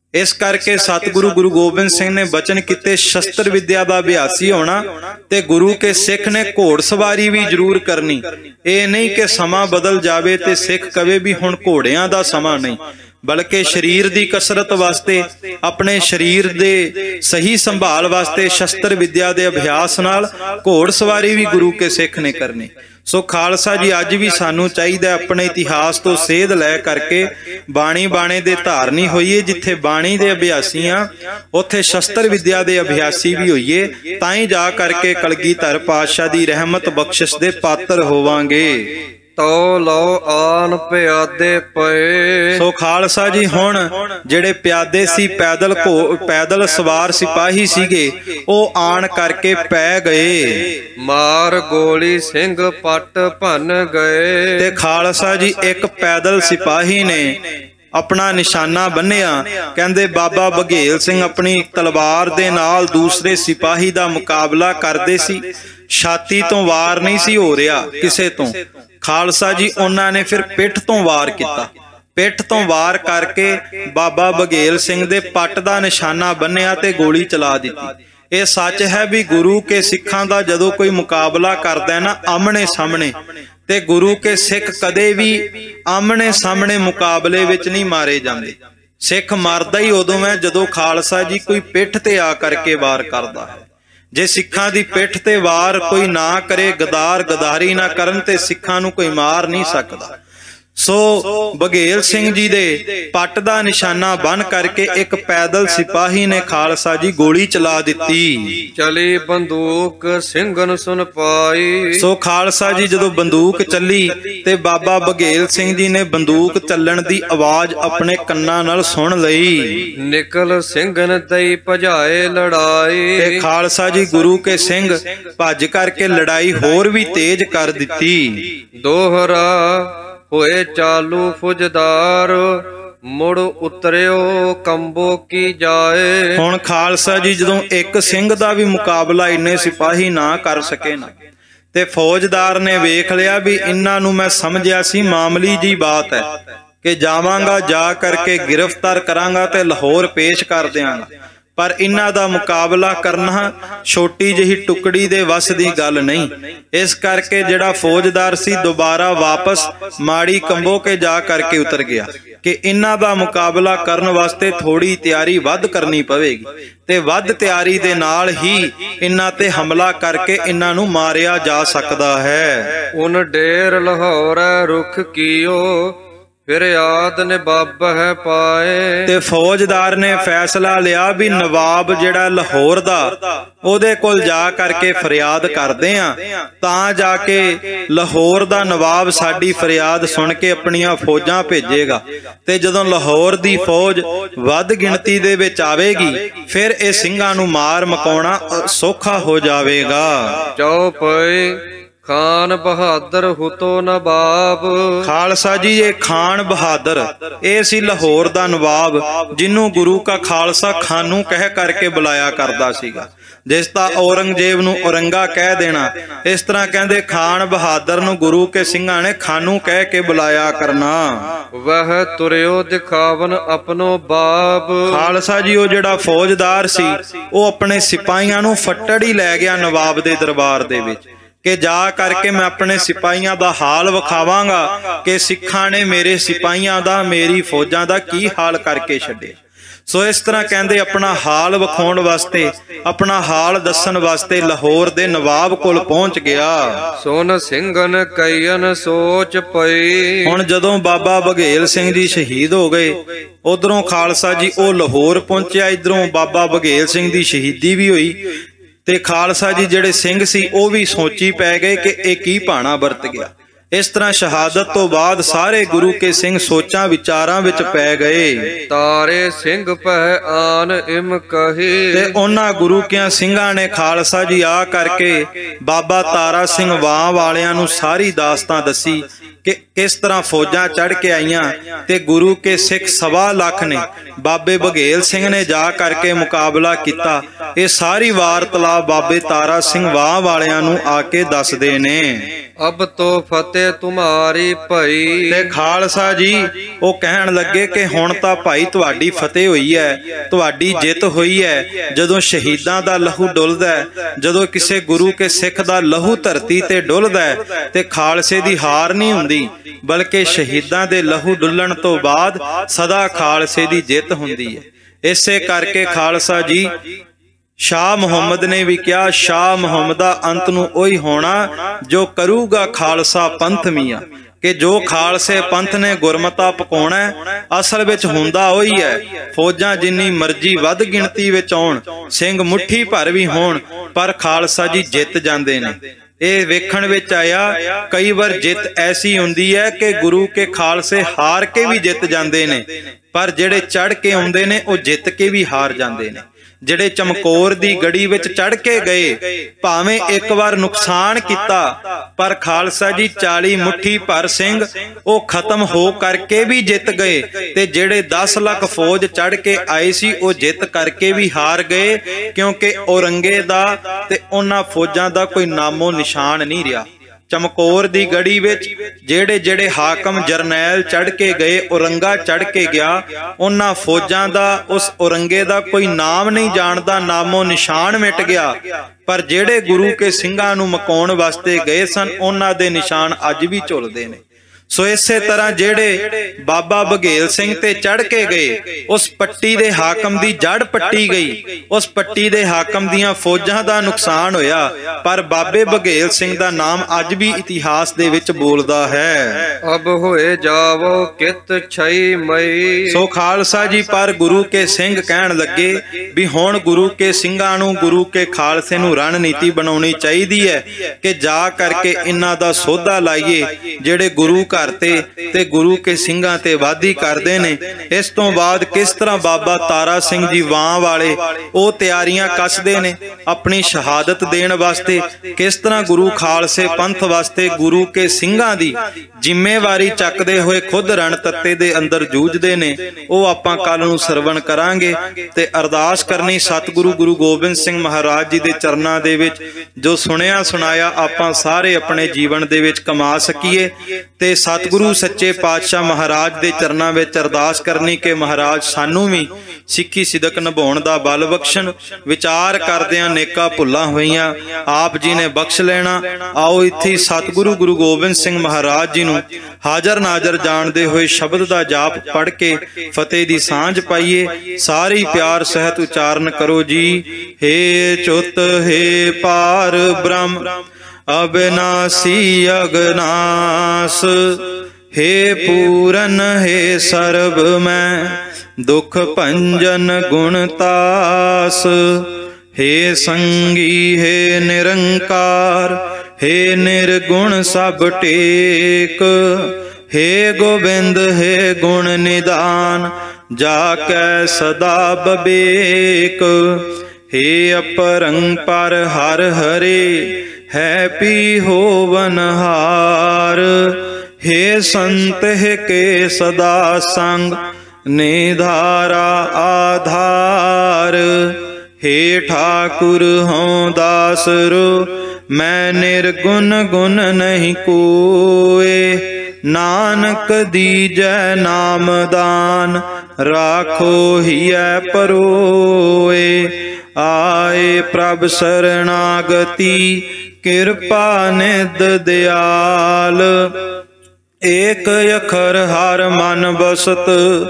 ਇਸ ਕਰਕੇ ਸਤਿਗੁਰੂ ਗੁਰੂ ਗੋਬਿੰਦ ਸਿੰਘ ਨੇ ਬਚਨ ਕੀਤੇ ਸ਼ਸਤਰ ਵਿਦਿਆ ਦਾ ਅਭਿਆਸੀ ਹੋਣਾ ਤੇ ਗੁਰੂ ਕੇ ਸਿੱਖ ਨੇ ਘੋੜ ਸਵਾਰੀ ਵੀ ਜ਼ਰੂਰ ਕਰਨੀ। ਇਹ ਨਹੀਂ ਕਿ ਸਮਾਂ ਬਦਲ ਜਾਵੇ ਤੇ ਸਿੱਖ ਕਵੇ ਵੀ ਹੁਣ ਘੋੜਿਆਂ ਦਾ ਸਮਾਂ ਨਹੀਂ, ਬਲਕਿ ਸਰੀਰ ਦੀ ਕਸਰਤ ਵਾਸਤੇ, ਆਪਣੇ ਸਰੀਰ ਦੇ ਸਹੀ ਸੰਭਾਲ ਵਾਸਤੇ ਸ਼ਸਤਰ ਵਿਦਿਆ ਦੇ ਅਭਿਆਸ ਨਾਲ ਘੋੜ ਸਵਾਰੀ ਵੀ ਗੁਰੂ ਕੇ ਸਿੱਖ ਨੇ ਕਰਨੀ। ਸੋ ਖਾਲਸਾ ਜੀ ਅੱਜ ਵੀ ਸਾਨੂੰ ਚਾਹੀਦਾ ਆਪਣੇ ਇਤਿਹਾਸ ਤੋਂ ਸੇਧ ਲੈ ਕਰਕੇ ਬਾਣੀ ਬਾਣੇ ਦੇ ਧਾਰਨੀ ਹੋਈਏ। ਜਿੱਥੇ ਬਾਣੀ ਦੇ ਅਭਿਆਸੀ ਆ ਉੱਥੇ ਸ਼ਸਤਰ ਵਿਦਿਆ ਦੇ ਅਭਿਆਸੀ ਵੀ ਹੋਈਏ, ਤਾਂ ਹੀ ਜਾ ਕਰਕੇ ਕਲਗੀਧਰ ਪਾਤਸ਼ਾਹ ਦੀ ਰਹਿਮਤ ਬਖਸ਼ਿਸ਼ ਦੇ ਪਾਤਰ ਹੋਵਾਂਗੇ। ਤੋ ਲਓ ਆਨ ਪਿਆਦੇ ਪਏ। ਸੋ ਖਾਲਸਾ ਜੀ ਹੁਣ ਜਿਹੜੇ ਪਿਆਦੇ ਸੀ, ਪੈਦਲ ਪੈਦਲ ਸਵਾਰ ਸਿਪਾਹੀ ਸੀਗੇ, ਉਹ ਆਣ ਕਰਕੇ ਪੈ ਗਏ। ਮਾਰ ਗੋਲੀ ਸਿੰਘ ਪੱਟ ਭੰਨ ਗਏ। ਤੇ ਖਾਲਸਾ ਜੀ ਇੱਕ ਪੈਦਲ ਸਿਪਾਹੀ ਨੇ ਆਪਣਾ ਨਿਸ਼ਾਨਾ ਬੰਨਿਆ। ਕਹਿੰਦੇ ਬਾਬਾ ਬਘੇਲ ਸਿੰਘ ਆਪਣੀ ਤਲਵਾਰ ਦੇ ਨਾਲ ਦੂਸਰੇ ਸਿਪਾਹੀ ਦਾ ਮੁਕਾਬਲਾ ਕਰਦੇ ਸੀ। ਛਾਤੀ ਤੋਂ ਵਾਰ ਨਹੀਂ ਸੀ ਹੋ ਰਿਹਾ ਕਿਸੇ ਤੋਂ। ਖਾਲਸਾ ਜੀ ਉਹਨਾਂ ਨੇ ਫਿਰ ਪਿੱਠ ਤੋਂ ਵਾਰ ਕੀਤਾ। ਪਿੱਠ ਤੋਂ ਵਾਰ ਕਰਕੇ ਬਾਬਾ ਬਘੇਲ ਸਿੰਘ ਦੇ ਪੱਟ ਦਾ ਨਿਸ਼ਾਨਾ ਬੰਨਿਆ ਤੇ ਗੋਲੀ ਚਲਾ ਦਿੱਤੀ। ਇਹ ਸੱਚ ਹੈ ਵੀ ਗੁਰੂ ਕੇ ਸਿੱਖਾਂ ਦਾ ਜਦੋਂ ਕੋਈ ਮੁਕਾਬਲਾ ਕਰਦਾ ਨਾ ਆਮਣੇ ਸਾਹਮਣੇ, ਤੇ ਗੁਰੂ ਕੇ ਸਿੱਖ ਕਦੇ ਵੀ ਆਮਣੇ ਸਾਹਮਣੇ ਮੁਕਾਬਲੇ ਵਿੱਚ ਨਹੀਂ ਮਾਰੇ ਜਾਂਦੇ। ਸਿੱਖ ਮਰਦਾ ਹੀ ਉਦੋਂ ਹੈ ਜਦੋਂ ਖਾਲਸਾ ਜੀ ਕੋਈ ਪਿੱਠ ਤੇ ਆ ਕਰਕੇ ਵਾਰ ਕਰਦਾ ਹੈ। ਜੇ ਸਿੱਖਾਂ ਦੀ ਪਿੱਠ ਤੇ ਵਾਰ ਕੋਈ ਨਾ ਕਰੇ, ਗਦਾਰ ਗਦਾਰੀ ਨਾ ਕਰਨ, ਤੇ ਸਿੱਖਾਂ ਨੂੰ ਕੋਈ ਮਾਰ ਨਹੀਂ ਸਕਦਾ। ਸੋ ਬਘੇਲ ਸਿੰਘ ਜੀ ਦੇ ਪੱਟ ਦਾ ਨਿਸ਼ਾਨਾ ਬੰਨ ਕਰਕੇ ਇੱਕ ਪੈਦਲ ਸਿਪਾਹੀ ਨੇ ਖਾਲਸਾ ਜੀ ਗੋਲੀ ਚਲਾ ਦਿੱਤੀ। ਚਲੀ ਬੰਦੂਕ ਸਿੰਘਨ ਸੁਨ ਪਾਈ। ਸੋ ਖਾਲਸਾ ਜੀ ਜਦੋਂ ਬੰਦੂਕ ਚੱਲੀ ਤੇ ਬਾਬਾ ਬਘੇਲ ਸਿੰਘ ਜੀ ਨੇ ਬੰਦੂਕ ਚੱਲਣ ਦੀ ਆਵਾਜ਼ ਆਪਣੇ ਕੰਨਾਂ ਨਾਲ ਸੁਣ ਲਈ। ਨਿਕਲ ਸਿੰਘਨ ਦਈ ਭਜਾਏ ਲੜਾਈ। ਤੇ ਖਾਲਸਾ ਜੀ ਗੁਰੂ ਕੇ ਸਿੰਘ ਭੱਜ ਕਰਕੇ ਲੜਾਈ ਹੋਰ ਵੀ ਤੇਜ਼ ਕਰ ਦਿੱਤੀ। ਦੋਹਰਾ ਹੋਏ ਚਾਲੂ ਫੁਜਦਾਰ, ਮੁੜ ਉਤਰਿਓ ਕੰਬੋ ਕੀ ਜਾਏ। ਹੁਣ ਖਾਲਸਾ ਜੀ ਜਦੋਂ ਇੱਕ ਸਿੰਘ ਦਾ ਵੀ ਮੁਕਾਬਲਾ ਇੰਨੇ ਸਿਪਾਹੀ ਨਾ ਕਰ ਸਕੇ ਨਾ, ਤੇ ਫੌਜਦਾਰ ਨੇ ਵੇਖ ਲਿਆ ਵੀ ਇਹਨਾਂ ਨੂੰ ਮੈਂ ਸਮਝਿਆ ਸੀ ਮਾਮੂਲੀ ਜੀ ਬਾਤ ਹੈ ਕਿ ਜਾਵਾਂਗਾ, ਜਾ ਕਰਕੇ ਗ੍ਰਿਫਤਾਰ ਕਰਾਂਗਾ ਤੇ ਲਾਹੌਰ ਪੇਸ਼ ਕਰ ਦਿਆਂਗਾ, ਪਰ ਇਹਨਾਂ ਦਾ ਮੁਕਾਬਲਾ ਕਰਨਾ ਛੋਟੀ ਜਿਹੀ ਟੁਕੜੀ ਦੇ ਵੱਸ ਦੀ ਗੱਲ ਨਹੀਂ। ਇਸ ਕਰਕੇ ਜਿਹੜਾ ਫੌਜਦਾਰ ਸੀ ਦੁਬਾਰਾ ਵਾਪਸ ਮਾੜੀ ਕੰਬੋ ਕੇ ਜਾ ਕਰਕੇ ਉਤਰ ਗਿਆ ਕਿ ਇਹਨਾਂ ਦਾ ਮੁਕਾਬਲਾ ਕਰਨ ਵਾਸਤੇ ਥੋੜੀ ਤਿਆਰੀ ਵੱਧ ਕਰਨੀ ਪਵੇਗੀ, ਤੇ ਵੱਧ ਤਿਆਰੀ ਦੇ ਨਾਲ ਹੀ ਇਹਨਾਂ ਤੇ ਹਮਲਾ ਕਰਕੇ ਇਹਨਾਂ ਨੂੰ ਮਾਰਿਆ ਜਾ ਸਕਦਾ ਹੈ। ਉਨ ਡੇਰ ਲਾਹੌਰ ਰੁਖ ਕੀਓ, ਫਿਰ ਯਾਦ ਨਵਾਬ ਹੈ ਪਾਏ। ਤੇ ਫੌਜਦਾਰ ਨੇ ਫੈਸਲਾ ਲਿਆ ਵੀ ਨਵਾਬ ਜਿਹੜਾ ਲਾਹੌਰ ਦਾ, ਉਹਦੇ ਕੋਲ ਜਾ ਕਰਕੇ ਫਰਿਆਦ ਕਰਦੇ ਆ, ਤਾਂ ਜਾ ਕੇ ਲਾਹੌਰ ਦਾ ਨਵਾਬ ਸਾਡੀ ਫਰਿਆਦ ਸੁਣ ਕੇ ਆਪਣੀਆਂ ਫੌਜਾਂ ਭੇਜੇਗਾ, ਤੇ ਜਦੋਂ ਲਾਹੌਰ ਦੀ ਫੌਜ ਵੱਧ ਗਿਣਤੀ ਦੇ ਵਿੱਚ ਆਵੇਗੀ ਫਿਰ ਇਹ ਸਿੰਘਾਂ ਨੂੰ ਮਾਰ ਮਕਾਉਣਾ ਸੌਖਾ ਹੋ ਜਾਵੇਗਾ। ਚੌਪਈ ਖਾਨ ਬਹਾਦਰ ਹੁਤੋ ਨਵਾਬ। ਖਾਲਸਾ ਜੀ ਇਹ ਖਾਨ ਬਹਾਦਰ, ਇਹ ਸੀ ਲਾਹੌਰ ਦਾ ਨਵਾਬ, ਜਿਹਨੂੰ ਗੁਰੂ ਕਾ ਖਾਲਸਾ ਖਾਨੂ ਕਹਿ ਕਰਕੇ ਬੁਲਾਇਆ ਕਰਦਾ ਸੀਗਾ। ਜਿਸ ਦਾ ਔਰੰਗਜ਼ੇਬ ਨੂੰ ਔਰੰਗਾ ਕਹਿ ਦੇਣਾ, ਇਸ ਤਰ੍ਹਾਂ ਕਹਿੰਦੇ ਖਾਨ ਬਹਾਦਰ ਨੂੰ ਗੁਰੂ ਕੇ ਸਿੰਘਾਂ ਨੇ ਖਾਨੂ ਕਹਿ ਕੇ ਬੁਲਾਇਆ ਕਰਨਾ। ਵਹ ਤੁਰਿਓ ਦਿਖਾਵਨ ਆਪਣੋ ਬਾਬ। ਖਾਲਸਾ ਜੀ ਉਹ ਜਿਹੜਾ ਫੌਜਦਾਰ ਸੀ ਉਹ ਆਪਣੇ ਸਿਪਾਹੀਆਂ ਨੂੰ ਫੱਟੜ ਹੀ ਲੈ ਗਿਆ ਨਵਾਬ ਦੇ ਦਰਬਾਰ ਦੇ ਵਿੱਚ ਕਿ ਜਾ ਕਰਕੇ ਮੈਂ ਆਪਣੇ ਸਿਪਾਹੀਆਂ ਦਾ ਹਾਲ ਵਿਖਾਵਾਂਗਾ ਕਿ ਸਿੱਖਾਂ ਨੇ ਮੇਰੇ ਸਿਪਾਹੀਆਂ ਦਾ, ਮੇਰੀ ਫੌਜਾਂ ਦਾ ਕੀ ਹਾਲ ਕਰਕੇ ਛੱਡਿਆ। ਸੋ ਇਸ ਤਰ੍ਹਾਂ ਕਹਿੰਦੇ ਆਪਣਾ ਹਾਲ ਵਿਖਾਉਣ ਵਾਸਤੇ, ਆਪਣਾ ਹਾਲ ਦੱਸਣ ਵਾਸਤੇ ਲਾਹੌਰ ਦੇ ਨਵਾਬ ਕੋਲ ਪਹੁੰਚ ਗਿਆ। ਸੁਨ ਸਿੰਘਨ ਕਈਨ ਸੋਚ ਪਈ। ਹੁਣ ਜਦੋਂ ਬਾਬਾ ਬਘੇਲ ਸਿੰਘ ਜੀ ਸ਼ਹੀਦ ਹੋ ਗਏ, ਉਧਰੋਂ ਖਾਲਸਾ ਜੀ ਉਹ ਲਾਹੌਰ ਪਹੁੰਚਿਆ, ਇਧਰੋਂ ਬਾਬਾ ਬਘੇਲ ਸਿੰਘ ਦੀ ਸ਼ਹੀਦੀ ਵੀ ਹੋਈ, ਤੇ ਖਾਲਸਾ ਜੀ ਜਿਹੜੇ ਸਿੰਘ ਸੀ ਉਹ ਵੀ ਸੋਚੀ ਪੈ ਗਏ ਕਿ ਇਹ ਕੀ ਭਾਣਾ ਵਰਤ ਗਿਆ। ਇਸ ਤਰ੍ਹਾਂ ਸ਼ਹਾਦਤ ਤੋਂ ਬਾਅਦ ਸਾਰੇ ਗੁਰੂ ਕੇ ਸਿੰਘ ਸੋਚਾਂ ਵਿਚਾਰਾਂ ਵਿੱਚ ਪੈ ਗਏ। ਤਾਰੇ ਸਿੰਘ ਪਹਿ ਆਨ ਇਮ ਕਹੀ। ਤੇ ਉਹਨਾਂ ਗੁਰੂ ਕਿਆਂ ਸਿੰਘਾਂ ਨੇ ਖਾਲਸਾ ਜੀ ਆ ਕਰਕੇ ਬਾਬਾ ਤਾਰਾ ਸਿੰਘ ਵਾਂ ਵਾਲਿਆਂ ਨੂੰ ਸਾਰੀ ਦਾਸਤਾਂ ਦੱਸੀ ਕਿ ਕਿਸ ਤਰ੍ਹਾਂ ਫੌਜਾਂ ਚੜ ਕੇ ਆਈਆਂ ਤੇ ਗੁਰੂ ਕੇ ਸਿੱਖ ਸਵਾ ਲੱਖ ਨੇ ਬਾਬੇ ਬਘੇਲ ਸਿੰਘ ਨੇ ਜਾ ਕਰਕੇ ਮੁਕਾਬਲਾ ਕੀਤਾ। ਇਹ ਸਾਰੀ ਵਾਰਤਾਲਾਪ ਬਾਬੇ ਤਾਰਾ ਸਿੰਘ ਵਾਹ ਵਾਲਿਆਂ ਨੂੰ ਆ ਕੇ ਦੱਸਦੇ ਨੇ। ਅਬ ਤੋ ਫਤਿਹ ਫਤਿਹ ਤੁਮਾਰੀ ਭਈ। ਤੇ ਖਾਲਸਾ ਜੀ ਉਹ ਕਹਿਣ ਲੱਗੇ ਕਿ ਹੁਣ ਤਾਂ ਭਾਈ ਤੁਹਾਡੀ ਫਤਿਹ ਹੋਈ ਹੈ, ਤੁਹਾਡੀ ਜਿੱਤ ਹੋਈ ਹੈ। ਜਦੋਂ ਸ਼ਹੀਦਾਂ ਦਾ ਲਹੂ ਡੁੱਲਦਾ, ਜਦੋਂ ਕਿਸੇ ਗੁਰੂ ਕੇ ਸਿੱਖ ਦਾ ਲਹੂ ਧਰਤੀ ਤੇ ਡੁੱਲਦਾ ਤੇ ਖਾਲਸੇ ਦੀ ਹਾਰ ਨਹੀਂ ਹੁੰਦੀ, ਬਲਕਿ ਸ਼ਹੀਦਾਂ ਦੇ ਲਹੂ ਡੁੱਲਣ ਤੋਂ ਬਾਅਦ ਸਦਾ ਖਾਲਸੇ ਦੀ ਜਿੱਤ ਹੁੰਦੀ ਹੈ। ਇਸੇ ਕਰਕੇ ਖਾਲਸਾ ਜੀ ਸ਼ਾਹ ਮੁਹੰਮਦ ਨੇ ਵੀ ਕਿਹਾ, ਸ਼ਾਹ ਮੁਹੰਮਦਾ ਅੰਤ ਨੂੰ ਉਹੀ ਹੋਣਾ ਜੋ ਕਰੂਗਾ ਖਾਲਸਾ ਪੰਥ ਮੀਆਂ, ਕਿ ਜੋ ਖਾਲਸੇ ਪੰਥ ਨੇ ਗੁਰਮਤਾ ਪਕਾਉਣਾ ਅਸਲ ਵਿੱਚ ਹੁੰਦਾ ਉਹੀ ਹੈ। ਫੌਜਾਂ ਜਿੰਨੀ ਮਰਜ਼ੀ ਵੱਧ ਗਿਣਤੀ ਵਿੱਚ ਆਉਣ, ਸਿੰਘ ਮੁੱਠੀ ਭਰ ਵੀ ਹੋਣ, ਪਰ ਖਾਲਸਾ ਜੀ ਜਿੱਤ ਜਾਂਦੇ ਨੇ। ਇਹ ਵੇਖਣ ਵਿੱਚ ਆਇਆ ਕਈ ਵਾਰ ਜਿੱਤ ਐਸੀ ਹੁੰਦੀ ਹੈ ਕਿ ਗੁਰੂ ਕੇ ਖਾਲਸੇ ਹਾਰ ਕੇ ਵੀ ਜਿੱਤ ਜਾਂਦੇ ਨੇ, ਪਰ ਜਿਹੜੇ ਚੜ ਕੇ ਆਉਂਦੇ ਨੇ ਉਹ ਜਿੱਤ ਕੇ ਵੀ ਹਾਰ ਜਾਂਦੇ ਨੇ। ਜਿਹੜੇ ਚਮਕੌਰ ਦੀ ਗੜੀ ਵਿੱਚ ਚੜ ਕੇ ਗਏ, ਭਾਵੇਂ ਇੱਕ ਵਾਰ ਨੁਕਸਾਨ ਕੀਤਾ, ਪਰ ਖਾਲਸਾ ਜੀ ਚਾਲੀ ਮੁੱਠੀ ਭਰ ਸਿੰਘ ਉਹ ਖਤਮ ਹੋ ਕਰਕੇ ਵੀ ਜਿੱਤ ਗਏ। ਤੇ ਜਿਹੜੇ ਦਸ ਲੱਖ ਫੌਜ ਚੜ ਕੇ ਆਏ ਸੀ ਉਹ ਜਿੱਤ ਕਰਕੇ ਵੀ ਹਾਰ ਗਏ, ਕਿਉਂਕਿ ਔਰੰਗੇ ਦਾ ਤੇ ਉਹਨਾਂ ਫੌਜਾਂ ਦਾ ਕੋਈ ਨਾਮੋ ਨਿਸ਼ਾਨ ਨਹੀਂ ਰਿਹਾ। ਚਮਕੌਰ ਦੀ ਗੜੀ ਵਿੱਚ ਜਿਹੜੇ ਜਿਹੜੇ ਹਾਕਮ ਜਰਨੈਲ ਚੜ ਕੇ ਗਏ, ਔਰੰਗਾ ਚੜ ਕੇ ਗਿਆ, ਉਹਨਾਂ ਫੌਜਾਂ ਦਾ ਉਸ ਔਰੰਗੇ ਦਾ ਕੋਈ ਨਾਮ ਨਹੀਂ ਜਾਣਦਾ, ਨਾਮੋ ਨਿਸ਼ਾਨ ਮਿਟ ਗਿਆ। ਪਰ ਜਿਹੜੇ ਗੁਰੂ ਕੇ ਸਿੰਘਾਂ ਨੂੰ ਮਕਾਉਣ ਵਾਸਤੇ ਗਏ ਸਨ, ਉਹਨਾਂ ਦੇ ਨਿਸ਼ਾਨ ਅੱਜ ਵੀ ਝੁਲਦੇ ਨੇ। ਸੋ ਇਸੇ ਤਰ੍ਹਾਂ ਜਿਹੜੇ ਬਾਬਾ ਬਘੇਲ ਸਿੰਘ ਤੇ ਚੜ ਕੇ ਗਏ, ਉਸ ਪੱਟੀ ਦੇ ਹਾਕਮ ਦੀ ਜੜ ਪੱਟੀ ਗਈ, ਉਸ ਪੱਟੀ ਦੇ ਹਾਕਮ ਦੀਆਂ ਫੌਜਾਂ ਦਾ ਨੁਕਸਾਨ ਹੋਇਆ, ਪਰ ਬਾਬੇ ਬਘੇਲ ਸਿੰਘ ਦਾ ਨਾਮ ਅੱਜ ਵੀ ਇਤਿਹਾਸ ਦੇ ਵਿੱਚ ਬੋਲਦਾ ਹੈ। ਅਬ ਹੋਏ ਜਾਵੋ ਕਿਤ ਛਈ ਮਈ। ਸੋ ਖਾਲਸਾ ਜੀ ਪਰ ਗੁਰੂ ਕੇ ਸਿੰਘ ਕਹਿਣ ਲੱਗੇ ਵੀ ਹੁਣ ਗੁਰੂ ਕੇ ਸਿੰਘਾਂ ਨੂੰ, ਗੁਰੂ ਕੇ ਖਾਲਸੇ ਨੂੰ ਰਣਨੀਤੀ ਬਣਾਉਣੀ ਚਾਹੀਦੀ ਹੈ ਕਿ ਜਾ ਕਰਕੇ ਇਹਨਾਂ ਦਾ ਸੌਦਾ ਲਾਈਏ ਜਿਹੜੇ ਗੁਰੂ ਘਰ ਤੇ ਤੇ ਗੁਰੂ ਕੇ ਸਿੰਘਾਂ ਤੇ ਵਾਦੀ ਕਰਦੇ ਨੇ। ਇਸ ਤੋਂ ਬਾਅਦ ਕਿਸ ਤਰ੍ਹਾਂ ਬਾਬਾ ਤਾਰਾ ਸਿੰਘ ਜੀ ਵਾਂ ਵਾਲੇ ਉਹ ਤਿਆਰੀਆਂ ਕੱਸਦੇ ਨੇ ਆਪਣੀ ਸ਼ਹਾਦਤ ਦੇਣ ਵਾਸਤੇ, ਕਿਸ ਤਰ੍ਹਾਂ ਗੁਰੂ ਖਾਲਸੇ ਪੰਥ ਵਾਸਤੇ ਗੁਰੂ ਕੇ ਸਿੰਘਾਂ ਦੀ ਜ਼ਿੰਮੇਵਾਰੀ ਚੱਕਦੇ ਹੋਏ ਖੁਦ ਰਣ ਤੱਤੇ ਦੇ ਅੰਦਰ ਜੂਝਦੇ ਨੇ, ਉਹ ਆਪਾਂ ਕੱਲ ਨੂੰ ਸਰਵਣ ਕਰਾਂਗੇ। ਤੇ ਅਰਦਾਸ ਕਰਨੀ ਸਤਿਗੁਰੂ ਗੁਰੂ ਗੋਬਿੰਦ ਸਿੰਘ ਮਹਾਰਾਜ ਜੀ ਦੇ ਚਰਨਾਂ ਦੇ ਵਿੱਚ ਜੋ ਸੁਣਿਆ ਸੁਣਾਇਆ ਆਪਾਂ ਸਾਰੇ ਆਪਣੇ ਜੀਵਨ ਦੇ ਵਿੱਚ ਕਮਾ ਸਕੀਏ। ਤੇ ਸਤਿਗੁਰੂ ਸੱਚੇ ਪਾਤਸ਼ਾਹ ਮਹਾਰਾਜ ਦੇ ਚਰਨਾਂ ਵਿੱਚ ਅਰਦਾਸ ਕਰਨੀ ਕਿ ਮਹਾਰਾਜ ਸਾਨੂੰ ਵੀ ਸਿੱਖੀ ਸਿਦਕ ਨਿਭਾਉਣ ਦਾ ਬਲ ਬਖਸ਼ਣ। ਵਿਚਾਰ ਕਰਦਿਆਂ ਨੇਕਾਂ ਭੁੱਲਾਂ ਹੋਈਆਂ ਆਪ ਜੀ ਨੇ ਬਖਸ਼ ਲੈਣਾ। ਆਓ ਇੱਥੇ ਸਤਿਗੁਰੂ ਗੁਰੂ ਗੋਬਿੰਦ ਸਿੰਘ ਮਹਾਰਾਜ ਜੀ ਨੂੰ ਹਾਜ਼ਰ ਨਾਜ਼ਰ ਜਾਣਦੇ ਹੋਏ ਸ਼ਬਦ ਦਾ ਜਾਪ ਪੜ੍ਹ ਕੇ ਫਤਿਹ ਦੀ ਸਾਂਝ ਪਾਈਏ। ਸਾਰੀ ਪਿਆਰ ਸਹਿਤ ਉਚਾਰਨ ਕਰੋ ਜੀ। ਹੇ ਚੁੱਤ ਹੇ ਪਾਰ ਬ੍ਰਹਮ ਅਬਿਨਾਸੀ ਅਗਨਾਸ, हे पूरन हे सर्व मैं दुख भंजन गुणतास, हे संगी हे निरंकार, हे निर्गुण सब टेक, हे गोविंद हे गुण निदान, जाकै सदा बबेक, हे अपरंपार हर हरे है पी होवनहार, हे संत हे के सदा संग निधारा आधार, हे ठाकुर हों दासरो मैं निर्गुण गुण नहीं कोए, नानक दीजै नाम दान राखो हियै परोए, आए प्रभ शरणागति कृपा निध दयाल, एक अखर हर मन बसत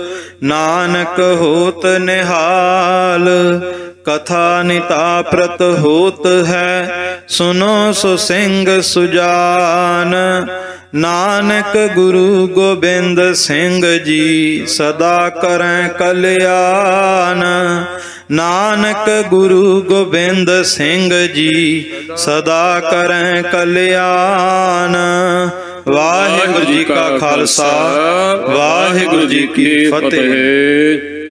नानक होत निहाल, कथा निता प्रत होत है सुनो सो सिंह सुजान, नानक गुरु गोबिंद सिंह जी सदा करें कल्याण, नानक गुरु गोबिंद सिंह जी सदा करें कल्याण। वाहिगुरु जी का खालसा वाहिगुरु जी की फतेह।